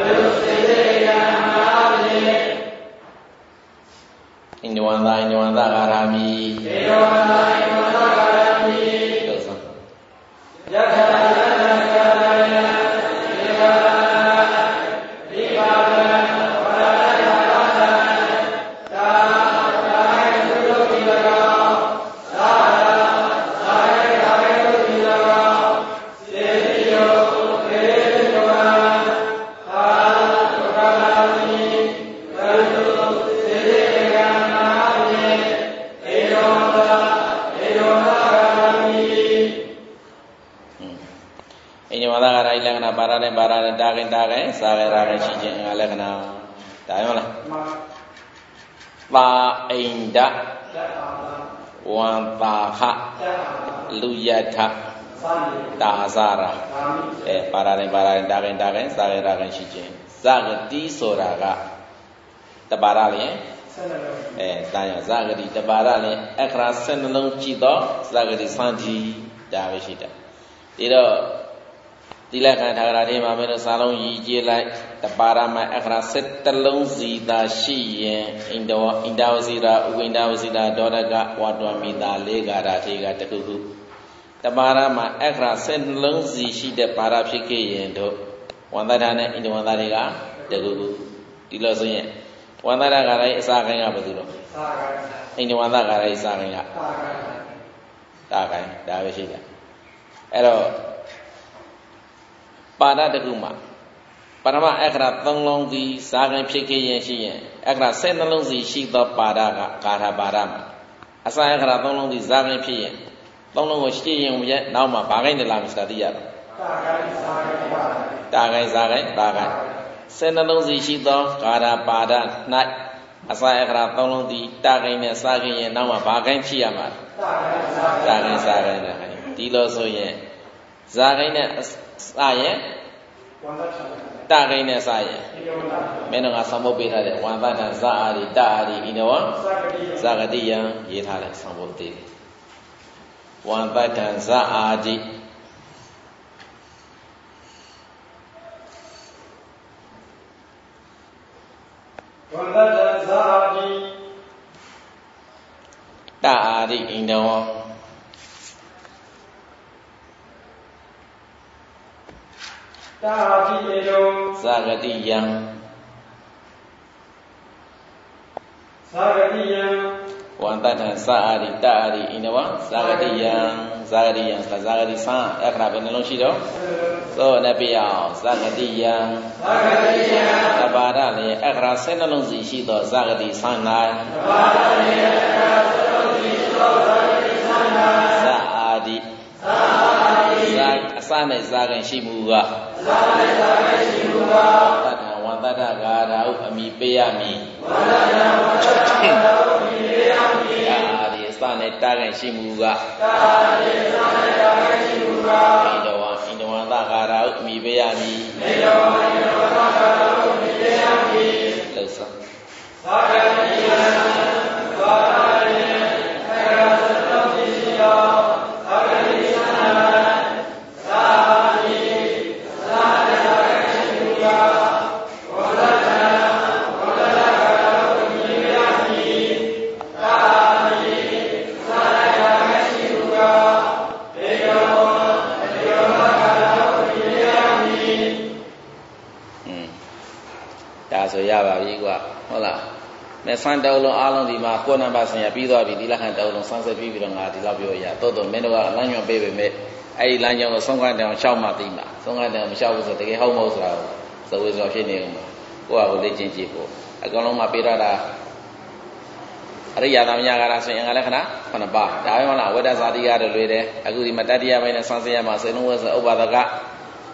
ဣန္ဒဝန္တာဣန္ဒဝန္တာဂါရာမိဣန္ဒဝန္တာဣန္ဒဝန္တာဂါရာမိလို့ဆိုယထာယထာကာယဒေဝဒီပါဒံဝရဒယပါဒံသာသာယသုလောကိလကောသာသာယသာယသုကိလကောစေတိယောခေတောသာသာကာလမိကတုစေတေကံอินวาดากราอิลักษณะปาราเนปาราเนตาเกนตาเกนสาเกราเกนရှိခြင်းအလက္ခဏာဒါရောလားပါအိန္ဒဝန္တာခလူယထတာဇာရာအဲပါရာเนปาราเนตาเกนตาเกนสาเกราเกนရှိခြင်းဇဂတိဆိုတာကတပါရလျင်အဲတာရဇဂတိတပါရလျင်အခရာဆယ်နှလုံးကြည့်တော့ဇဂတိစံတီဒါပဲရှိတယ်ဒီတော့တိလက္ခဏာထာဂရာထဲမှာမင်းတို့စာလုံးရည်ကြည်လိုက်တပါရမအခရာစစ်တလုံးစီသာရှိရင်ဣန္ဒဝဣန္ဒဝစီရာဥပိန္ဒဝစီရာဒေါရကဝါတွမိတာလေးဂါရာထေကတခုခုတပါရမအခရာစစ်နှလုံးစီရှိတဲ့ပါရဖြစ်ခဲ့ရင်တို့ဝန္တတာနဲ့ဣန္ဒဝန္တာတွေကတခုခုဒီလိုဆိုရင်ဝန္တတာဂါရာရဲ့အစာခိုင်းကဘယ်သူတော့ဣန္ဒဝန္တာဂါရာရဲ့အစာခိုင်းကတာခိုင်းဒါပဲရှိတယ်အဲ့တော့ပါဒတခုမှာပရမအခရာသုံးလုံးစီစာခိုင်ဖြစ်ခဲ့ရင်ရှိရင်အခရာဆယ်နှလုံးစီရှိသောပါဒကဂါထာပါဒမှာအစာအခရာသုံးလုံးစီစာခိုင်ဖြစ်ရင်သုံးလုံးကိုရှိရင်ရဲ့နောက်မှာဘာခိုင်တယ်လားဆိုတာသိရတော့တာခိုင်စာခိုင်တာခိုင်ဆယ်နှလုံးစီရှိသောဂါထာပါဒ၌အစာအခရာသုံးလုံးစီတာခိုင်နဲ့စာခိုင်ရင်နောက်မှာဘာခိုင်ဖြစ်ရမှာတာခိုင်စာခိုင်တာခိုင်ဒီလိုဆိုရင်ဇာခိုင်နဲ့စာရဲ့တာခိုင်နဲ့စာရဲ့မင်းတို့ကသမုတ်ပေးထားတဲ့ဝန္တတဇာအာရိတာအာရိဣနဝဇာဂတိယံရေးထားတဲ့သမုတ်သေးဝန္တတဇာအာရိဝန္တတဇာအာရိတာအာရိဣနဝတာတိေတောဇာဂတိယံဇာဂတိယံဝန္တတဇာအာရိတာအာရိဣနဝဇာဂတိယံဇာဂတိယံဇာဂတိဆံအခရာဘယ်နှလုံးရှိတော့သောနပိယဇာဂတိယံဇာဂတိယံတပါဒလည်းအခရာဆယ်နှလုံးစီရှိသောဇာဂတိဆံ၌တပါဒလည်းအခရာဆယ်နှလုံးစီရှိသောဇာဂတိဆံ၌ဇာအာရိဇာအာရိဇာအစနဲ့ဇာကံရှိမှုကဇာနဲ့ဇာကံရှိမှုကတထဝန္တတဂါရာဟုအမိပေးရမည်ဝန္တတဝန္တတဂါရာဟုအမိပေးရမည်အာဒီအစနဲ့တာကံရှိမှုကတာဒီအစနဲ့တာကံရှိမှုကဣန္ဒဝဣန္ဒဝန္တဂါရာဟုအမိပေးရမည်ဣန္ဒဝဣန္ဒဝန္တဂါရာဟုအမိပေးရမည်လို့ဆိုသာဂတိယံသာဂတိယံအခရာသတ္တပိစီယောသာဂတိယံသာတိသာသာဂတိယဝန္တတဝန္တတဂါရာဟုအမိပေးရမည်သာတိသာသာဂတိယဘေယောဘေယောဂါရာဟုအမိပေးရမည်อืมဒါဆိုရပါပြီကွာဟုတ်လားမဲ့ဆန်းတောင်းလုံးအားလုံးဒီမှာကိုယ်နံပါတ်ဆင်ရပြီးသွားပြီဒီလက်ခံတောင်းလုံးဆန်းဆက်ပြီးပြီးတော့ငါဒီလောက်ပြောရတော့တော့မင်းတို့ကလမ်းညွှန်ပေးပေမဲ့အဲ့ဒီလမ်းကြောင်းကိုဆုံးခန်းတောင်ရှောက်မှသိမှာဆုံးခန်းတောင်မရှောက်ဘူးဆိုတကယ်ဟုတ်မဟုတ်ဆိုတာကိုသဝေဆိုဖြစ်နေဦးမှာကိုယ့်ဟာကိုလေ့ကျင့်ကြည့်ဖို့အကောင်လုံးမှာပေးတော့တာအရိယာသမညာကာရဆိုရင်ငါလက္ခဏာခုနှစ်ပါးဒါပဲမဟုတ်လားဝိဒ္ဒဇာတိကတော့လွေတယ်အခုဒီမှာတတိယပိုင်းနဲ့ဆန်းဆက်ရမှာစေလုံးဝဆိုဥပဒက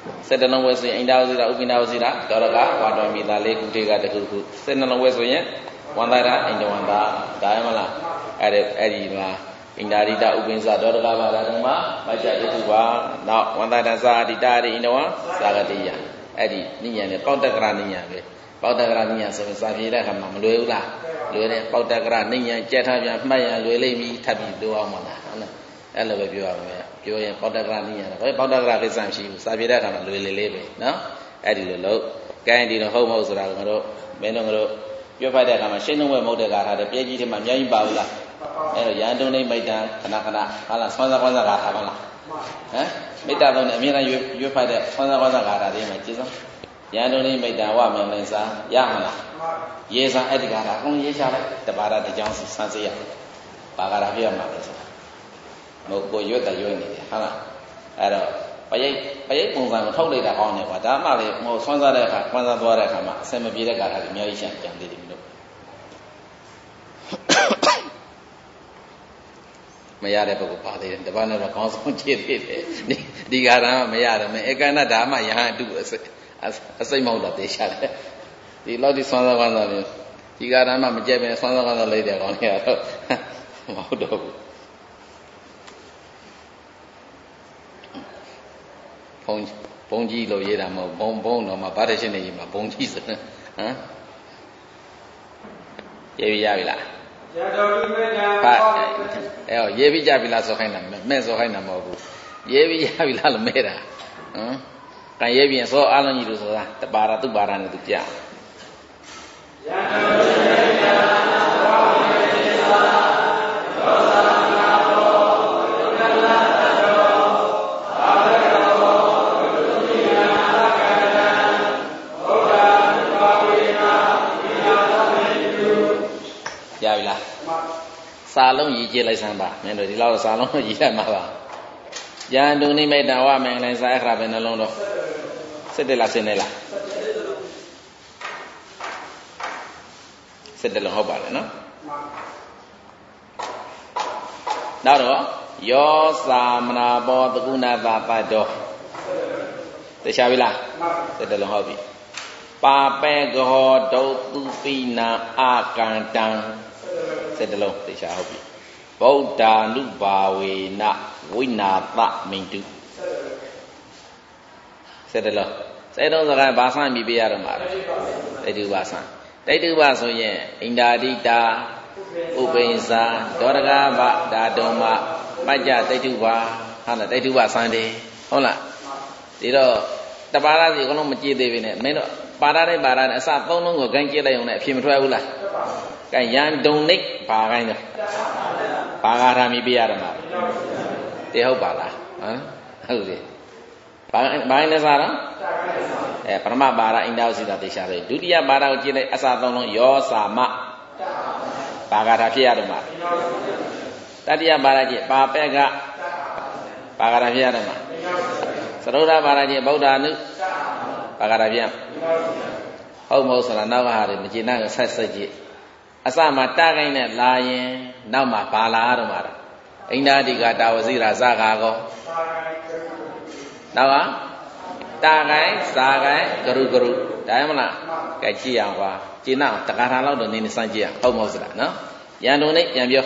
Set the long way so in Dawsida, Upinawsida, Doraga, Wadomi, the lake, Utega, the Kuku. Set the long way so yet, one lighter, in the one that, Diamala, added Edima, in Darida, Upinza, Doraga, Raduma, Maja, Tuba, now one lighter, Zadi, Daddy, in the one, Sagadia, Eddie, Nian, Powder Grania, Powder Grania, so Savira, Mamluela, Lune, Powder Grania, Jetta, Maya, Lulemi, Tabi, Duamana.အဲ့လိုပဲပြောရမယ်ပြောရင်ပေါတ္တကရနိယပဲပေါတ္တကရကိစ္စမရှိဘူးစာပြေတဲ့အခါမှာလွယ်လေလေးပဲနော်အဲ့ဒီလိုလို့ကိုင်းဒီလိုဟုတ်မဟုတ်ဆိုတာကငါတို့မင်းတို့ငါတို့ပြောဖတ်တဲ့အခါမှာရှင်းလုံးဝမဟုတ်တဲ့ကာထာတဲ့ပြည့်ကြီးတွေမှာအများကြီးပါဘူးလားအဲ့တော့ရန်တုံနေမိတ်တံခဏခဏဟာလားဆွမ်းစားကွမ်းစားကာထာပါလားဟမ်မေတ္တာသုံးနဲ့အမြဲတမ်းရွရွဖတ်တဲ့ဆွမ်းစားကွမ်းစားကာထာတွေမှာကြည့်စမ်းရန်တုံနေမိတ်တံဝမင်္ဂလင်စာရမလားရေးစားအဲ့ဒီကာထာအကုန်ရေးချလိုက်တပါဒတကြောင်းစီစမ်းစေရပါကာထာပြရမှာပဲဆိုတာမဟုတ်ကိုရွတ်တယ်ရွတ်နေတယ်ဟုတ်လားအဲ့တော့ပရိတ်ပရိတ်ပုံစံကိုထုတ်လိုက်တာကောင်းတယ်ကွာဒါမှလည်းမဟုတ်ဆွမ်းစားတဲ့အခါခွမ်းစားသွားတဲ့အခါမှာအစင်မပြေတဲ့ကာထာတွေအများကြီးရှင်းကြံသေးတယ်မလို့မရတဲ့ပုဂ္ဂိုလ်ပါသေးတယ်တပတ်နဲ့တော့ကောင်းဆုံးကြည့်သေးတယ်ဒီဒီကာထာမရတယ်မဧကန္တဓမ္မယဟန်အတုအစိအစိမ့်မဟုတ်တော့တေချာတယ်ဒီလောက်ဒီဆွမ်းစားခွမ်းစားပြီးဒီကာထာမှမကြက်ပဲဆွမ်းစားခွမ်းစားလိုက်တဲ့ကောင်းတွေကတော့မဟုတ်တော့ဘူးဘုံဘုံကြီးလို့ရေးတာမဟုတ်ဘုံဘုံတော့မှဗာတရှိနေကြီးမှာဘုံကြီးစဟမ်ရေးပြီးရပြီလားရတော်ပြီမဲ့ညာဟာအဲ့ဟောရေးပြီးကြပြီလားဆိုခိုင်းတာမဲ့ဆိုခိုင်းတာမဟုတ်ဘူးရေးပြီးရပြီလားလို့မဲ့တာဟမ်ကံရေးပြီးရင်စောအားလုံးကြီးလို့ဆိုတာတပါရသူပါရနဲ့သူကြရတော်ပြီမဲ့ညာဘောမေသာသောသာရပြီလားစာလုံးရည်ကြည့်လိုက်စမ်းပါမင်းတို့ဒီလောက်စာလုံးရည်လိုက်မှာပါယန္တုနိမိတ်တဝမင်္ဂလင်စာအခရာပဲနှလုံးတော့စစ်တယ်လားစင်တယ်လားစစ်တယ်လို့ဟုတ်ပါလေနော်နောက်တော့ယောသာမနာဘောတကုဏသာတတ်တော်သိချပြီလားစစ်တယ်လို့ဟုတ်ပြီပါပေကဟောဒုသူပိနာအာကန္တံစေတလုံးသိချဟုတ်ပြီဗုဒ္ဓ ानु ဘာဝေနဝိနာသမိန်တုစေတလုံးစေတုံးစကားဘာဆန်းပြီးပြရတော့မှာလဲတိတုဘာဆန်းတိတုဘာဆိုရင်ဣန္ဒာတိတာဥပိ္ပဇာဒေါရကဗဒါတုံမပัจจတိတုဘာဟာလားတိတုဘာဆန်းတယ်ဟုတ်လားဒီတော့တပါရစီအကုန်လုံးမကြည့်သေးပြီနဲ့မင်းတို့ပါရတဲ့ပါရနဲ့အစသုံးလုံးကိုဂိုင်းကြည့်လိုက်အောင်နဲ့အဖြစ်မထွက်ဘူးလားကဲယံဒုံနိတ်ဘာဂိုင်းလဲဘာဂါရာမီပြရတော့မှာတေဟုတ်ပါလားဟမ်ဟုတ်တယ်ဘာဘာလဲစားတော့အဲပရမပါရအိန္ဒဝစီတာတေရှာတယ်ဒုတိယပါရကိုကြည့်လိုက်အစသုံးလုံးယောစာမဘာဂါရာဖြစ်ရတော့မှာတတိယပါရကြည့်ပါပက်ကဘာဂါရာဖြစ်ရတော့မှာသရုဒ္ဓပါရကြည့်ဗုဒ္ဓ ानु ဘာဂါရာဖြစ်ဟုတ်မဟုတ်ဆိုတာနောက်ကဟာတွေမကျေနပ်ဆက်ဆက်ကြည့်အစမှာတကိုင်းနဲ့လာရင်နောက်မှာဘာလာတော့မှာအိန္ဒာတိကတာဝစီရာဇကာကောနောက်ကတကိုင်းဇာကိုင်းဂရုဂရုဒါမှမလားကြိုက်ကြည့်အောင်ကွာကျေနပ်တက္ကထာလောက်တော့နင်းနေစမ်းကြည့်အောင်ဟုတ်မဟုတ်ဆိုတာနော်ရန်တုံနဲ့ပြန်ပြော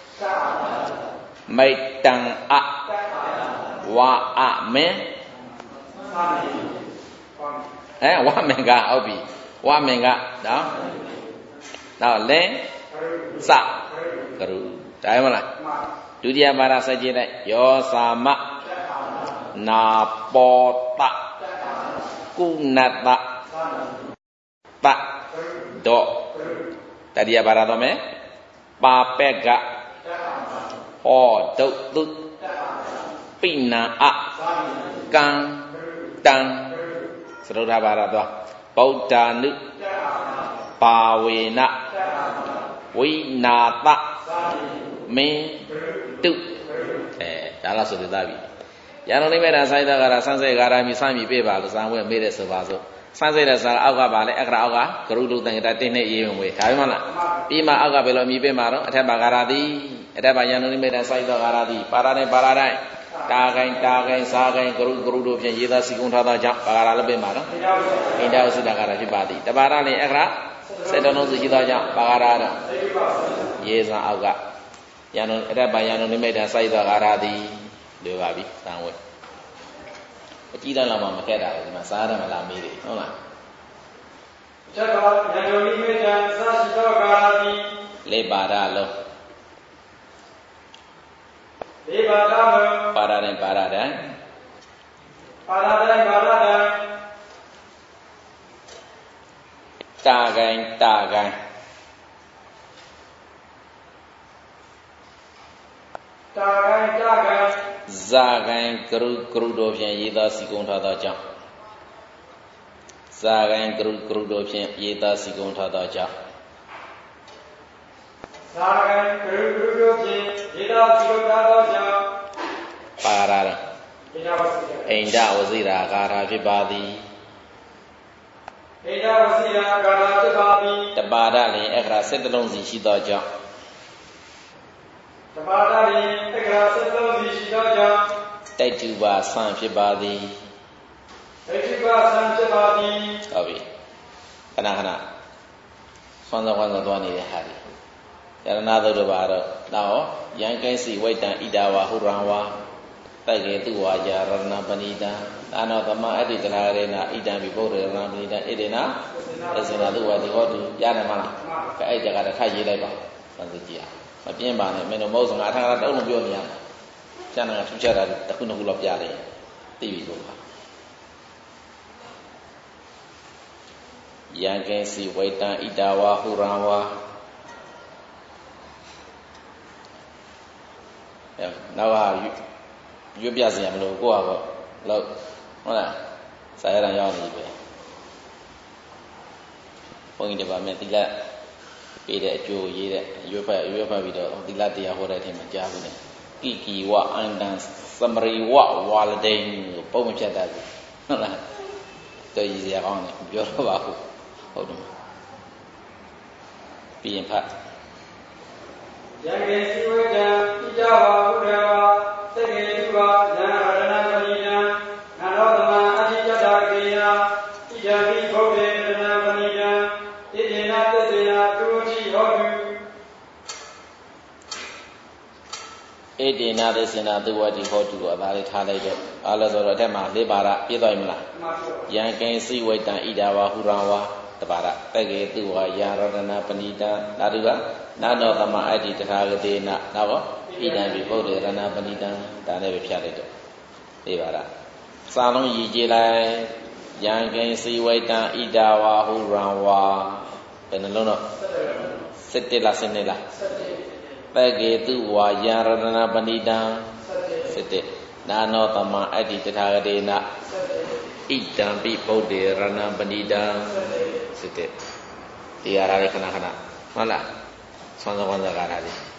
မိတ်တံအဝါအမင်းအဲဝါမင်္ဂဟုတ်ပြီဝါမင်္ဂနော်နောက်လဲစကရုဒါမှမလားဒုတိယပါရဆက်ကြည့်လိုက်ယောသာမနာပောတကုဏတတဒောတတိယပါရတော့မယ်ပါပက်ကဟောဒုတုပိနာအကံတံသရုဒ္ဓပါရတော့ဗုဒ္ဓ ानु ပါဝေနဝိနာသမင်းတုအဲဒါလားဆိုသေးသားပြီရန်တော်နိမိတ်တာဆိုင်တာကရာဆန်းစေကာရာမီစမ်းပြီးပြပါလို့စမ်းဝဲမေးတဲ့ဆိုပါစို့ဆန်းစေတဲ့စာအောက်ကပါလေအခရာအောက်ကဂရုတုတန်ကတာတင်းနဲ့ရေးဝင်ဝေဒါမှမလားပြီးမှအောက်ကဘယ်လိုမြည်ပြမှာတော့အထက်ပါကာရာတိအထက်ပါရန်တော်နိမိတ်တာဆိုင်တာကာရာတိပါရနဲ့ပါရတိုင်းတာကိုင်းတာကိုင်းစားကိုင်းကရုကရုတို့ဖြင့်ရေးသားစီကုံထားသောကြောင့်ဘာဂရလည်းပြင်ပါနော်ဣန္ဒဝစီတာဂရဖြစ်ပါသည်တပါရလည်းအခရာစေတလုံးစုရှိသောကြောင့်ဘာဂရတော့ရေးစားအောက်ကယန္တုအရပယန္တုနိမိတ်တစိုက်သောဂရသည်လွယ်ပါပြီသံဝဲအကြည့်တော့မှမခက်တာလေဒီမှာစားရမလားမေးတယ်ဟုတ်လားတက္ကယန္တုနိမိတ်တစရှိသောဂရသည်လေပါရလုံးလေပါရလုံးပါရတိုင်းပါရတိုင်းပါရတိုင်းပါရတိုင်းတာကိုင်းတာကိုင်းတာကိုင်းတာကိုင်းဇာကိုင်းကရုကရုတို့ဖြင့်ရေးသားစီကုံထားသောကြောင့်ဇာကိုင်းကရုကရုတို့ဖြင့်ရေးသားစီကုံထားသောကြောင့်ဇာကိုင်းကရုကရုတို့ဖြင့်ရေးသားစီကုံထားသောကြောင့်ပါရရအိန္ဒဝစီရာကာရာဖြစ်ပါသည်ဣန္ဒဝစီရာကာရာဖြစ်ပါသည်တပါဒလင်အခရာစေတလုံးစီရှိသောကြောင့်တပါဒလင်အခရာစေတလုံးစီရှိသောကြောင့်တိုက်တုပါဆံဖြစ်ပါသည်တိုက်တုပါဆံဖြစ်ပါသည်ဟုတ်ပြီခဏခဏဆွမ်းသောဝမ်းသောသွားနေတဲ့ဟာဒီယရဏသုတ္တပါတော့တော့ယံကိစီဝိတ္တံဣဒဝါဟုရံဝါတိုက်ကေသူဝါယာရဏပဏိတံသာနောသမအတ္တိတရာရေနဣဒံဘိဗုဒ္ဓရဏပဏိတံဣဒေနသစ္စေနသူဝါဒီဟောတုရတယ်မလားကဲအဲ့ကြကတခါရေးလိုက်ပါသံစကြည့်အောင်မပြင်းပါနဲ့မင်းတို့မဟုတ်စငါထာကတုံးလုံးပြောနေရမှာကျန်တာထူးခြားတာတစ်ခုနှစ်ခုလောက်ပြလိုက်သိပြီလို့ပါယံကိစီဝိတ္တံဣဒဝါဟုရံဝါအဲနောက်ကရွတ်ပြစရာမလိုကိုယ့်ဟာပေါ့လို့ဟုတ်လားစာရံရောက်နေပြီဘုန်းကြီးတပါမဲ့တိလပေးတဲ့အကျိုးရေးတဲ့ရွတ်ဖတ်ရွတ်ဖတ်ပြီးတော့တိလတရားဟောတဲ့အချိန်မှာကြားဘူးနဲ့ကိကီဝအန္တံသမရိဝဝါလဒိန်ပုံမဖြတ်တတ်ဘူးဟုတ်လားတော်ရည်စရာကောင်းတယ်ပြောတော့ပါဘူးဟုတ်တယ်ပြီးရင်ဖတ်ယံကေစီဝိတံဣဒဝါဟုရဝါသက္ကေတုပါယံရဏပဏိတံနာရောသမအတိတ္တကေယဣဒံဘိဗုဒ္ဓေရဏပဏိတံဣဒေနသစ္စေယတုတိဟောတုဣဒေနသစ္စေနသုဝတိဟောတုကိုအသာလေးထားလိုက်တော့အားလို့ဆိုတော့အထက်မှာလေးပါရပြည့်သွားပြီမလားယံကိစီဝိတံဣဒဝါဟုရံဝါတပါရသက္ကေတုဝါယာရဏပဏိတံနာတုကနာနောသမအတ္တိတထာဂတိနနောက်တော့ဣဒံဘိဗုဒ္ဓေရဏပဏိတံဒါနဲ့ပဲဖြတ်လိုက်တော့လေးပါရစာလုံးရည်ကြည်လိုက်ယံကိစီဝိတံဣဒဝါဟုရံဝါဘယ်နှလုံးတော့စက်တစ်လားစနေလားသက္ကေတုဝါယာရဏပဏိတံစက်တစ်နာနောသမအတ္တိတထာဂတိနဣဒံဘိဗုဒ္ဓေရဏပဏိတံစက်တစ်တရားရလေးခဏခဏဟုတ်လားဆွမ်းသောဝမ်းသာကားလေး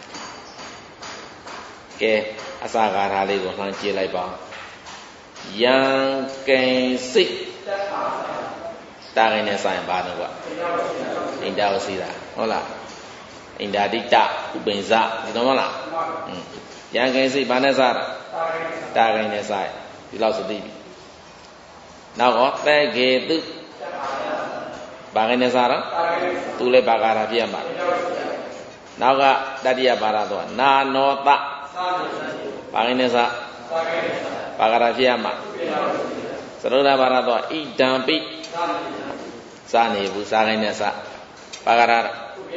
ကဲအစာကားလေးကိုလှမ်းကြည့်လိုက်ပါယံကိစိတ်တာခိုင်းနဲ့ဆိုင်ပါတော့ကွာအိန္ဒဝစီတာဟုတ်လားအိန္ဒာတိတဥပိ္ပဇဒီတော့မလားယံကိစိတ်ဘာနဲ့စားတာခိုင်းနဲ့ဆိုင်ဒီလောက်ဆိုသိပြီနောက်တော့သက္ကေတုဘာခိုင်းနဲ့စားတော့သူလည်းဘာကာရာပြည့်ရမှာနောက်ကတတိယပါရတော့နာနောတဘာခိုင်းနဲ့စားဘာကာရာပြည့်ရမှာသရုဒ္ဓပါရတော့ဣဒံပိစားနေဘူးစားခိုင်းနဲ့စားဘာကာရာ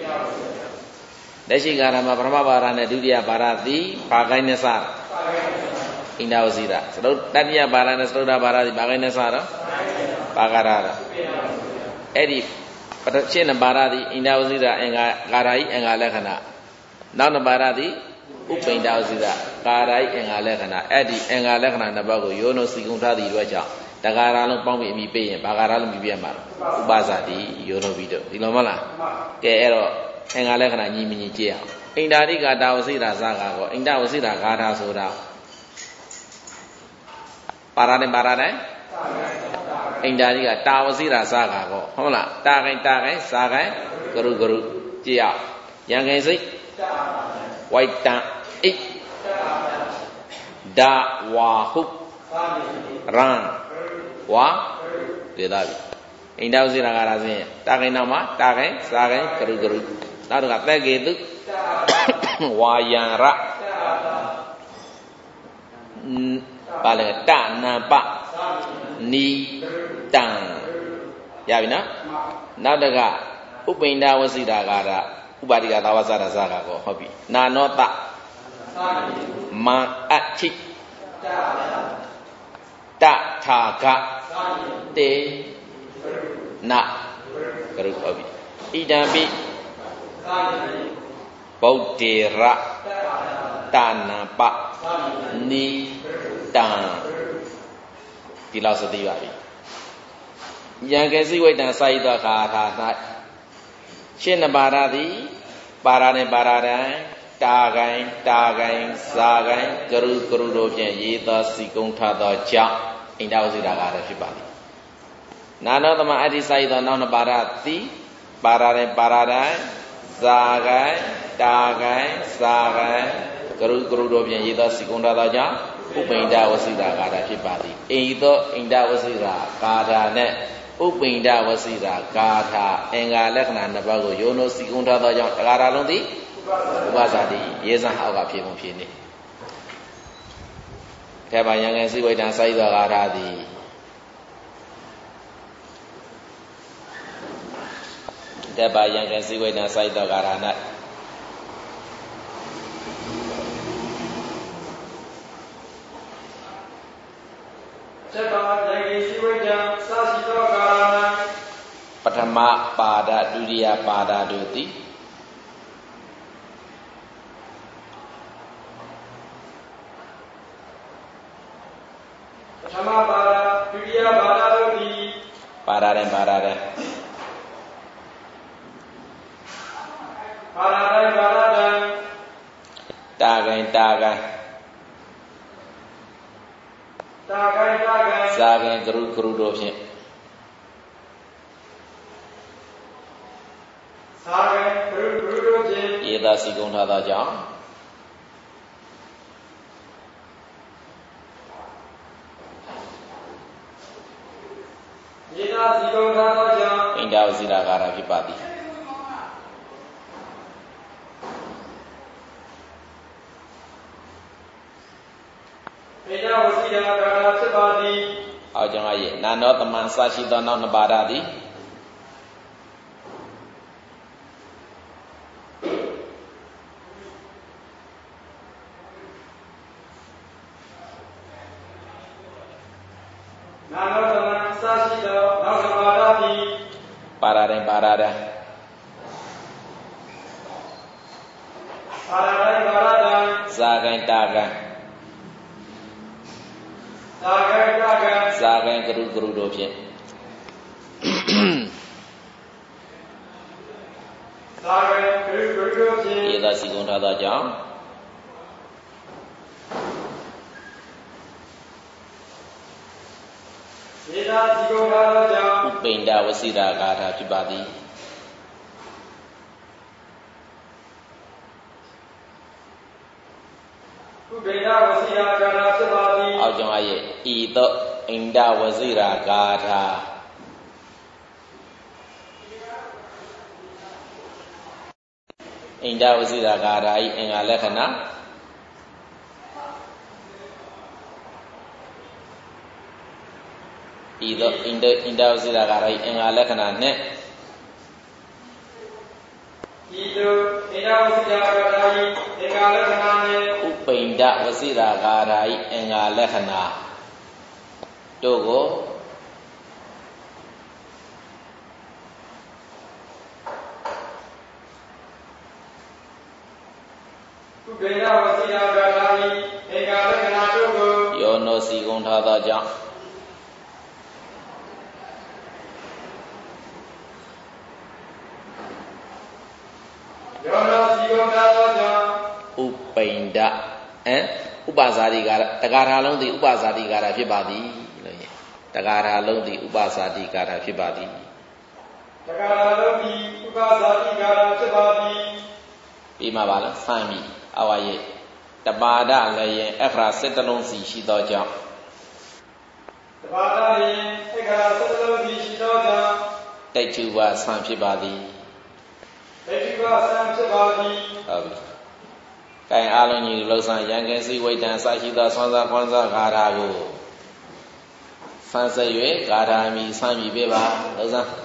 လက်ရှိကာရမှာပထမပါရနဲ့ဒုတိယပါရသည်ဘာခိုင်းနဲ့စားဣန္ဒဝစီတာသရုဒ္ဓတတိယပါရနဲ့သရုဒ္ဓပါရသည်ဘာခိုင်းနဲ့စားတော့ဘာကာရာအဲ့ဒီပထရှင်းနပါရသည်ဣန္ဒဝစီတာအင်္ဂါကာရာဤအင်္ဂါလက္ခဏာနောက်နပါရသည်ဥပိန္ဒဝစီတာကာရာဤအင်္ဂါလက္ခဏာအဲ့ဒီအင်္ဂါလက္ခဏာနှစ်ပါးကိုယောနုစီကုံထားသည့်အတွက်ကြောင့်တဂါရလုံးပေါင်းပြီးအမိပေးရင်ဘာဂါရလုံးပြီးပြမှာဥပါဇာတိယောနုပြီးတော့ဒီလိုမလားကဲအဲ့တော့အင်္ဂါလက္ခဏာညီမညီကြည့်အောင်ဣန္ဒာတိကာတာဝစီတာဇာကာကောဣန္ဒဝစီတာဂါထာဆိုတာပါရနဲ့ပါရနဲ့ဣန္ဒာတိကတာဝစီတာဇာကာကောဟုတ်လားတာခိုင်တာခိုင်ဇာခိုင်ဂရုဂရုကြည့်အောင်ယံကိစိတ်ဝိတံဣ da wa hu ran wa ဒီသားပြီအိန္ဒဝစီရာဂါရစဉ်တာကိန်းနောက်မှာတာကိန်းစာကိန်းကရုကရုနောက်တစ်ခါသက်ကေတုဝါယံရပါလေတနံပနီတံရပြီနော်နောက်တစ်ခါဥပိန္ဒဝစီရာဂါရဥပါတိကသာဝဇာရဇာကကောဟုတ်ပြီနာနောတမံအချိတထာဂတေနကရုဟုတ်ပြီဣဒံပိဗုဒ္ဓေရတနံပနိတံဒီလောက်စသိပါပြီယံကေစိဝိတံစာယိတခါထာ၌ရှင်းနပါရသည်ပါရနဲ့ပါရတံတာကိုင်းတာကိုင်းစာကိုင်းကရုကရုတို့ဖြင့်ရေးသောစီကုံထသောကြောင့်ဣန္ဒဝစီရာဂါရဖြစ်ပါသည်နာနောသမအတ္တိစာယိသောနောက်နှစ်ပါရသည်ပါရနဲ့ပါရတံစာကိုင်းတာကိုင်းစာကိုင်းကရုကရုတို့ဖြင့်ရေးသောစီကုံထသောကြောင့်ဥပိန္ဒဝစီရာဂါရဖြစ်ပါသည်အိသောဣန္ဒဝစီရာဂါရနဲ့ဥပိန္ဒဝစီရာဂါထာအင်္ဂါလက္ခဏာနှစ်ပါးကိုယောနိုစီကုံထသောကြောင့်တဂါရလုံးသည်ဥပဇာတိရေဇံဟောက်ကဖြေပုံဖြေနေထဲပါယံငယ်စိဝိတံစာယိသောဂါထာသည်ထဲပါယံငယ်စိဝိတံစာယိသောဂါထာ၌ချက်ပါယံငယ်စိဝိတံစာရှိသောဂါထာ၌ပထမပါဒဒုတိယပါဒတို့သည်ပထမပါဒဒုတိယပါဒတို့သည်ပါဒရင်ပါဒရင်ပါဒရင်ပါဒရင်တာကိုင်းတာကိုင်းတာကိုင်းတာကိုင်းစာကိုင်းကရုကရုတို့ဖြင့်စာကိုင်းကရုကရုတို့ဖြင့်ယေသာစီကုံထသောကြောင့်ယေသာစီကုံထသောကြောင့်ဣန္ဒဝစီရာဂါရဖြစ်ပါသည်ဣန္ဒဝစီရာဂါရဖြစ်ပါသည်အောက်ကြောင့်ရဲ့နာနောတမန်စာရှိသောနောက်နှစ်ပါးသည်နာနောတမန်စာရှိသောနောက်နှစ်ပါးသည်ပါရရင်ပါရရင်ပါရရင်ပါရရင်စာကိုင်းတာကိုင်းစာကိုင်းတာကိုင်းစာကိုင်းကရုကရုတို့ဖြင့်စာကိုင်းကရုကရုတို့ဖြင့်ယေသာစီကုံထသောကြောင့်ယေသာစီကုံထသောကြောင့်ဥပိန္ဒဝစီရာဂါထာဖြစ်ပါသည်ဥပိန္ဒဝစီရာဂါထာဖြစ်ပါသည်အောက်ကြောင့်ရဲ့ဤသောဣန္ဒဝစီရာဂါထာဣန္ဒဝစီရာဂါထာဤအင်္ဂါလက္ခဏာဤသောဣန္ဒဣန္ဒဝစီရာဂါထာဤအင်္ဂါလက္ခဏာနှင့်ဤသို့ဣန္ဒဝစီရာဂါထာဤအင်္ဂါလက္ခဏာနှင့်ဥပိန္ဒဝစီရာဂါထာဤအင်္ဂါလက္ခဏာတို့ကိုဥပိန္ဒဝစီရာဂါထာဤအင်္ဂါလက္ခဏာတို့ကိုယောနောစီကုံထသောကြောင့်ယောနောစီကုံထသောကြောင့်ဥပိန္ဒအံဥပဇာတိကာရတဂါထာလုံးသည်ဥပဇာတိကာရဖြစ်ပါသည်လို့ရတဂါထာလုံးသည်ဥပဇာတိကာရဖြစ်ပါသည်တဂါထာလုံးသည်ဥပဇာတိကာရဖြစ်ပါသည်ပြီးမှပါလားဆမ်းပြီအဝါရဲ့တပါဒလည်းရင်အခရာစစ်တလုံးစီရှိသောကြောင့်တပါဒလည်းအခရာစစ်တလုံးစီရှိသောကြောင့်တိတ်ချူပါဆံဖြစ်ပါသည်တိတ်ချူပါဆံဖြစ်ပါသည်ဟုတ်ပြီကဲအားလုံးကြီးလှုပ်ဆောင်ရန်ကင်းစိဝိတ္တံစရှိသောဆွမ်းစားခွမ်းစားဂါထာကိုဆန်းဆက်၍ဂါထာမီဆန်းပြီးပြပါလှုပ်ဆောင်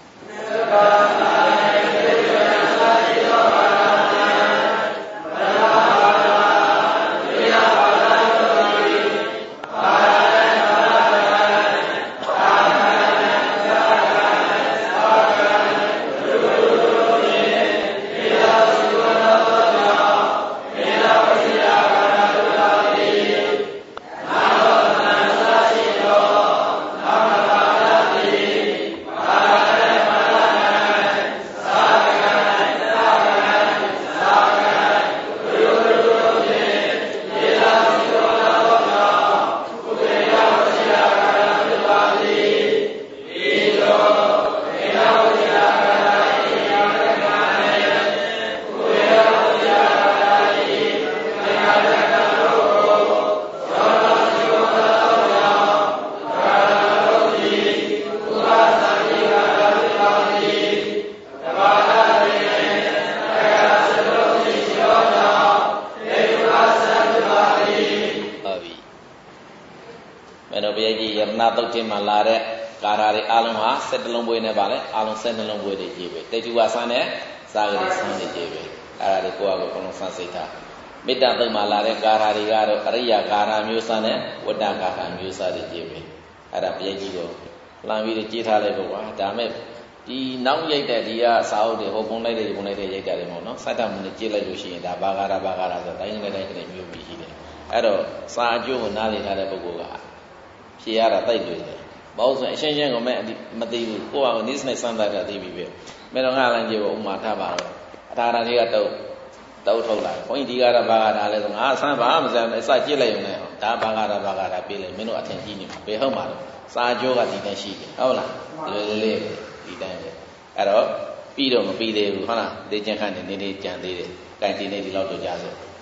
တုတ်တင်မှာလာတဲ့ကာရာတွေအားလုံးဟာစက်တလုံးပွေးနဲ့ပါလေအားလုံးစက်နှလုံးပွေးတွေကြည့်ပဲတိတ်တူဝါဆန်းနဲ့စားကြတွေဆန်းနေကြည့်ပဲအဲ့ဒါတွေကိုယ့်အကိုယ်လုံးဆန်းစိတ်ထားမေတ္တာတုတ်မှာလာတဲ့ကာရာတွေကတော့အရိယာကာရာမျိုးစားနဲ့ဝတ္တကာရာမျိုးစားတွေကြည့်ပဲအဲ့ဒါပြည့်ကြီးကိုလှမ်းပြီးကြည့်ထားလိုက်ပေါ့ကွာဒါမဲ့ဒီနောက်ရိုက်တဲ့ဒီကစာအုပ်တွေဟိုပုံလိုက်တဲ့ပုံလိုက်တဲ့ရိုက်တာတွေမဟုတ်နော်စိုက်တာမှုနဲ့ကြည့်လိုက်လို့ရှိရင်ဒါဘာကာရာဘာကာရာဆိုတိုင်းနေတိုင်းတိုင်းမျိုးပြီးရှိတယ်အဲ့တော့စာအကျိုးကိုနားလည်ထားတဲ့ပုဂ္ဂိုလ်ကဖြေရတာတိုက်လို့တယ်ဘာလို့ဆိုအရှင်းရှင်းကမဲ့မသိဘူးကိုယ့်ဟာကိုနိစ္စနဲ့စမ်းသပ်တာသိပြီပဲမဲတော့ငါလည်းကြည့်ဖို့ဥမာထားပါတော့အထာရတွေကတုတ်တုတ်ထုတ်လာဘုန်းကြီးဒီကတော့ဘာကာရာလဲဆိုငါဆမ်းပါမစမ်းအစကြည့်လိုက်ရုံနဲ့ဒါဘာကာရာဘာကာရာပြေးလိုက်မင်းတို့အထင်ကြီးနေမှာဘယ်ဟုတ်မှာတော့စာအကျိုးကဒီတိုင်းရှိတယ်ဟုတ်လားဒီလိုလေးဒီတိုင်းပဲအဲ့တော့ပြီးတော့မပြီးသေးဘူးဟုတ်လားသိချင်းခန့်နေနေနေကြံသေးတယ်တိုင်ဒီနေ့ဒီလောက်တော့ကြားစို့